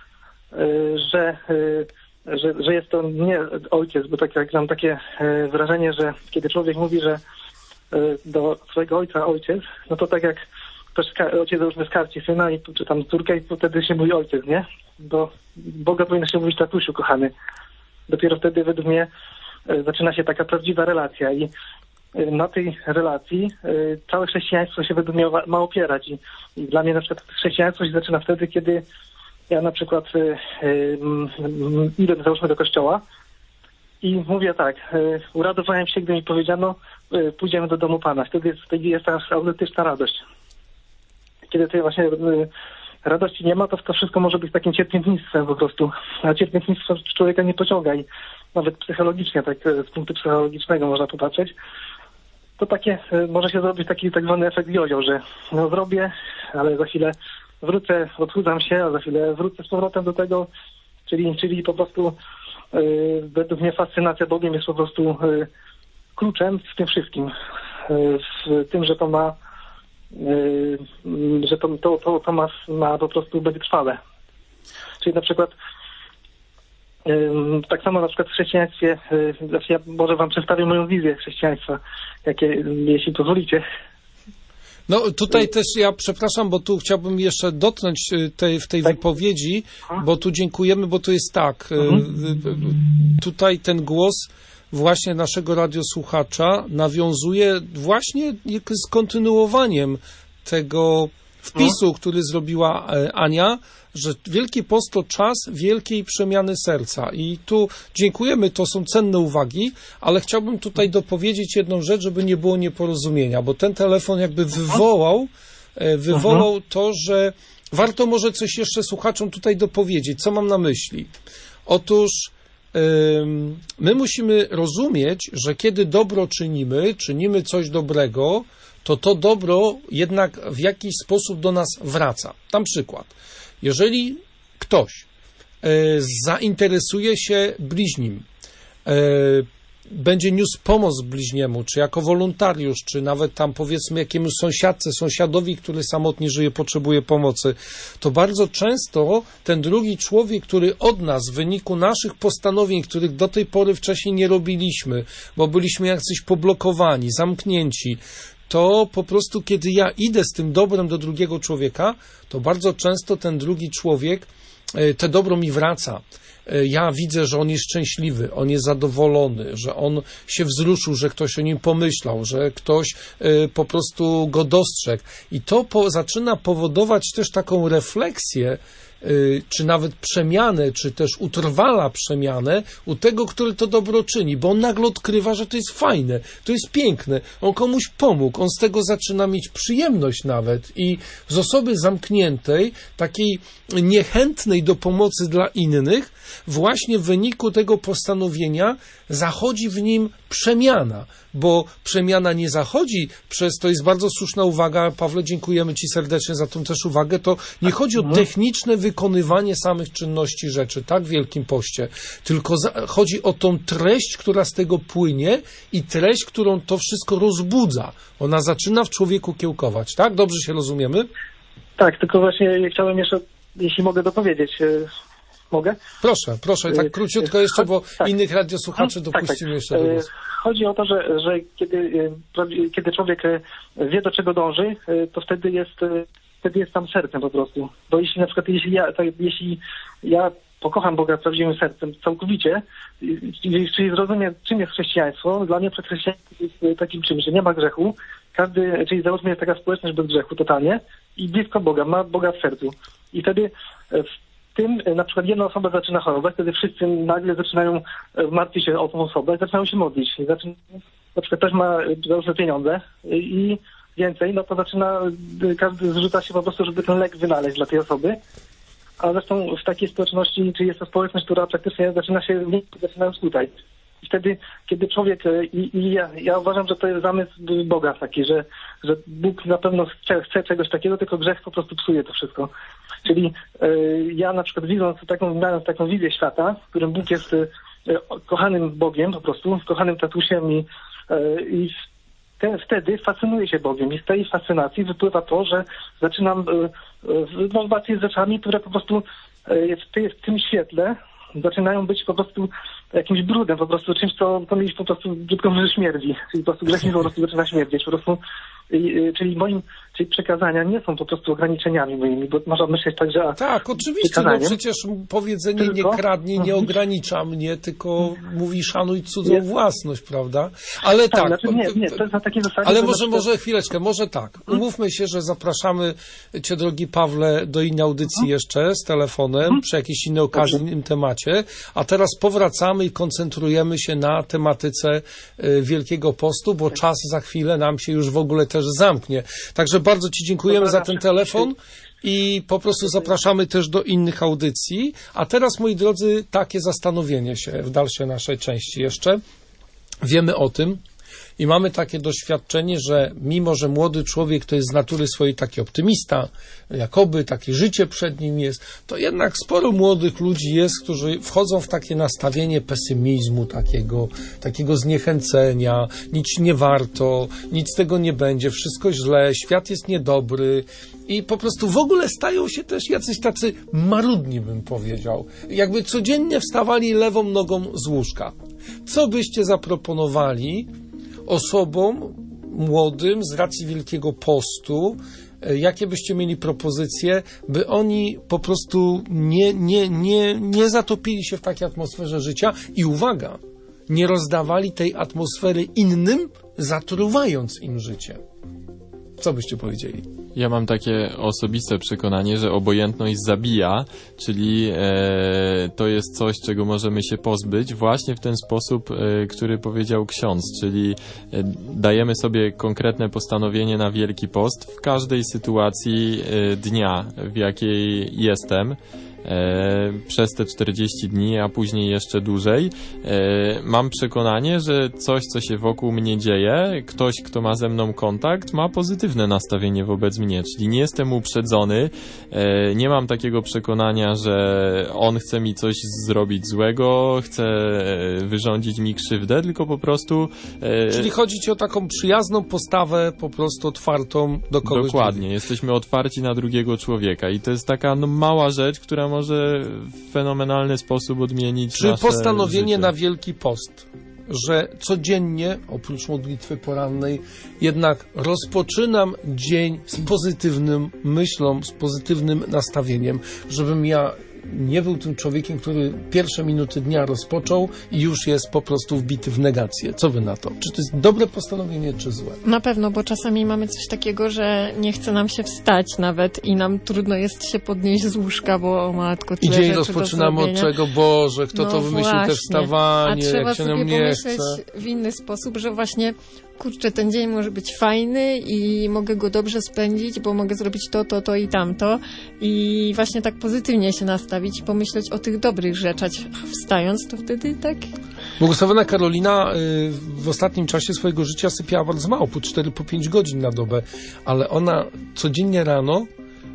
że jest to nie ojciec, bo tak jak mam takie wrażenie, że kiedy człowiek mówi, że do swojego ojca ojciec, no to tak jak ktoś ojciec załóżmy skarci syna czy tam córkę i wtedy się mówi ojciec, nie? Do Boga powinno się mówić tatusiu kochany. Dopiero wtedy według mnie zaczyna się taka prawdziwa relacja i na tej relacji całe chrześcijaństwo się według mnie ma opierać i dla mnie na przykład chrześcijaństwo się zaczyna wtedy, kiedy ja na przykład idę załóżmy do kościoła i mówię tak, uradowałem się, gdy mi powiedziano, pójdziemy do domu Pana. Wtedy jest ta autentyczna radość. Kiedy tej właśnie radości nie ma, to wszystko może być takim cierpiętnictwem po prostu. A cierpiętnictwo człowieka nie pociąga i nawet psychologicznie, tak z punktu psychologicznego można popatrzeć, to takie może się zrobić taki tak zwany efekt jojo, że no zrobię, ale za chwilę wrócę, odchudzam się, a za chwilę wrócę z powrotem do tego, czyli po prostu według mnie fascynacja Bogiem jest po prostu kluczem w tym wszystkim. W tym, że to ma że to ma po prostu wytrwale. Czyli na przykład tak samo na przykład w chrześcijaństwie, ja może wam przedstawię moją wizję chrześcijaństwa, jeśli pozwolicie. No tutaj też ja przepraszam, bo tu chciałbym jeszcze dotknąć w tej wypowiedzi, bo tu dziękujemy, bo to jest tak, tutaj ten głos właśnie naszego radiosłuchacza nawiązuje właśnie z kontynuowaniem tego wpisu, który zrobiła Ania, że Wielki Post to czas wielkiej przemiany serca. I tu dziękujemy, to są cenne uwagi, ale chciałbym tutaj dopowiedzieć jedną rzecz, żeby nie było nieporozumienia, bo ten telefon jakby wywołał to, że warto może coś jeszcze słuchaczom tutaj dopowiedzieć. Co mam na myśli? Otóż my musimy rozumieć, że kiedy dobro czynimy coś dobrego, to dobro jednak w jakiś sposób do nas wraca. Tam przykład. Jeżeli ktoś zainteresuje się bliźnim, będzie niósł pomoc bliźniemu, czy jako wolontariusz, czy nawet tam powiedzmy jakiemuś sąsiadowi, który samotnie żyje, potrzebuje pomocy, to bardzo często ten drugi człowiek, który od nas w wyniku naszych postanowień, których do tej pory wcześniej nie robiliśmy, bo byliśmy jacyś poblokowani, zamknięci, to po prostu kiedy ja idę z tym dobrem do drugiego człowieka, to bardzo często ten drugi człowiek te dobro mi wraca. Ja widzę, że on jest szczęśliwy, on jest zadowolony, że on się wzruszył, że ktoś o nim pomyślał, że ktoś po prostu go dostrzegł. I to zaczyna powodować też taką refleksję, czy nawet przemianę, czy też utrwala przemianę u tego, który to dobro czyni, bo on nagle odkrywa, że to jest fajne, to jest piękne, on komuś pomógł, on z tego zaczyna mieć przyjemność nawet i z osoby zamkniętej, takiej niechętnej do pomocy dla innych, właśnie w wyniku tego postanowienia zachodzi w nim przemiana, bo przemiana nie zachodzi to jest bardzo słuszna uwaga, Pawle, dziękujemy Ci serdecznie za tą też uwagę, to nie chodzi o techniczne wykonywanie samych czynności rzeczy, tak, w Wielkim Poście, tylko chodzi o tą treść, która z tego płynie i treść, którą to wszystko rozbudza. Ona zaczyna w człowieku kiełkować, tak? Dobrze się rozumiemy? Tak, tylko właśnie chciałem jeszcze, jeśli mogę dopowiedzieć, mogę? Proszę, tak króciutko jeszcze, bo innych radiosłuchaczy dopuścimy jeszcze do głosu. Chodzi o to, że kiedy człowiek wie, do czego dąży, to wtedy jest tam sercem po prostu. Bo jeśli na przykład, jeśli ja pokocham Boga prawdziwym sercem całkowicie, czyli zrozumiem, czym jest chrześcijaństwo, dla mnie przed chrześcijaństwem jest takim czymś, że nie ma grzechu, czyli załóżmy jest taka społeczność bez grzechu totalnie i blisko Boga, ma Boga w sercu. I wtedy w tym na przykład jedna osoba zaczyna chorować, wtedy wszyscy nagle zaczynają martwić się o tą osobę, zaczynają się modlić. Na przykład ktoś ma pieniądze i więcej, no to każdy zrzuca się po prostu, żeby ten lek wynaleźć dla tej osoby. A zresztą w takiej społeczności, czy jest to społeczność, która praktycznie zaczyna już tutaj. I wtedy, kiedy człowiek, ja uważam, że to jest zamysł Boga taki, że Bóg na pewno chce czegoś takiego, tylko grzech po prostu psuje to wszystko. Czyli ja na przykład mając taką wizję świata, w którym Bóg jest kochanym Bogiem po prostu, kochanym tatusiem i wtedy fascynuję się Bogiem i z tej fascynacji wypływa to, że zaczynam walczyć z rzeczami, które po prostu w tym świetle zaczynają być po prostu jakimś brudem, po prostu czymś, co mieć po prostu brzydko śmierdzi. Czyli po prostu grzech mi po prostu zaczyna śmierdzieć. Po prostu, czyli przekazania nie są po prostu ograniczeniami moimi, bo można myśleć tak, że... Tak, oczywiście, no przecież powiedzenie nie kradnie, nie ogranicza mnie, tylko mówi szanuj cudzą własność, prawda? Ale tak. Znaczy nie, to jest na takiej zasadzie... Ale może chwileczkę, może tak. Umówmy się, że zapraszamy Cię, drogi Pawle, do innej audycji jeszcze z telefonem, przy jakiejś innej okazji, innym temacie, a teraz powracamy i koncentrujemy się na tematyce Wielkiego Postu, bo czas za chwilę nam się już w ogóle też zamknie. Także bardzo Ci dziękujemy za ten telefon i po prostu zapraszamy też do innych audycji. A teraz, moi drodzy, takie zastanowienie się w dalszej naszej części jeszcze. Wiemy o tym i mamy takie doświadczenie, że mimo, że młody człowiek to jest z natury swojej taki optymista, jakoby takie życie przed nim jest, to jednak sporo młodych ludzi jest, którzy wchodzą w takie nastawienie pesymizmu, takiego zniechęcenia, nic nie warto, nic z tego nie będzie, wszystko źle, świat jest niedobry i po prostu w ogóle stają się też jacyś tacy marudni, bym powiedział. Jakby codziennie wstawali lewą nogą z łóżka. Co byście zaproponowali osobom młodym z racji Wielkiego Postu, jakie byście mieli propozycje, by oni po prostu nie zatopili się w takiej atmosferze życia i uwaga, nie rozdawali tej atmosfery innym, zatruwając im życie. Co byście powiedzieli? Ja mam takie osobiste przekonanie, że obojętność zabija, czyli to jest coś, czego możemy się pozbyć właśnie w ten sposób, który powiedział ksiądz, czyli dajemy sobie konkretne postanowienie na Wielki Post w każdej sytuacji dnia, w jakiej jestem. Przez te 40 dni, a później jeszcze dłużej. Mam przekonanie, że coś, co się wokół mnie dzieje, ktoś, kto ma ze mną kontakt, ma pozytywne nastawienie wobec mnie, czyli nie jestem uprzedzony, nie mam takiego przekonania, że on chce mi coś zrobić złego, chce wyrządzić mi krzywdę, tylko po prostu... Czyli chodzi ci o taką przyjazną postawę, po prostu otwartą do kogoś. Dokładnie, jesteśmy otwarci na drugiego człowieka i to jest taka mała rzecz, która może w fenomenalny sposób odmienić nasze życie. Czy postanowienie na Wielki Post, że codziennie, oprócz modlitwy porannej, jednak rozpoczynam dzień z pozytywnym myślą, z pozytywnym nastawieniem, żebym ja nie był tym człowiekiem, który pierwsze minuty dnia rozpoczął i już jest po prostu wbity w negację. Co wy na to? Czy to jest dobre postanowienie, czy złe? Na pewno, bo czasami mamy coś takiego, że nie chce nam się wstać nawet i nam trudno jest się podnieść z łóżka, bo o matko, tyle dzień rzeczy rozpoczynamy do od zrobienia. czego? Boże, kto to wymyślił właśnie. te wstawanie, A trzeba jak się nam sobie nie pomyśleć chce. w inny sposób, że właśnie kurczę, ten dzień może być fajny i mogę go dobrze spędzić, bo mogę zrobić to i tamto i właśnie tak pozytywnie się nastawić i pomyśleć o tych dobrych rzeczach wstając, to wtedy tak... Błogosławiona Karolina w ostatnim czasie swojego życia sypiała bardzo mało, po 4-5 godzin na dobę, ale ona codziennie rano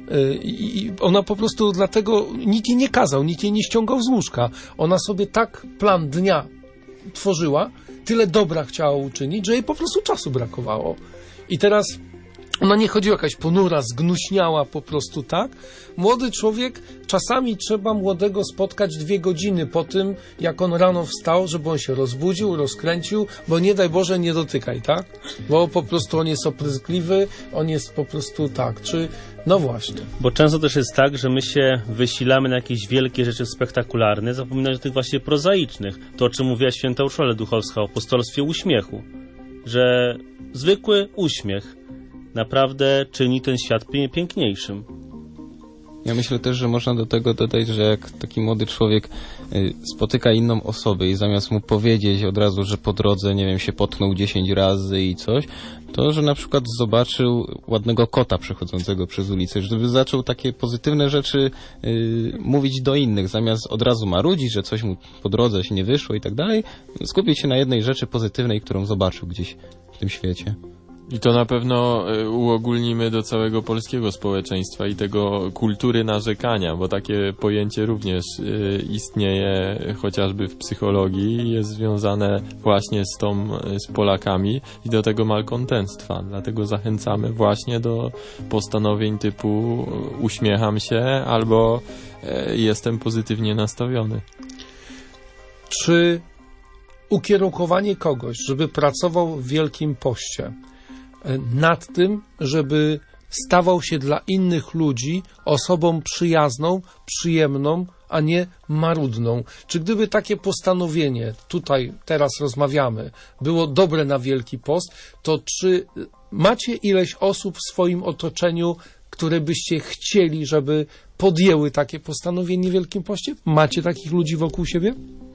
i ona po prostu dlatego nikt jej nie kazał, nikt jej nie ściągał z łóżka. Ona sobie tak plan dnia tworzyła, tyle dobra chciała uczynić, że jej po prostu czasu brakowało. I teraz ona nie chodziła jakaś ponura, zgnuśniała po prostu, tak? Młody człowiek, czasami trzeba młodego spotkać 2 godziny po tym, jak on rano wstał, żeby on się rozbudził, rozkręcił, bo nie daj Boże nie dotykaj, tak? Bo po prostu on jest opryskliwy, on jest po prostu tak, czy... No właśnie. Bo często też jest tak, że my się wysilamy na jakieś wielkie rzeczy spektakularne, zapominając o tych właśnie prozaicznych. To, o czym mówiła święta Urszula Duchowska, o apostolstwie uśmiechu. Że zwykły uśmiech naprawdę czyni ten świat piękniejszym. Ja myślę też, że można do tego dodać, że jak taki młody człowiek spotyka inną osobę i zamiast mu powiedzieć od razu, że po drodze, nie wiem, się potknął 10 razy i coś, to, że na przykład zobaczył ładnego kota przechodzącego przez ulicę, żeby zaczął takie pozytywne rzeczy mówić do innych, zamiast od razu marudzić, że coś mu po drodze się nie wyszło i tak dalej, skupić się na jednej rzeczy pozytywnej, którą zobaczył gdzieś w tym świecie. I to na pewno uogólnimy do całego polskiego społeczeństwa i tego kultury narzekania, bo takie pojęcie również istnieje chociażby w psychologii, jest związane właśnie z Polakami i do tego malkontentstwa. Dlatego zachęcamy właśnie do postanowień typu uśmiecham się albo jestem pozytywnie nastawiony. Czy ukierunkowanie kogoś, żeby pracował w Wielkim Poście nad tym, żeby stawał się dla innych ludzi osobą przyjazną, przyjemną, a nie marudną. Czy gdyby takie postanowienie, tutaj teraz rozmawiamy, było dobre na Wielki Post, to czy macie ileś osób w swoim otoczeniu, które byście chcieli, żeby podjęły takie postanowienie w Wielkim Poście? Macie takich ludzi wokół siebie?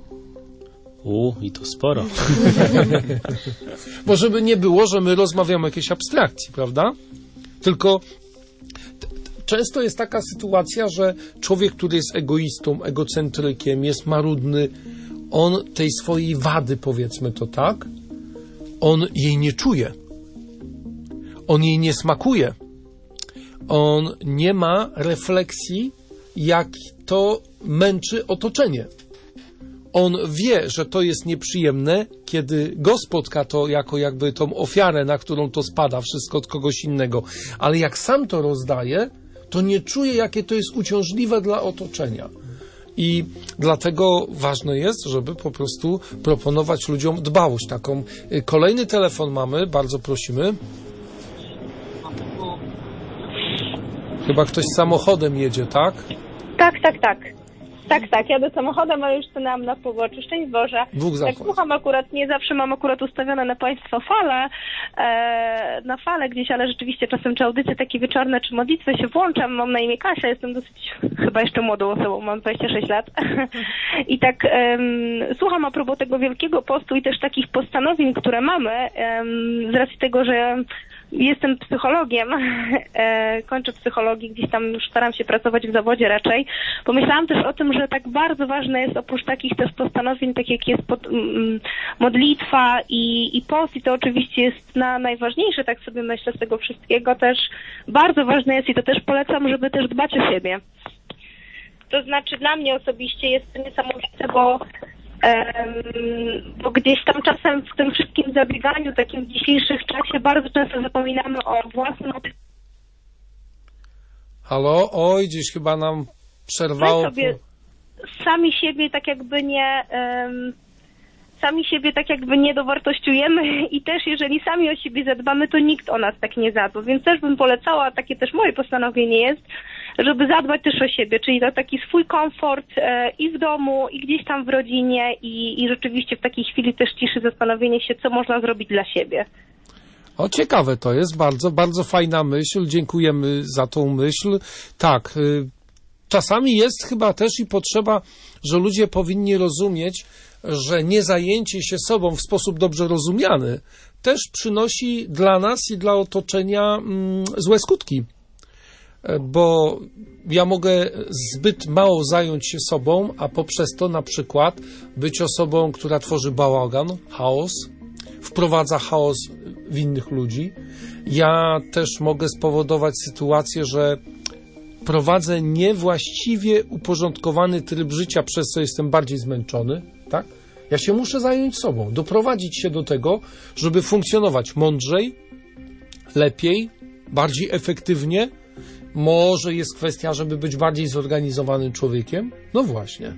I to sporo. Bo żeby nie było, że my rozmawiamy o jakiejś abstrakcji, prawda? Tylko często jest taka sytuacja, że człowiek, który jest egoistą, egocentrykiem, jest marudny, on tej swojej wady, powiedzmy to tak, on jej nie czuje. On jej nie smakuje. On nie ma refleksji, jak to męczy otoczenie. On wie, że to jest nieprzyjemne, kiedy go spotka to jako jakby tą ofiarę, na którą to spada, wszystko od kogoś innego. Ale jak sam to rozdaje, to nie czuje, jakie to jest uciążliwe dla otoczenia. I dlatego ważne jest, żeby po prostu proponować ludziom dbałość taką. Kolejny telefon mamy, bardzo prosimy. Chyba ktoś samochodem jedzie, tak? Tak, jadę samochodem, ale już stanęłam na poboczu. Szczęść Boże. Tak słucham akurat, nie zawsze mam akurat ustawione na Państwa fale, na fale gdzieś, ale rzeczywiście czasem czy audycje takie wieczorne, czy modlitwy się włączam. Mam na imię Kasia, jestem dosyć chyba jeszcze młodą osobą, mam 26 lat. I tak słucham a propos tego Wielkiego Postu i też takich postanowień, które mamy, z racji tego, że jestem psychologiem, kończę psychologię, gdzieś tam już staram się pracować w zawodzie raczej. Pomyślałam też o tym, że tak bardzo ważne jest oprócz takich też postanowień, tak jak jest modlitwa i post, i to oczywiście jest najważniejsze, tak sobie myślę z tego wszystkiego też. Bardzo ważne jest i to też polecam, żeby też dbać o siebie. To znaczy dla mnie osobiście jest to niesamowite, bo gdzieś tam czasem w tym wszystkim zabieganiu, takim w dzisiejszych czasie, bardzo często zapominamy o własnym... Halo? Oj, gdzieś chyba nam przerwało... My sobie sami siebie tak jakby nie dowartościujemy i też jeżeli sami o siebie zadbamy, to nikt o nas tak nie zadba. Więc też bym polecała, takie też moje postanowienie jest, żeby zadbać też o siebie, czyli to taki swój komfort i w domu, i gdzieś tam w rodzinie i rzeczywiście w takiej chwili też ciszy zastanowienie się, co można zrobić dla siebie. O, ciekawe to jest, bardzo, bardzo fajna myśl, dziękujemy za tą myśl. Tak, czasami jest chyba też i potrzeba, że ludzie powinni rozumieć, że niezajęcie się sobą w sposób dobrze rozumiany też przynosi dla nas i dla otoczenia złe skutki. Bo ja mogę zbyt mało zająć się sobą, a poprzez to na przykład być osobą, która tworzy bałagan, chaos, wprowadza chaos w innych ludzi. Ja też mogę spowodować sytuację, że prowadzę niewłaściwie uporządkowany tryb życia, przez co jestem bardziej zmęczony, tak? Ja się muszę zająć sobą, doprowadzić się do tego, żeby funkcjonować mądrzej, lepiej, bardziej efektywnie. Może jest kwestia, żeby być bardziej zorganizowanym człowiekiem? No właśnie.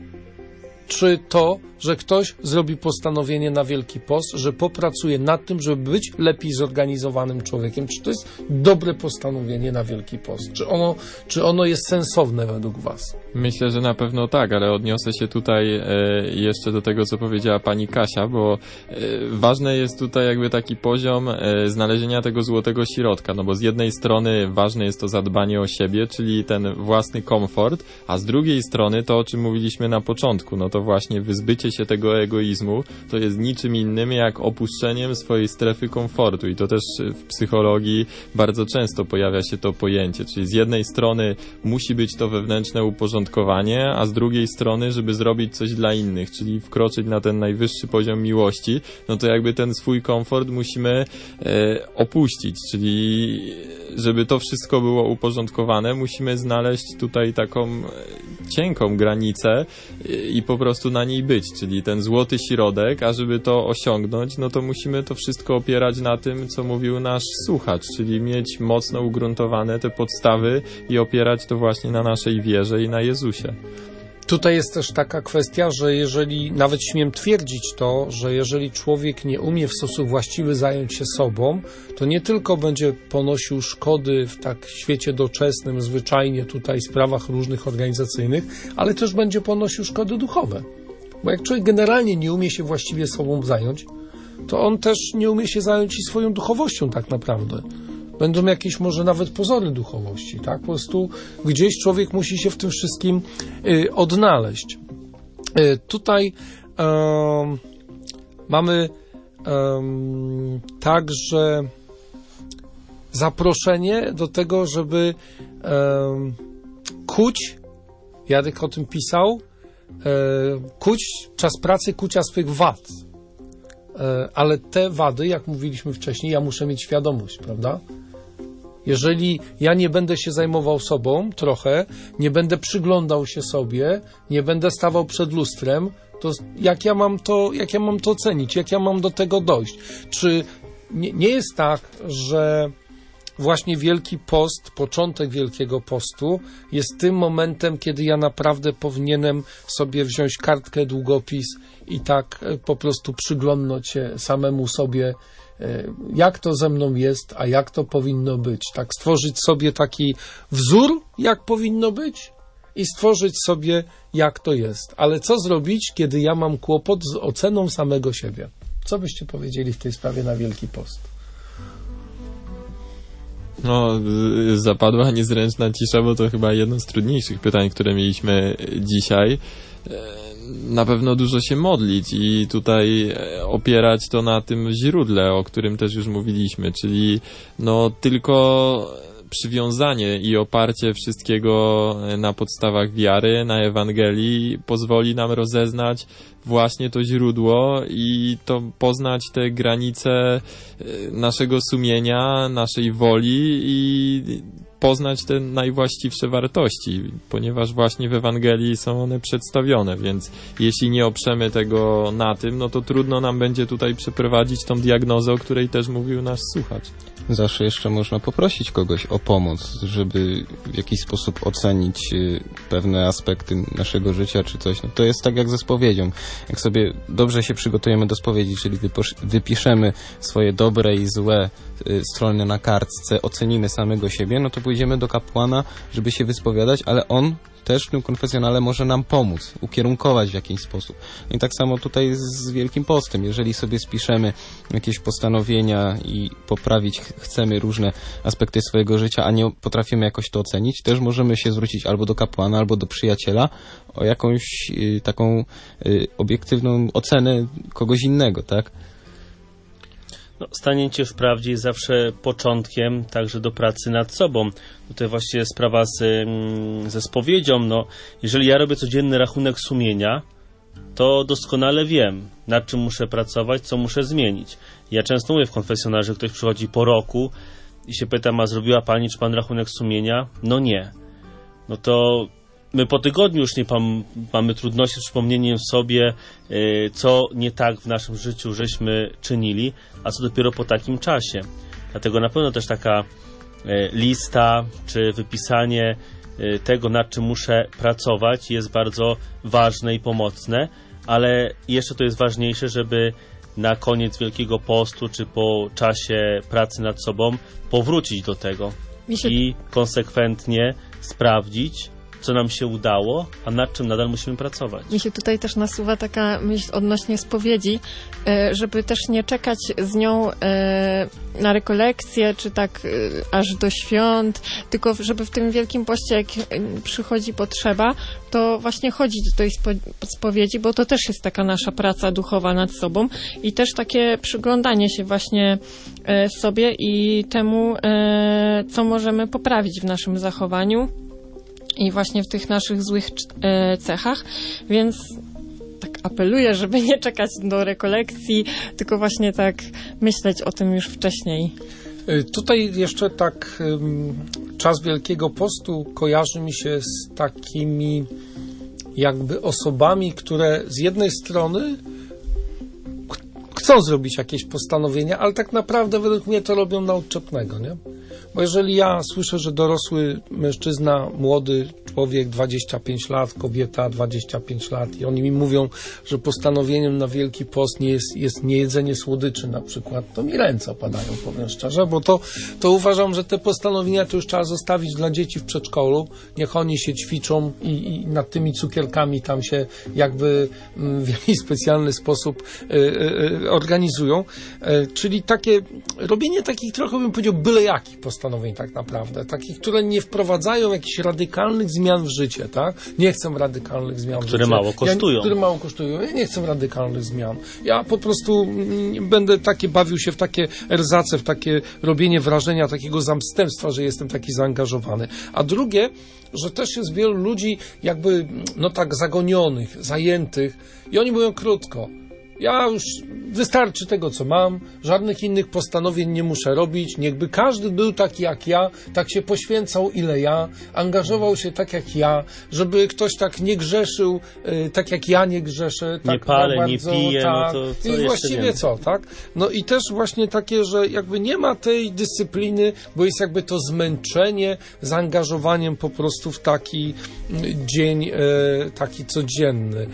Czy to, że ktoś zrobi postanowienie na Wielki Post, że popracuje nad tym, żeby być lepiej zorganizowanym człowiekiem? Czy to jest dobre postanowienie na Wielki Post? Czy ono jest sensowne według Was? Myślę, że na pewno tak, ale odniosę się tutaj jeszcze do tego, co powiedziała pani Kasia, bo ważny jest tutaj jakby taki poziom znalezienia tego złotego środka, no bo z jednej strony ważne jest to zadbanie o siebie, czyli ten własny komfort, a z drugiej strony to, o czym mówiliśmy na początku, no to właśnie wyzbycie się tego egoizmu to jest niczym innym jak opuszczeniem swojej strefy komfortu i to też w psychologii bardzo często pojawia się to pojęcie, czyli z jednej strony musi być to wewnętrzne uporządkowanie, a z drugiej strony, żeby zrobić coś dla innych, czyli wkroczyć na ten najwyższy poziom miłości, no to jakby ten swój komfort musimy opuścić, czyli żeby to wszystko było uporządkowane, musimy znaleźć tutaj taką cienką granicę i po prostu na niej być, czyli ten złoty środek, a żeby to osiągnąć, no to musimy to wszystko opierać na tym, co mówił nasz słuchacz, czyli mieć mocno ugruntowane te podstawy i opierać to właśnie na naszej wierze i na Jezusie. Tutaj jest też taka kwestia, że jeżeli, nawet śmiem twierdzić to, że jeżeli człowiek nie umie w sposób właściwy zająć się sobą, to nie tylko będzie ponosił szkody w tak świecie doczesnym, zwyczajnie tutaj sprawach różnych organizacyjnych, ale też będzie ponosił szkody duchowe. Bo jak człowiek generalnie nie umie się właściwie sobą zająć, to on też nie umie się zająć i swoją duchowością tak naprawdę. Będą jakieś może nawet pozory duchowości, tak? Po prostu gdzieś człowiek musi się w tym wszystkim odnaleźć. Tutaj mamy także zaproszenie do tego, żeby kuć, Jarek o tym pisał, kuć czas pracy, kucia swych wad. Ale te wady, jak mówiliśmy wcześniej, ja muszę mieć świadomość, prawda? Jeżeli ja nie będę się zajmował sobą trochę, nie będę przyglądał się sobie, nie będę stawał przed lustrem, to jak ja mam to ocenić? Jak ja mam do tego dojść? Czy nie jest tak, że właśnie Wielki Post, początek Wielkiego Postu jest tym momentem, kiedy ja naprawdę powinienem sobie wziąć kartkę, długopis i tak po prostu przyglądnąć się samemu sobie, jak to ze mną jest, a jak to powinno być. Tak stworzyć sobie taki wzór, jak powinno być i stworzyć sobie, jak to jest. Ale co zrobić, kiedy ja mam kłopot z oceną samego siebie? Co byście powiedzieli w tej sprawie na Wielki Post? No, zapadła niezręczna cisza, bo to chyba jedno z trudniejszych pytań, które mieliśmy dzisiaj. Na pewno dużo się modlić i tutaj opierać to na tym źródle, o którym też już mówiliśmy, czyli no tylko przywiązanie i oparcie wszystkiego na podstawach wiary, na Ewangelii pozwoli nam rozeznać właśnie to źródło i to poznać te granice naszego sumienia, naszej woli i poznać te najwłaściwsze wartości, ponieważ właśnie w Ewangelii są one przedstawione, więc jeśli nie oprzemy tego na tym, no to trudno nam będzie tutaj przeprowadzić tą diagnozę, o której też mówił nasz słuchacz. Zawsze jeszcze można poprosić kogoś o pomoc, żeby w jakiś sposób ocenić pewne aspekty naszego życia czy coś. No to jest tak jak ze spowiedzią. Jak sobie dobrze się przygotujemy do spowiedzi, czyli wypiszemy swoje dobre i złe strony na kartce, ocenimy samego siebie, no to pójdziemy do kapłana, żeby się wyspowiadać, ale on też w tym konfesjonale może nam pomóc, ukierunkować w jakiś sposób. I tak samo tutaj z Wielkim Postem. Jeżeli sobie spiszemy jakieś postanowienia i poprawić chcemy różne aspekty swojego życia, a nie potrafimy jakoś to ocenić, też możemy się zwrócić albo do kapłana, albo do przyjaciela o jakąś taką obiektywną ocenę kogoś innego, tak? No, stanięcie w prawdzie jest zawsze początkiem także do pracy nad sobą. Tutaj właściwie sprawa ze spowiedzią. No, jeżeli ja robię codzienny rachunek sumienia, to doskonale wiem, nad czym muszę pracować, co muszę zmienić. Ja często mówię w konfesjonale, że ktoś przychodzi po roku i się pytam, a zrobiła pani, czy pan rachunek sumienia? No nie. No to my po tygodniu już nie mamy trudności z przypomnieniem sobie, co nie tak w naszym życiu żeśmy czynili, a co dopiero po takim czasie. Dlatego na pewno też taka lista, czy wypisanie tego, nad czym muszę pracować, jest bardzo ważne i pomocne, ale jeszcze to jest ważniejsze, żeby na koniec Wielkiego Postu, czy po czasie pracy nad sobą powrócić do tego i konsekwentnie sprawdzić, co nam się udało, a nad czym nadal musimy pracować. Mi się tutaj też nasuwa taka myśl odnośnie spowiedzi, żeby też nie czekać z nią na rekolekcje, czy tak aż do świąt, tylko żeby w tym Wielkim Poście, jak przychodzi potrzeba, to właśnie chodzić do tej spowiedzi, bo to też jest taka nasza praca duchowa nad sobą i też takie przyglądanie się właśnie sobie i temu, co możemy poprawić w naszym zachowaniu i właśnie w tych naszych złych cechach, więc tak apeluję, żeby nie czekać do rekolekcji, tylko właśnie tak myśleć o tym już wcześniej. Tutaj jeszcze tak czas Wielkiego Postu kojarzy mi się z takimi jakby osobami, które z jednej strony chcą zrobić jakieś postanowienia, ale tak naprawdę według mnie to robią na odczepnego, nie? Bo jeżeli ja słyszę, że dorosły mężczyzna, młody człowiek, 25 lat, kobieta 25 lat i oni mi mówią, że postanowieniem na Wielki Post jest niejedzenie słodyczy na przykład, to mi ręce opadają, powiem szczerze, bo to uważam, że te postanowienia to już trzeba zostawić dla dzieci w przedszkolu, niech oni się ćwiczą i nad tymi cukierkami tam się jakby w jakiś specjalny sposób organizują. Czyli robienie takich trochę bym powiedział byle jakich postanowień tak naprawdę, takich, które nie wprowadzają jakichś radykalnych zmian w życie, tak? Nie chcę radykalnych zmian w życie. Które mało kosztują. Ja nie chcę radykalnych zmian. Ja po prostu będę bawił się w takie erzace, w takie robienie wrażenia takiego zamstępstwa, że jestem taki zaangażowany. A drugie, że też jest wielu ludzi jakby, tak zagonionych, zajętych i oni mówią krótko. Ja już wystarczy tego, co mam, żadnych innych postanowień nie muszę robić, niechby każdy był taki jak ja, tak się poświęcał ile ja, angażował się tak jak ja, żeby ktoś tak nie grzeszył, tak jak ja nie grzeszę. Tak nie palę, bardzo, nie piję, tak. No to co i właściwie więcej? Co, tak? No i też właśnie takie, że jakby nie ma tej dyscypliny, bo jest jakby to zmęczenie zaangażowaniem po prostu w taki dzień, taki codzienny.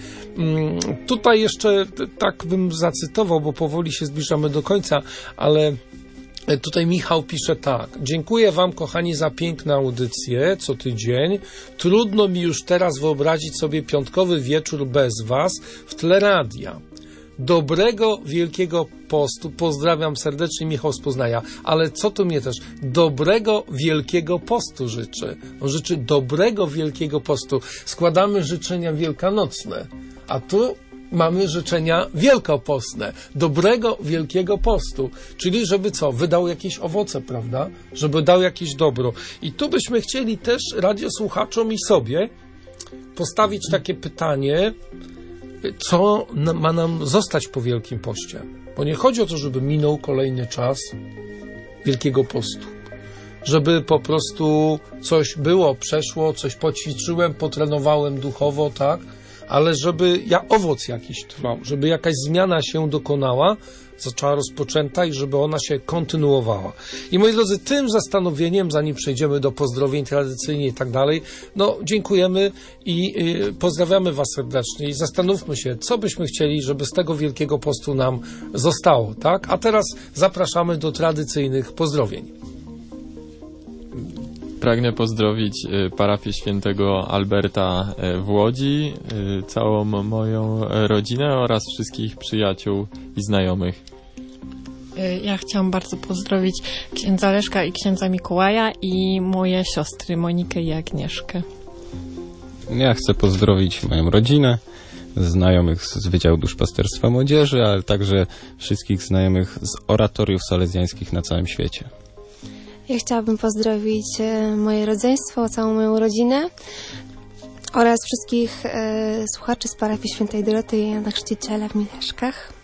Tutaj jeszcze tak bym zacytował, bo powoli się zbliżamy do końca, ale tutaj Michał pisze tak. Dziękuję Wam, kochani, za piękne audycje co tydzień. Trudno mi już teraz wyobrazić sobie piątkowy wieczór bez Was w tle radia. Dobrego Wielkiego Postu. Pozdrawiam serdecznie, Michał z Poznania. Ale co tu mnie też? Dobrego Wielkiego Postu życzy. On życzy dobrego Wielkiego Postu. Składamy życzenia wielkanocne. A tu mamy życzenia wielkopostne, dobrego Wielkiego Postu, czyli żeby wydał jakieś owoce, prawda? Żeby dał jakieś dobro. I tu byśmy chcieli też radiosłuchaczom i sobie postawić takie pytanie, co ma nam zostać po Wielkim Poście. Bo nie chodzi o to, żeby minął kolejny czas Wielkiego Postu. Żeby po prostu coś było, przeszło, coś poćwiczyłem, potrenowałem duchowo, tak? Ale żeby owoc jakiś trwał, żeby jakaś zmiana się dokonała, została rozpoczęta i żeby ona się kontynuowała. I moi drodzy, tym zastanowieniem, zanim przejdziemy do pozdrowień tradycyjnych i tak dalej, dziękujemy i pozdrawiamy Was serdecznie i zastanówmy się, co byśmy chcieli, żeby z tego Wielkiego Postu nam zostało, tak? A teraz zapraszamy do tradycyjnych pozdrowień. Pragnę pozdrowić parafię świętego Alberta w Łodzi, całą moją rodzinę oraz wszystkich przyjaciół i znajomych. Ja chciałam bardzo pozdrowić księdza Leszka i księdza Mikołaja i moje siostry Monikę i Agnieszkę. Ja chcę pozdrowić moją rodzinę, znajomych z Wydziału Duszpasterstwa Młodzieży, ale także wszystkich znajomych z oratoriów salezjańskich na całym świecie. Ja chciałabym pozdrowić moje rodzeństwo, całą moją rodzinę oraz wszystkich słuchaczy z parafii Świętej Doroty i Jana Chrzciciela w Mileszkach.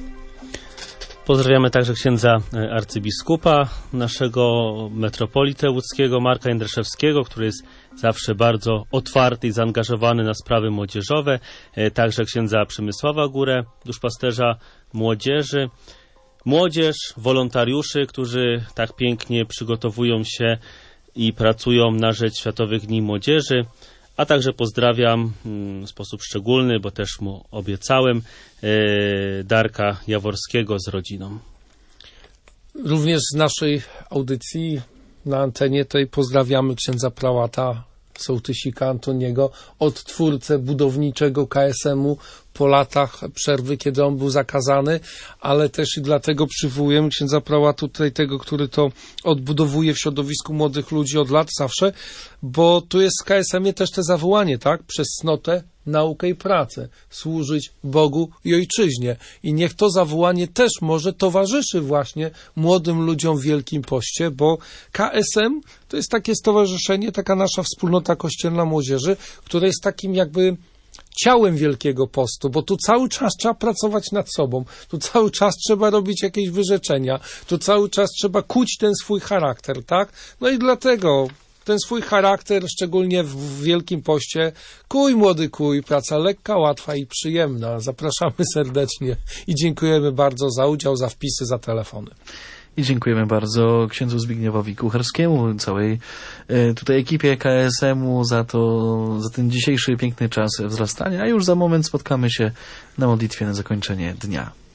Pozdrawiamy także księdza arcybiskupa, naszego metropolitę łódzkiego Marka Jędraszewskiego, który jest zawsze bardzo otwarty i zaangażowany na sprawy młodzieżowe. Także księdza Przemysława Górę, duszpasterza młodzieży. Młodzież, wolontariuszy, którzy tak pięknie przygotowują się i pracują na rzecz Światowych Dni Młodzieży, a także pozdrawiam w sposób szczególny, bo też mu obiecałem, Darka Jaworskiego z rodziną. Również z naszej audycji na antenie tej pozdrawiamy księdza prałata sołtysika Antoniego, odtwórcę budowniczego KSM-u po latach przerwy, kiedy on był zakazany, ale też i dlatego przywołujemy księdza prałatu tutaj tego, który to odbudowuje w środowisku młodych ludzi od lat zawsze, bo tu jest w KSM-ie też te zawołanie, tak? Przez cnotę, naukę i pracę. Służyć Bogu i Ojczyźnie. I niech to zawołanie też może towarzyszy właśnie młodym ludziom w Wielkim Poście, bo KSM to jest takie stowarzyszenie, taka nasza wspólnota kościelna młodzieży, które jest takim jakby ciałem Wielkiego Postu, bo tu cały czas trzeba pracować nad sobą, tu cały czas trzeba robić jakieś wyrzeczenia, tu cały czas trzeba kuć ten swój charakter, tak? No i dlatego ten swój charakter, szczególnie w Wielkim Poście, kuj młody kuj, praca lekka, łatwa i przyjemna. Zapraszamy serdecznie i dziękujemy bardzo za udział, za wpisy, za telefony. I dziękujemy bardzo księdzu Zbigniewowi Kucharskiemu, całej tutaj ekipie KSM-u za ten dzisiejszy piękny czas wzrastania, a już za moment spotkamy się na modlitwie na zakończenie dnia.